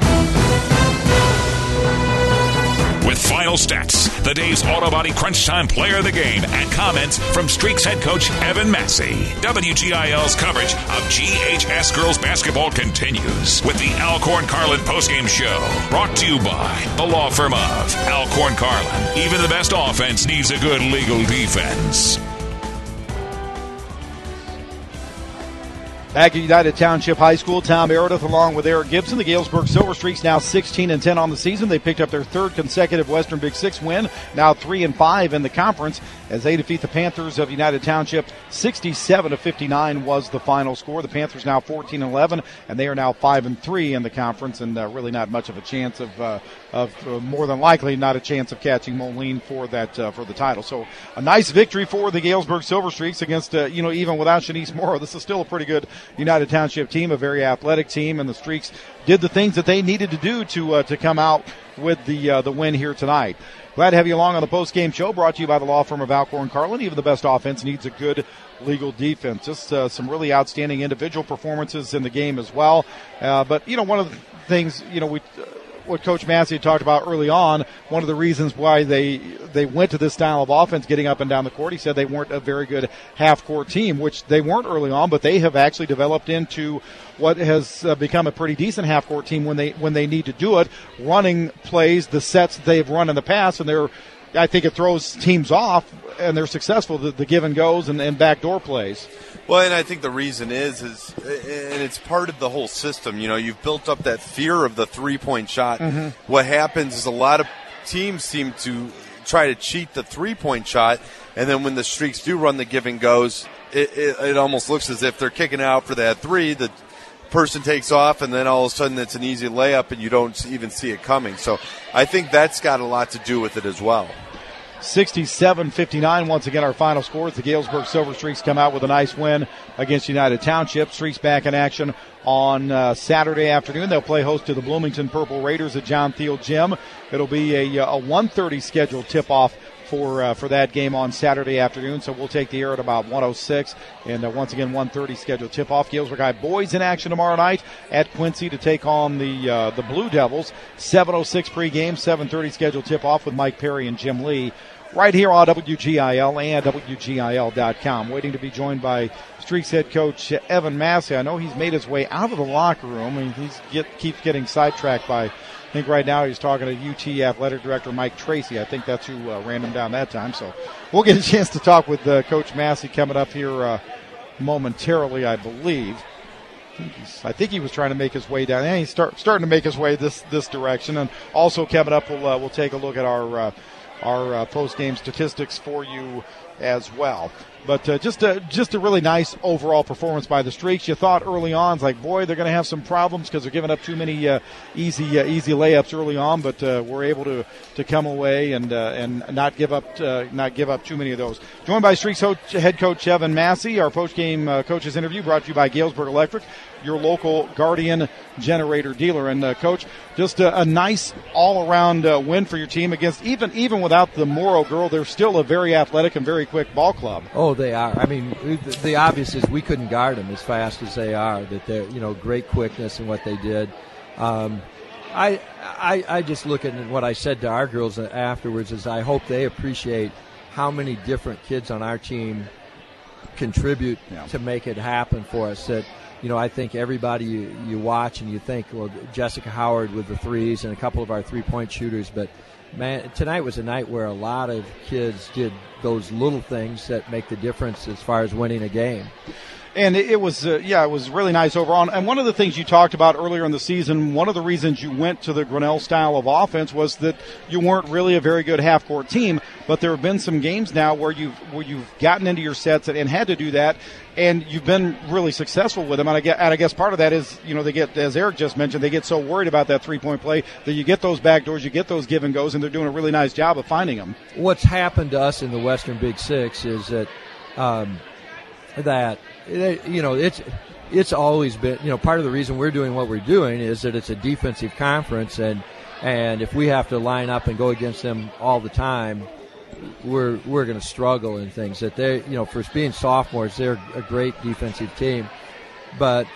With final stats, the day's Auto Body Crunch Time Player of the Game, and comments from Streaks head coach Evan Massey. WGIL's coverage of GHS girls basketball continues with the Alcorn Carlin postgame show, brought to you by the law firm of Alcorn Carlin. Even the best offense needs a good legal defense. Back at United Township High School, Tom Meredith along with Eric Gibson. The Galesburg Silver Streaks now 16-10 on the season. They picked up their third consecutive Western Big Six win, now 3-5 in the conference as they defeat the Panthers of United Township. 67-59 was the final score. The Panthers now 14-11, and they are now 5-3 in the conference, and really not much of a chance of more than likely not a chance of catching Moline for that for the title. So a nice victory for the Galesburg Silver Streaks against even without Shanice Morrow. This is still a pretty good United Township team, a very athletic team, and the Streaks did the things that they needed to do to come out with the win here tonight. Glad to have you along on the post-game show, brought to you by the law firm of Alcorn Carlin. Even the best offense needs a good legal defense. Just some really outstanding individual performances in the game as well. But one of the things what Coach Massey talked about early on, one of the reasons why they went to this style of offense, getting up and down the court, he said they weren't a very good half-court team, which they weren't early on, but they have actually developed into what has become a pretty decent half-court team when they need to do it, running plays, the sets they've run in the past, and I think it throws teams off, and they're successful, the give and goes and backdoor plays. Well, and I think the reason is and it's part of the whole system. You've built up that fear of the three-point shot. Mm-hmm. What happens is a lot of teams seem to try to cheat the three-point shot, and then when the Streaks do run the give and goes, it almost looks as if they're kicking out for that three. The person takes off, and then all of a sudden it's an easy layup, and you don't even see it coming. So I think that's got a lot to do with it as well. 67-59, once again, our final scores. The Galesburg Silver Streaks come out with a nice win against United Township. Streaks back in action on Saturday afternoon. They'll play host to the Bloomington Purple Raiders at John Thiel Gym. It'll be a 1:30 scheduled tip-off for that game on Saturday afternoon. So we'll take the air at about 1:06, and once again 1:30 scheduled tip-off. Galesburg High boys in action tomorrow night at Quincy to take on the Blue Devils. 7:06 pregame, 7:30 scheduled tip-off with Mike Perry and Jim Lee. Right here on WGIL and WGIL.com. Waiting to be joined by Streaks head coach Evan Massey. I know he's made his way out of the locker room, and he keeps getting sidetracked by, I think right now he's talking to UT Athletic Director Mike Tracy. I think that's who ran him down that time. So we'll get a chance to talk with Coach Massey coming up here momentarily, I believe. I think he was trying to make his way down. He's starting to make his way this direction. And also coming up, we'll take a look at our post-game statistics for you as well. But just a really nice overall performance by the Streaks. You thought early on, it's like, boy, they're going to have some problems because they're giving up too many easy layups early on. But we're able to come away and not give up too many of those. Joined by Streaks head coach Evan Massey. Our post-game coaches interview brought to you by Galesburg Electric, your local Guardian generator dealer. And Coach, just a nice all-around win for your team against even without the Morrow girl. They're still a very athletic and very quick ball club. Oh, they are. I mean, the obvious is we couldn't guard them as fast as they are. That they're great quickness in what they did. I just look at what I said to our girls afterwards is I hope they appreciate how many different kids on our team contribute to make it happen for us. That, I think everybody you watch and you think, well, Jessica Howard with the threes and a couple of our three-point shooters, but man, tonight was a night where a lot of kids did those little things that make the difference as far as winning a game. And it was, it was really nice overall. And one of the things you talked about earlier in the season, one of the reasons you went to the Grinnell style of offense was that you weren't really a very good half-court team. But there have been some games now where you've gotten into your sets and had to do that, and you've been really successful with them. And I guess part of that is, they get, as Eric just mentioned, they get so worried about that three-point play that you get those backdoors, you get those give and goes, and they're doing a really nice job of finding them. What's happened to us in the Western Big Six is that it's always been, part of the reason we're doing what we're doing is that it's a defensive conference, and if we have to line up and go against them all the time, we're going to struggle in things. That they, for being sophomores, they're a great defensive team, but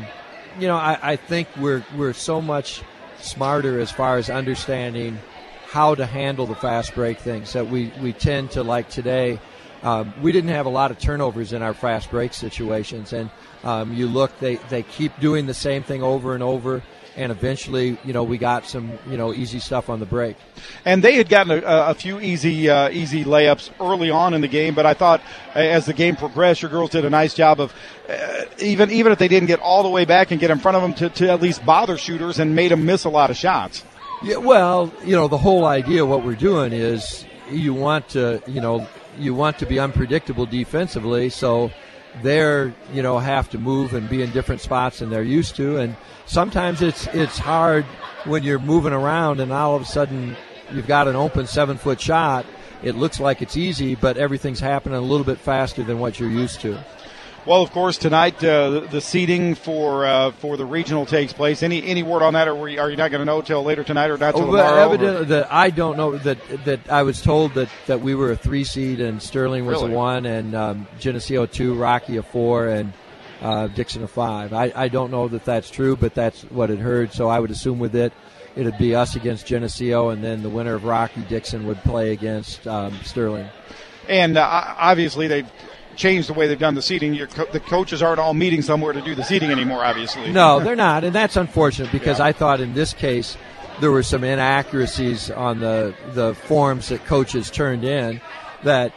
I think we're so much smarter as far as understanding how to handle the fast break things that we tend to, like today. We didn't have a lot of turnovers in our fast break situations, and you look, they keep doing the same thing over and over, and eventually, we got some, easy stuff on the break. And they had gotten a few easy layups early on in the game, but I thought as the game progressed, your girls did a nice job of, even if they didn't get all the way back and get in front of them, to at least bother shooters and made them miss a lot of shots. Yeah, well, the whole idea of what we're doing is you want to be unpredictable defensively, so they're, have to move and be in different spots than they're used to. And sometimes it's hard when you're moving around and all of a sudden you've got an open 7-foot shot. It looks like it's easy, but everything's happening a little bit faster than what you're used to. Well, of course, tonight the seeding for the regional takes place. Any word on that, or are you not going to know till later tonight, or not till tomorrow? Evidently, I don't know. That I was told that we were a 3 seed and Sterling was a 1, and Geneseo a 2, Rocky a 4, and Dixon a 5. I don't know that that's true, but that's what it heard. So I would assume with it'd be us against Geneseo, and then the winner of Rocky Dixon would play against Sterling. And obviously they've changed the way they've done the seating. The coaches aren't all meeting somewhere to do the seating anymore, obviously. No, they're not, and that's unfortunate because I thought in this case there were some inaccuracies on the forms that coaches turned in that,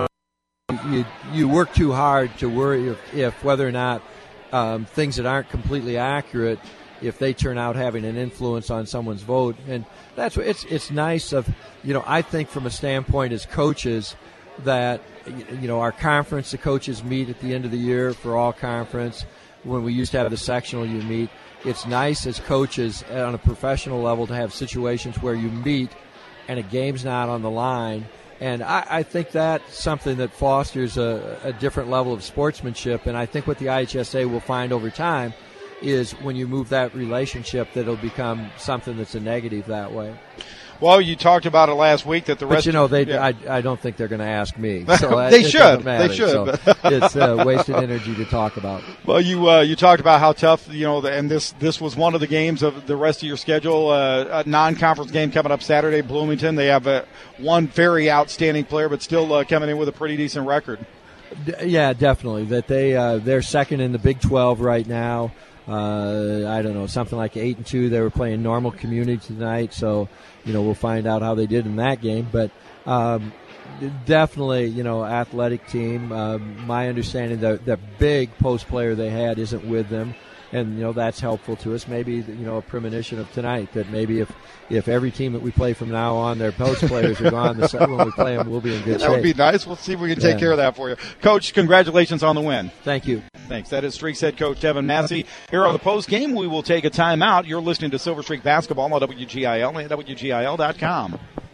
you work too hard to worry if whether or not things that aren't completely accurate, if they turn out having an influence on someone's vote. And that's what it's nice of, I think from a standpoint as coaches that, our conference, the coaches meet at the end of the year for all conference. When we used to have the sectional, you meet. It's nice as coaches on a professional level to have situations where you meet and a game's not on the line. And I think that's something that fosters a different level of sportsmanship. And I think what the IHSA will find over time is when you move that relationship, that it'll become something that's a negative that way. Well, you talked about it last week that the rest. But I don't think they're going to ask me. So they should. They should. So it's wasted energy to talk about. Well, you talked about how tough, and this was one of the games of the rest of your schedule. A non-conference game coming up Saturday, Bloomington. They have one very outstanding player, but still coming in with a pretty decent record. Yeah, definitely. That they're second in the Big 12 right now. I don't know, something like 8-2. They were playing Normal Community tonight, so we'll find out how they did in that game. But definitely, athletic team. My understanding, the big post player they had isn't with them, and that's helpful to us. Maybe a premonition of tonight that maybe if every team that we play from now on, their post players are gone, when we play them, we'll be in good shape. That would be nice. We'll see if we can take care of that for you. Coach, congratulations on the win. Thank you. Thanks. That is Streaks head coach Devin Massey. Here on the post game, we will take a timeout. You're listening to Silver Streak Basketball on WGIL and WGIL.com.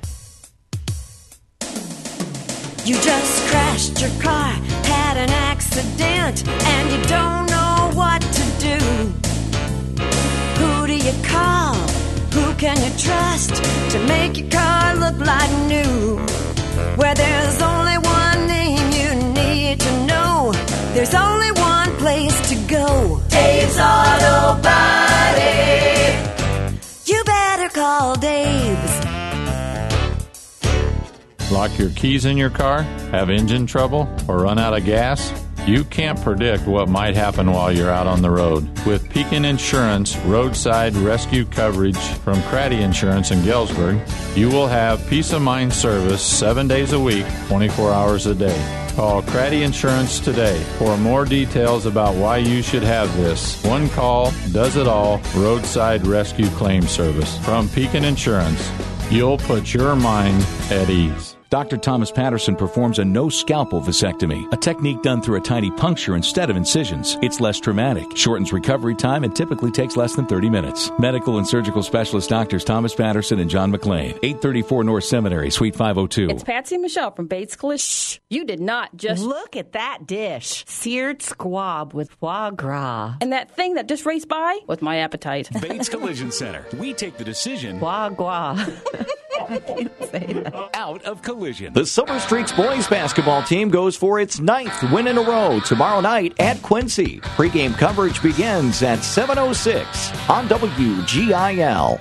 You just crashed your car, had an accident, and you don't know what to do. Who do you call? Who can you trust to make your car look like new? Where there's only one name you need to know, there's only one place to go. Dave's Auto Body. You better all days. Lock your keys in your car? Have engine trouble? Or run out of gas? You can't predict what might happen while you're out on the road. With Pekin Insurance roadside rescue coverage from Craddy Insurance in Galesburg, you will have peace of mind service 7 days a week, 24 hours a day. Call Craddy Insurance today for more details about why you should have this. One call does it all roadside rescue claim service from Pekin Insurance. You'll put your mind at ease. Dr. Thomas Patterson performs a no-scalpel vasectomy, a technique done through a tiny puncture instead of incisions. It's less traumatic, shortens recovery time, and typically takes less than 30 minutes. Medical and surgical specialist Doctors Thomas Patterson and John McLean, 834 North Seminary, Suite 502. It's Patsy and Michelle from Bates Collision. Shh, you did not just... Look at that dish. Seared squab with foie gras. And that thing that just raced by was my appetite. Bates Collision Center. We take the decision. Foie gras. I can't say that. Out of collision. The Silver Streaks boys basketball team goes for its 9th win in a row tomorrow night at Quincy. Pre-game coverage begins at 7:06 on WGIL.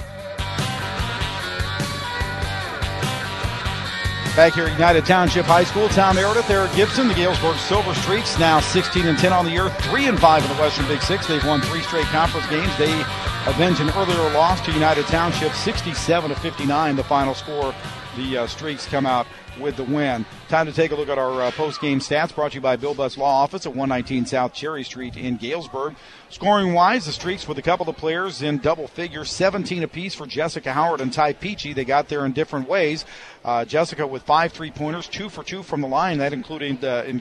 Back here at United Township High School, Tom Meredith, Eric Gibson, the Galesburg Silver Streaks, now 16-10 on the year, 3-5 in the Western Big Six. They've won 3 straight conference games. They avenge an earlier loss to United Township, 67-59, the final score. The Streaks come out with the win. Time to take a look at our post-game stats, brought to you by Bill Bus Law Office at 119 South Cherry Street in Galesburg. Scoring-wise, the Streaks with a couple of players in double figures, 17 apiece for Jessica Howard and Ty Peachy. They got there in different ways. Jessica with 5 3-pointers, 2 for 2 from the line. That included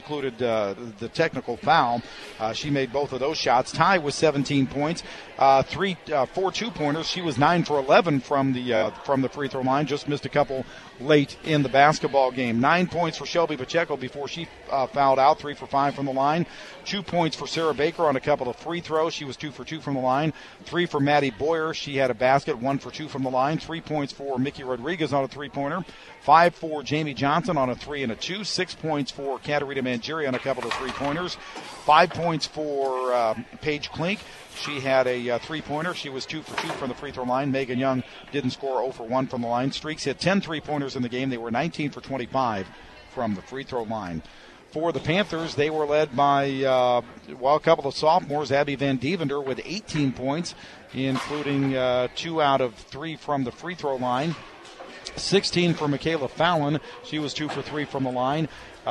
the technical foul. She made both of those shots. Ty with 17 points, 4 2-pointers. She was 9 for 11 from the free throw line. Just missed a couple late in the basketball game. 9 points for Shelby Pacheco before she fouled out, 3 for 5 from the line. 2 points for Sarah Baker on a couple of free throws. She was 2 for 2 from the line. 3 for Maddie Boyer. She had a basket, 1 for 2 from the line. 3 points for Mickey Rodriguez on a 3-pointer. 5 for Jamie Johnson on a 3 and a 2. 6 points for Katarina Mangieri on a couple of 3-pointers. 5 points for Paige Klink. She had a 3-pointer. She was 2 for 2 from the free throw line. Megan Young didn't score 0 for 1 from the line. Streaks hit 10 3-pointers in the game. They were 19 for 25 from the free throw line. For the Panthers, they were led by a couple of sophomores, Abby Van Devender with 18 points, including 2 out of 3 from the free throw line. 16 for Michaela Fallon. She was 2 for 3 from the line.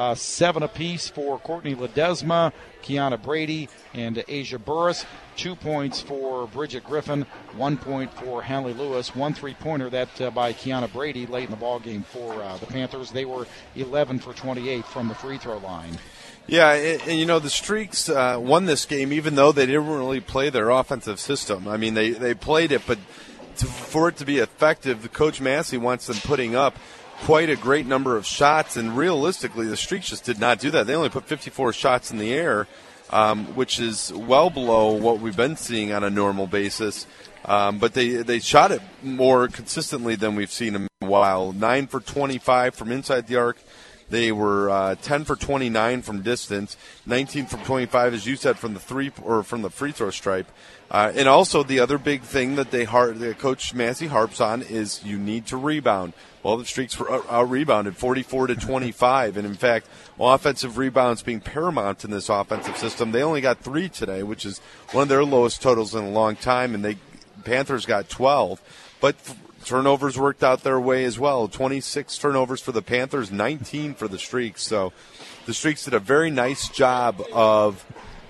7 apiece for Courtney Ledesma, Kiana Brady, and Asia Burris. 2 points for Bridget Griffin. 1 point for Hanley Lewis. 1 3-pointer that by Kiana Brady late in the ball game for the Panthers. They were 11 for 28 from the free throw line. Yeah, and the Streaks won this game even though they didn't really play their offensive system. I mean, they played it, but for it to be effective, the Coach Massey wants them putting up quite a great number of shots, and realistically, the Streaks just did not do that. They only put 54 shots in the air, which is well below what we've been seeing on a normal basis. But they shot it more consistently than we've seen in a while. 9 for 25 from inside the arc. They were 10 for 29 from distance, 19 from 25, as you said, from the free throw stripe. And also the other big thing that Coach Massey harps on is you need to rebound. Well, the Streaks were out-rebounded 44 to 25, and in fact, offensive rebounds being paramount in this offensive system. They only got 3 today, which is one of their lowest totals in a long time, and Panthers got 12. But turnovers worked out their way as well. 26 turnovers for the Panthers, 19 for the Streaks. So the Streaks did a very nice job of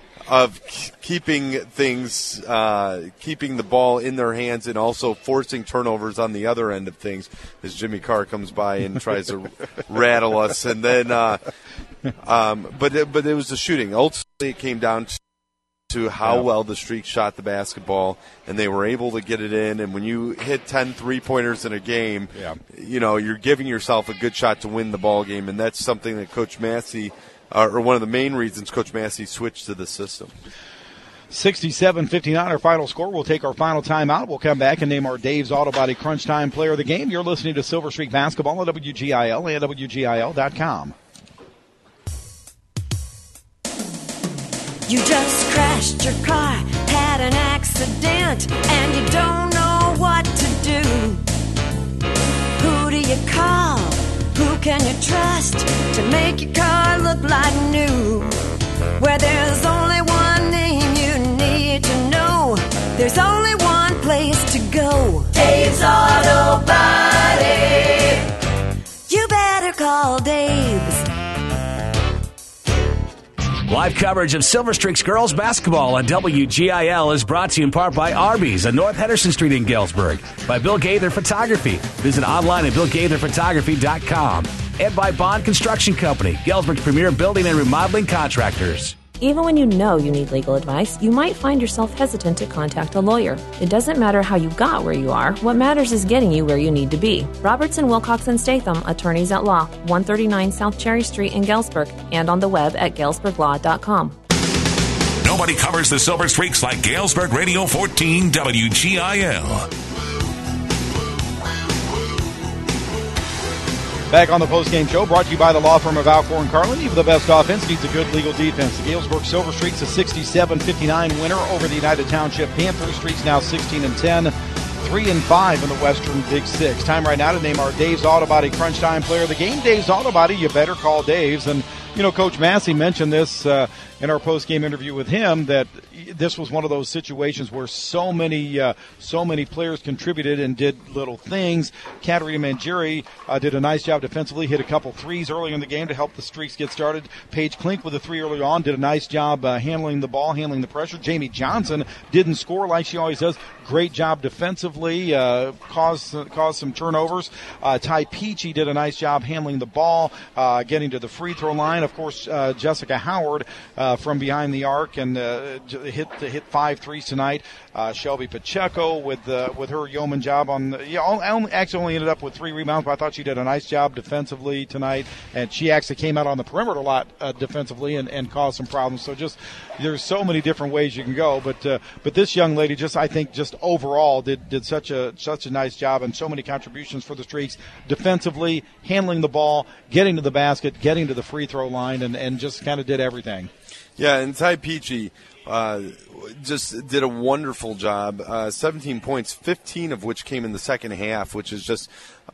keeping things, keeping the ball in their hands, and also forcing turnovers on the other end of things. As Jimmy Carr comes by and tries to rattle us, and then, but it was the shooting. Ultimately, it came down to how well the Streaks shot the basketball, and they were able to get it in. And when you hit 10 3-pointers in a game, you're giving yourself a good shot to win the ball game, and that's something that Coach Massey. Or one of the main reasons Coach Massey switched to the system. 67-59 our final score. We'll take our final timeout. We'll come back and name our Dave's Auto Body Crunch Time Player of the Game. You're listening to Silver Streak Basketball on WGIL and WGIL.com. You just crashed your car, had an accident, and you don't know what to do. you call? Who can you trust to make your car look like new? Where there's only one name you need to know, there's only one place to go. Dave's Auto Body. You better call Dave's. Live coverage of Silver Streaks girls basketball on WGIL is brought to you in part by Arby's on North Henderson Street in Galesburg, by Bill Gaither Photography. Visit online at BillGaitherPhotography.com. And by Bond Construction Company, Galesburg's premier building and remodeling contractors. Even when you know you need legal advice, you might find yourself hesitant to contact a lawyer. It doesn't matter how you got where you are. What matters is getting you where you need to be. Robertson, Wilcox & Statham, Attorneys at Law, 139 South Cherry Street in Galesburg, and on the web at galesburglaw.com. Nobody covers the Silver Streaks like Galesburg Radio 14 WGIL. Back on the postgame show, brought to you by the law firm of Alcorn Carlin. Even the best offense needs a good legal defense. The Galesburg Silver Streaks a 67-59 winner over the United Township Panthers. Streaks now 16-10, 3-5 in the Western Big Six. Time right now to name our Dave's Auto Body Crunch Time player of the game. Dave's Auto Body, you better call Dave's. And, you know, Coach Massey mentioned this in our postgame interview with him, that this was one of those situations where so many players contributed and did little things. Katarina Mangieri did a nice job defensively, hit a couple threes early in the game to help the Streaks get started. Paige Klink with a three early on, did a nice job handling the ball, handling the pressure. Jamie Johnson didn't score like she always does. Great job defensively, caused some turnovers. Ty Peachy did a nice job handling the ball, getting to the free throw line. Of course, Jessica Howard from behind the arc and hit 5 threes tonight. Shelby Pacheco with her yeoman job on. Actually only ended up with 3 rebounds, but I thought she did a nice job defensively tonight. And she actually came out on the perimeter a lot defensively and caused some problems. So just there's so many different ways you can go. But this young lady I think overall did such a nice job, and so many contributions for the Streaks defensively, handling the ball, getting to the basket, getting to the free throw line, and just kind of did everything. Yeah, and Ty Peachy just did a wonderful job. 17 points, 15 of which came in the second half, which is just,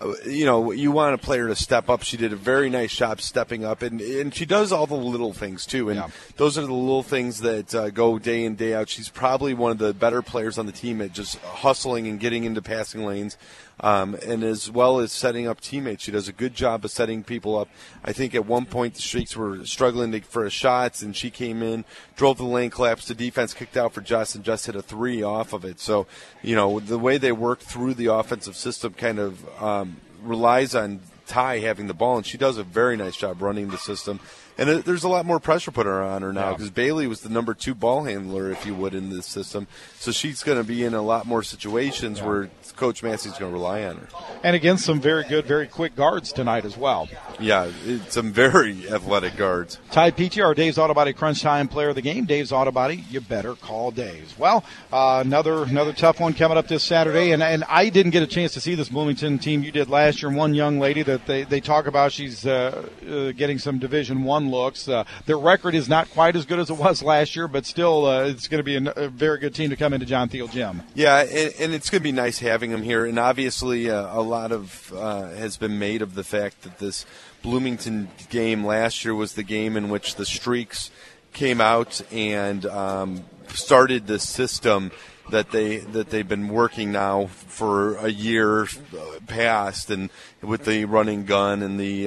you want a player to step up. She did a very nice job stepping up, and she does all the little things too. And those are the little things that go day in, day out. She's probably one of the better players on the team at just hustling and getting into passing lanes. And as well as setting up teammates. She does a good job of setting people up. I think at one point the Streaks were struggling for shots, and she came in, drove the lane, collapsed the defense, kicked out for Jess, and Jess hit a 3 off of it. So, the way they work through the offensive system kind of relies on Ty having the ball, and she does a very nice job running the system. And there's a lot more pressure put on her now because Bailey was the number 2 ball handler, if you would, in this system. So she's going to be in a lot more situations where Coach Massey's going to rely on her. And against some very good, very quick guards tonight as well. Yeah, some very athletic guards. Ty Peachy, our Dave's Auto Body Crunch Time player of the game. Dave's Auto Body, you better call Dave's. Well, another tough one coming up this Saturday. And I didn't get a chance to see this Bloomington team. You did last year. And one young lady that they talk about, she's getting some Division I looks. Their record is not quite as good as it was last year, but still it's going to be a very good team to come into John Thiel Gym. Yeah, and it's going to be nice having them here. And obviously a lot of has been made of the fact that this Bloomington game last year was the game in which the Streaks came out and started this system that they've been working now for a year past, and with the running gun and the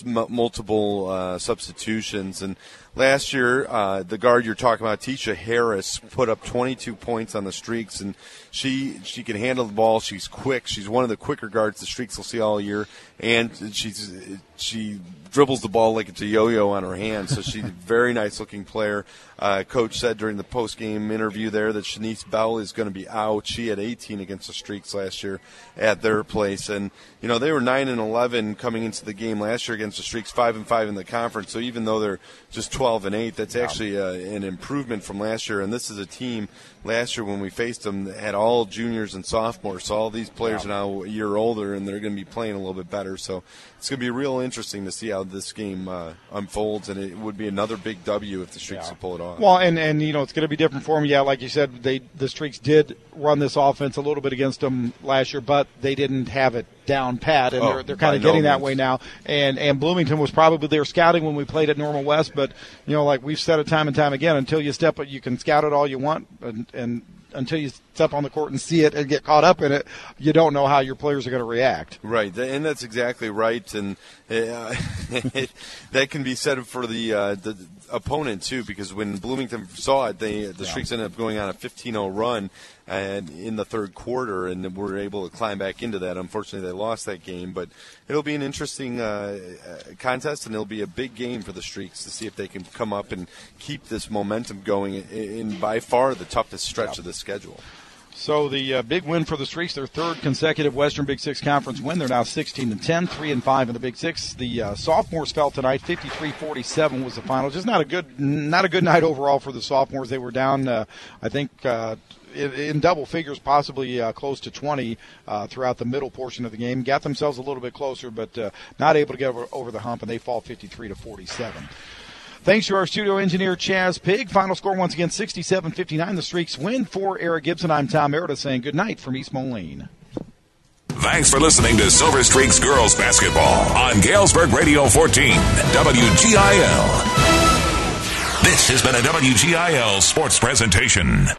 multiple substitutions. And last year, the guard you're talking about, Tisha Harris, put up 22 points on the Streaks, and she can handle the ball. She's quick. She's one of the quicker guards the Streaks will see all year, and she dribbles the ball like it's a yo-yo on her hand. So she's a very nice-looking player. Coach said during the post-game interview there that Shanice Bell is going to be out. She had 18 against the Streaks last year at their place, and they were 9-11 coming into the game last year against the Streaks, 5-5 in the conference. So even though they're just 12-8, that's actually an improvement from last year. And this is a team last year when we faced them that had all juniors and sophomores. So all these players are now a year older, and they're going to be playing a little bit better. So it's going to be real interesting to see how this game unfolds, and it would be another big W if the Streaks could pull it off. Well, and it's going to be different for them. Yeah, like you said, the Streaks did run this offense a little bit against them last year, but they didn't have it down pat, and they're kind of getting that way now. And Bloomington was probably there scouting when we played at Normal West, but like we've said it time and time again, until you step, you can scout it all you want, and until you step on the court and see it and get caught up in it, you don't know how your players are going to react. Right, and that's exactly right, and that can be said for the opponent too, because when Bloomington saw it, the Streaks ended up going on a 15-0 run and in the third quarter, and were able to climb back into that. Unfortunately, they lost that game, but it'll be an interesting contest, and it'll be a big game for the Streaks to see if they can come up and keep this momentum going in by far the toughest stretch of the schedule. So the big win for the Streaks, their third consecutive Western Big Six Conference win. They're now 16-10, 3-5 in the Big Six. The sophomores fell tonight. 53-47 was the final. Just not a good night overall for the sophomores. They were down, I think, in double figures, possibly close to 20 throughout the middle portion of the game. Got themselves a little bit closer, but not able to get over the hump, and they fall 53-47. Thanks to our studio engineer, Chaz Pig. Final score once again, 67-59. The Streaks win for Eric Gibson. I'm Tom Meredith saying good night from East Moline. Thanks for listening to Silver Streaks Girls Basketball on Galesburg Radio 14, WGIL. This has been a WGIL sports presentation.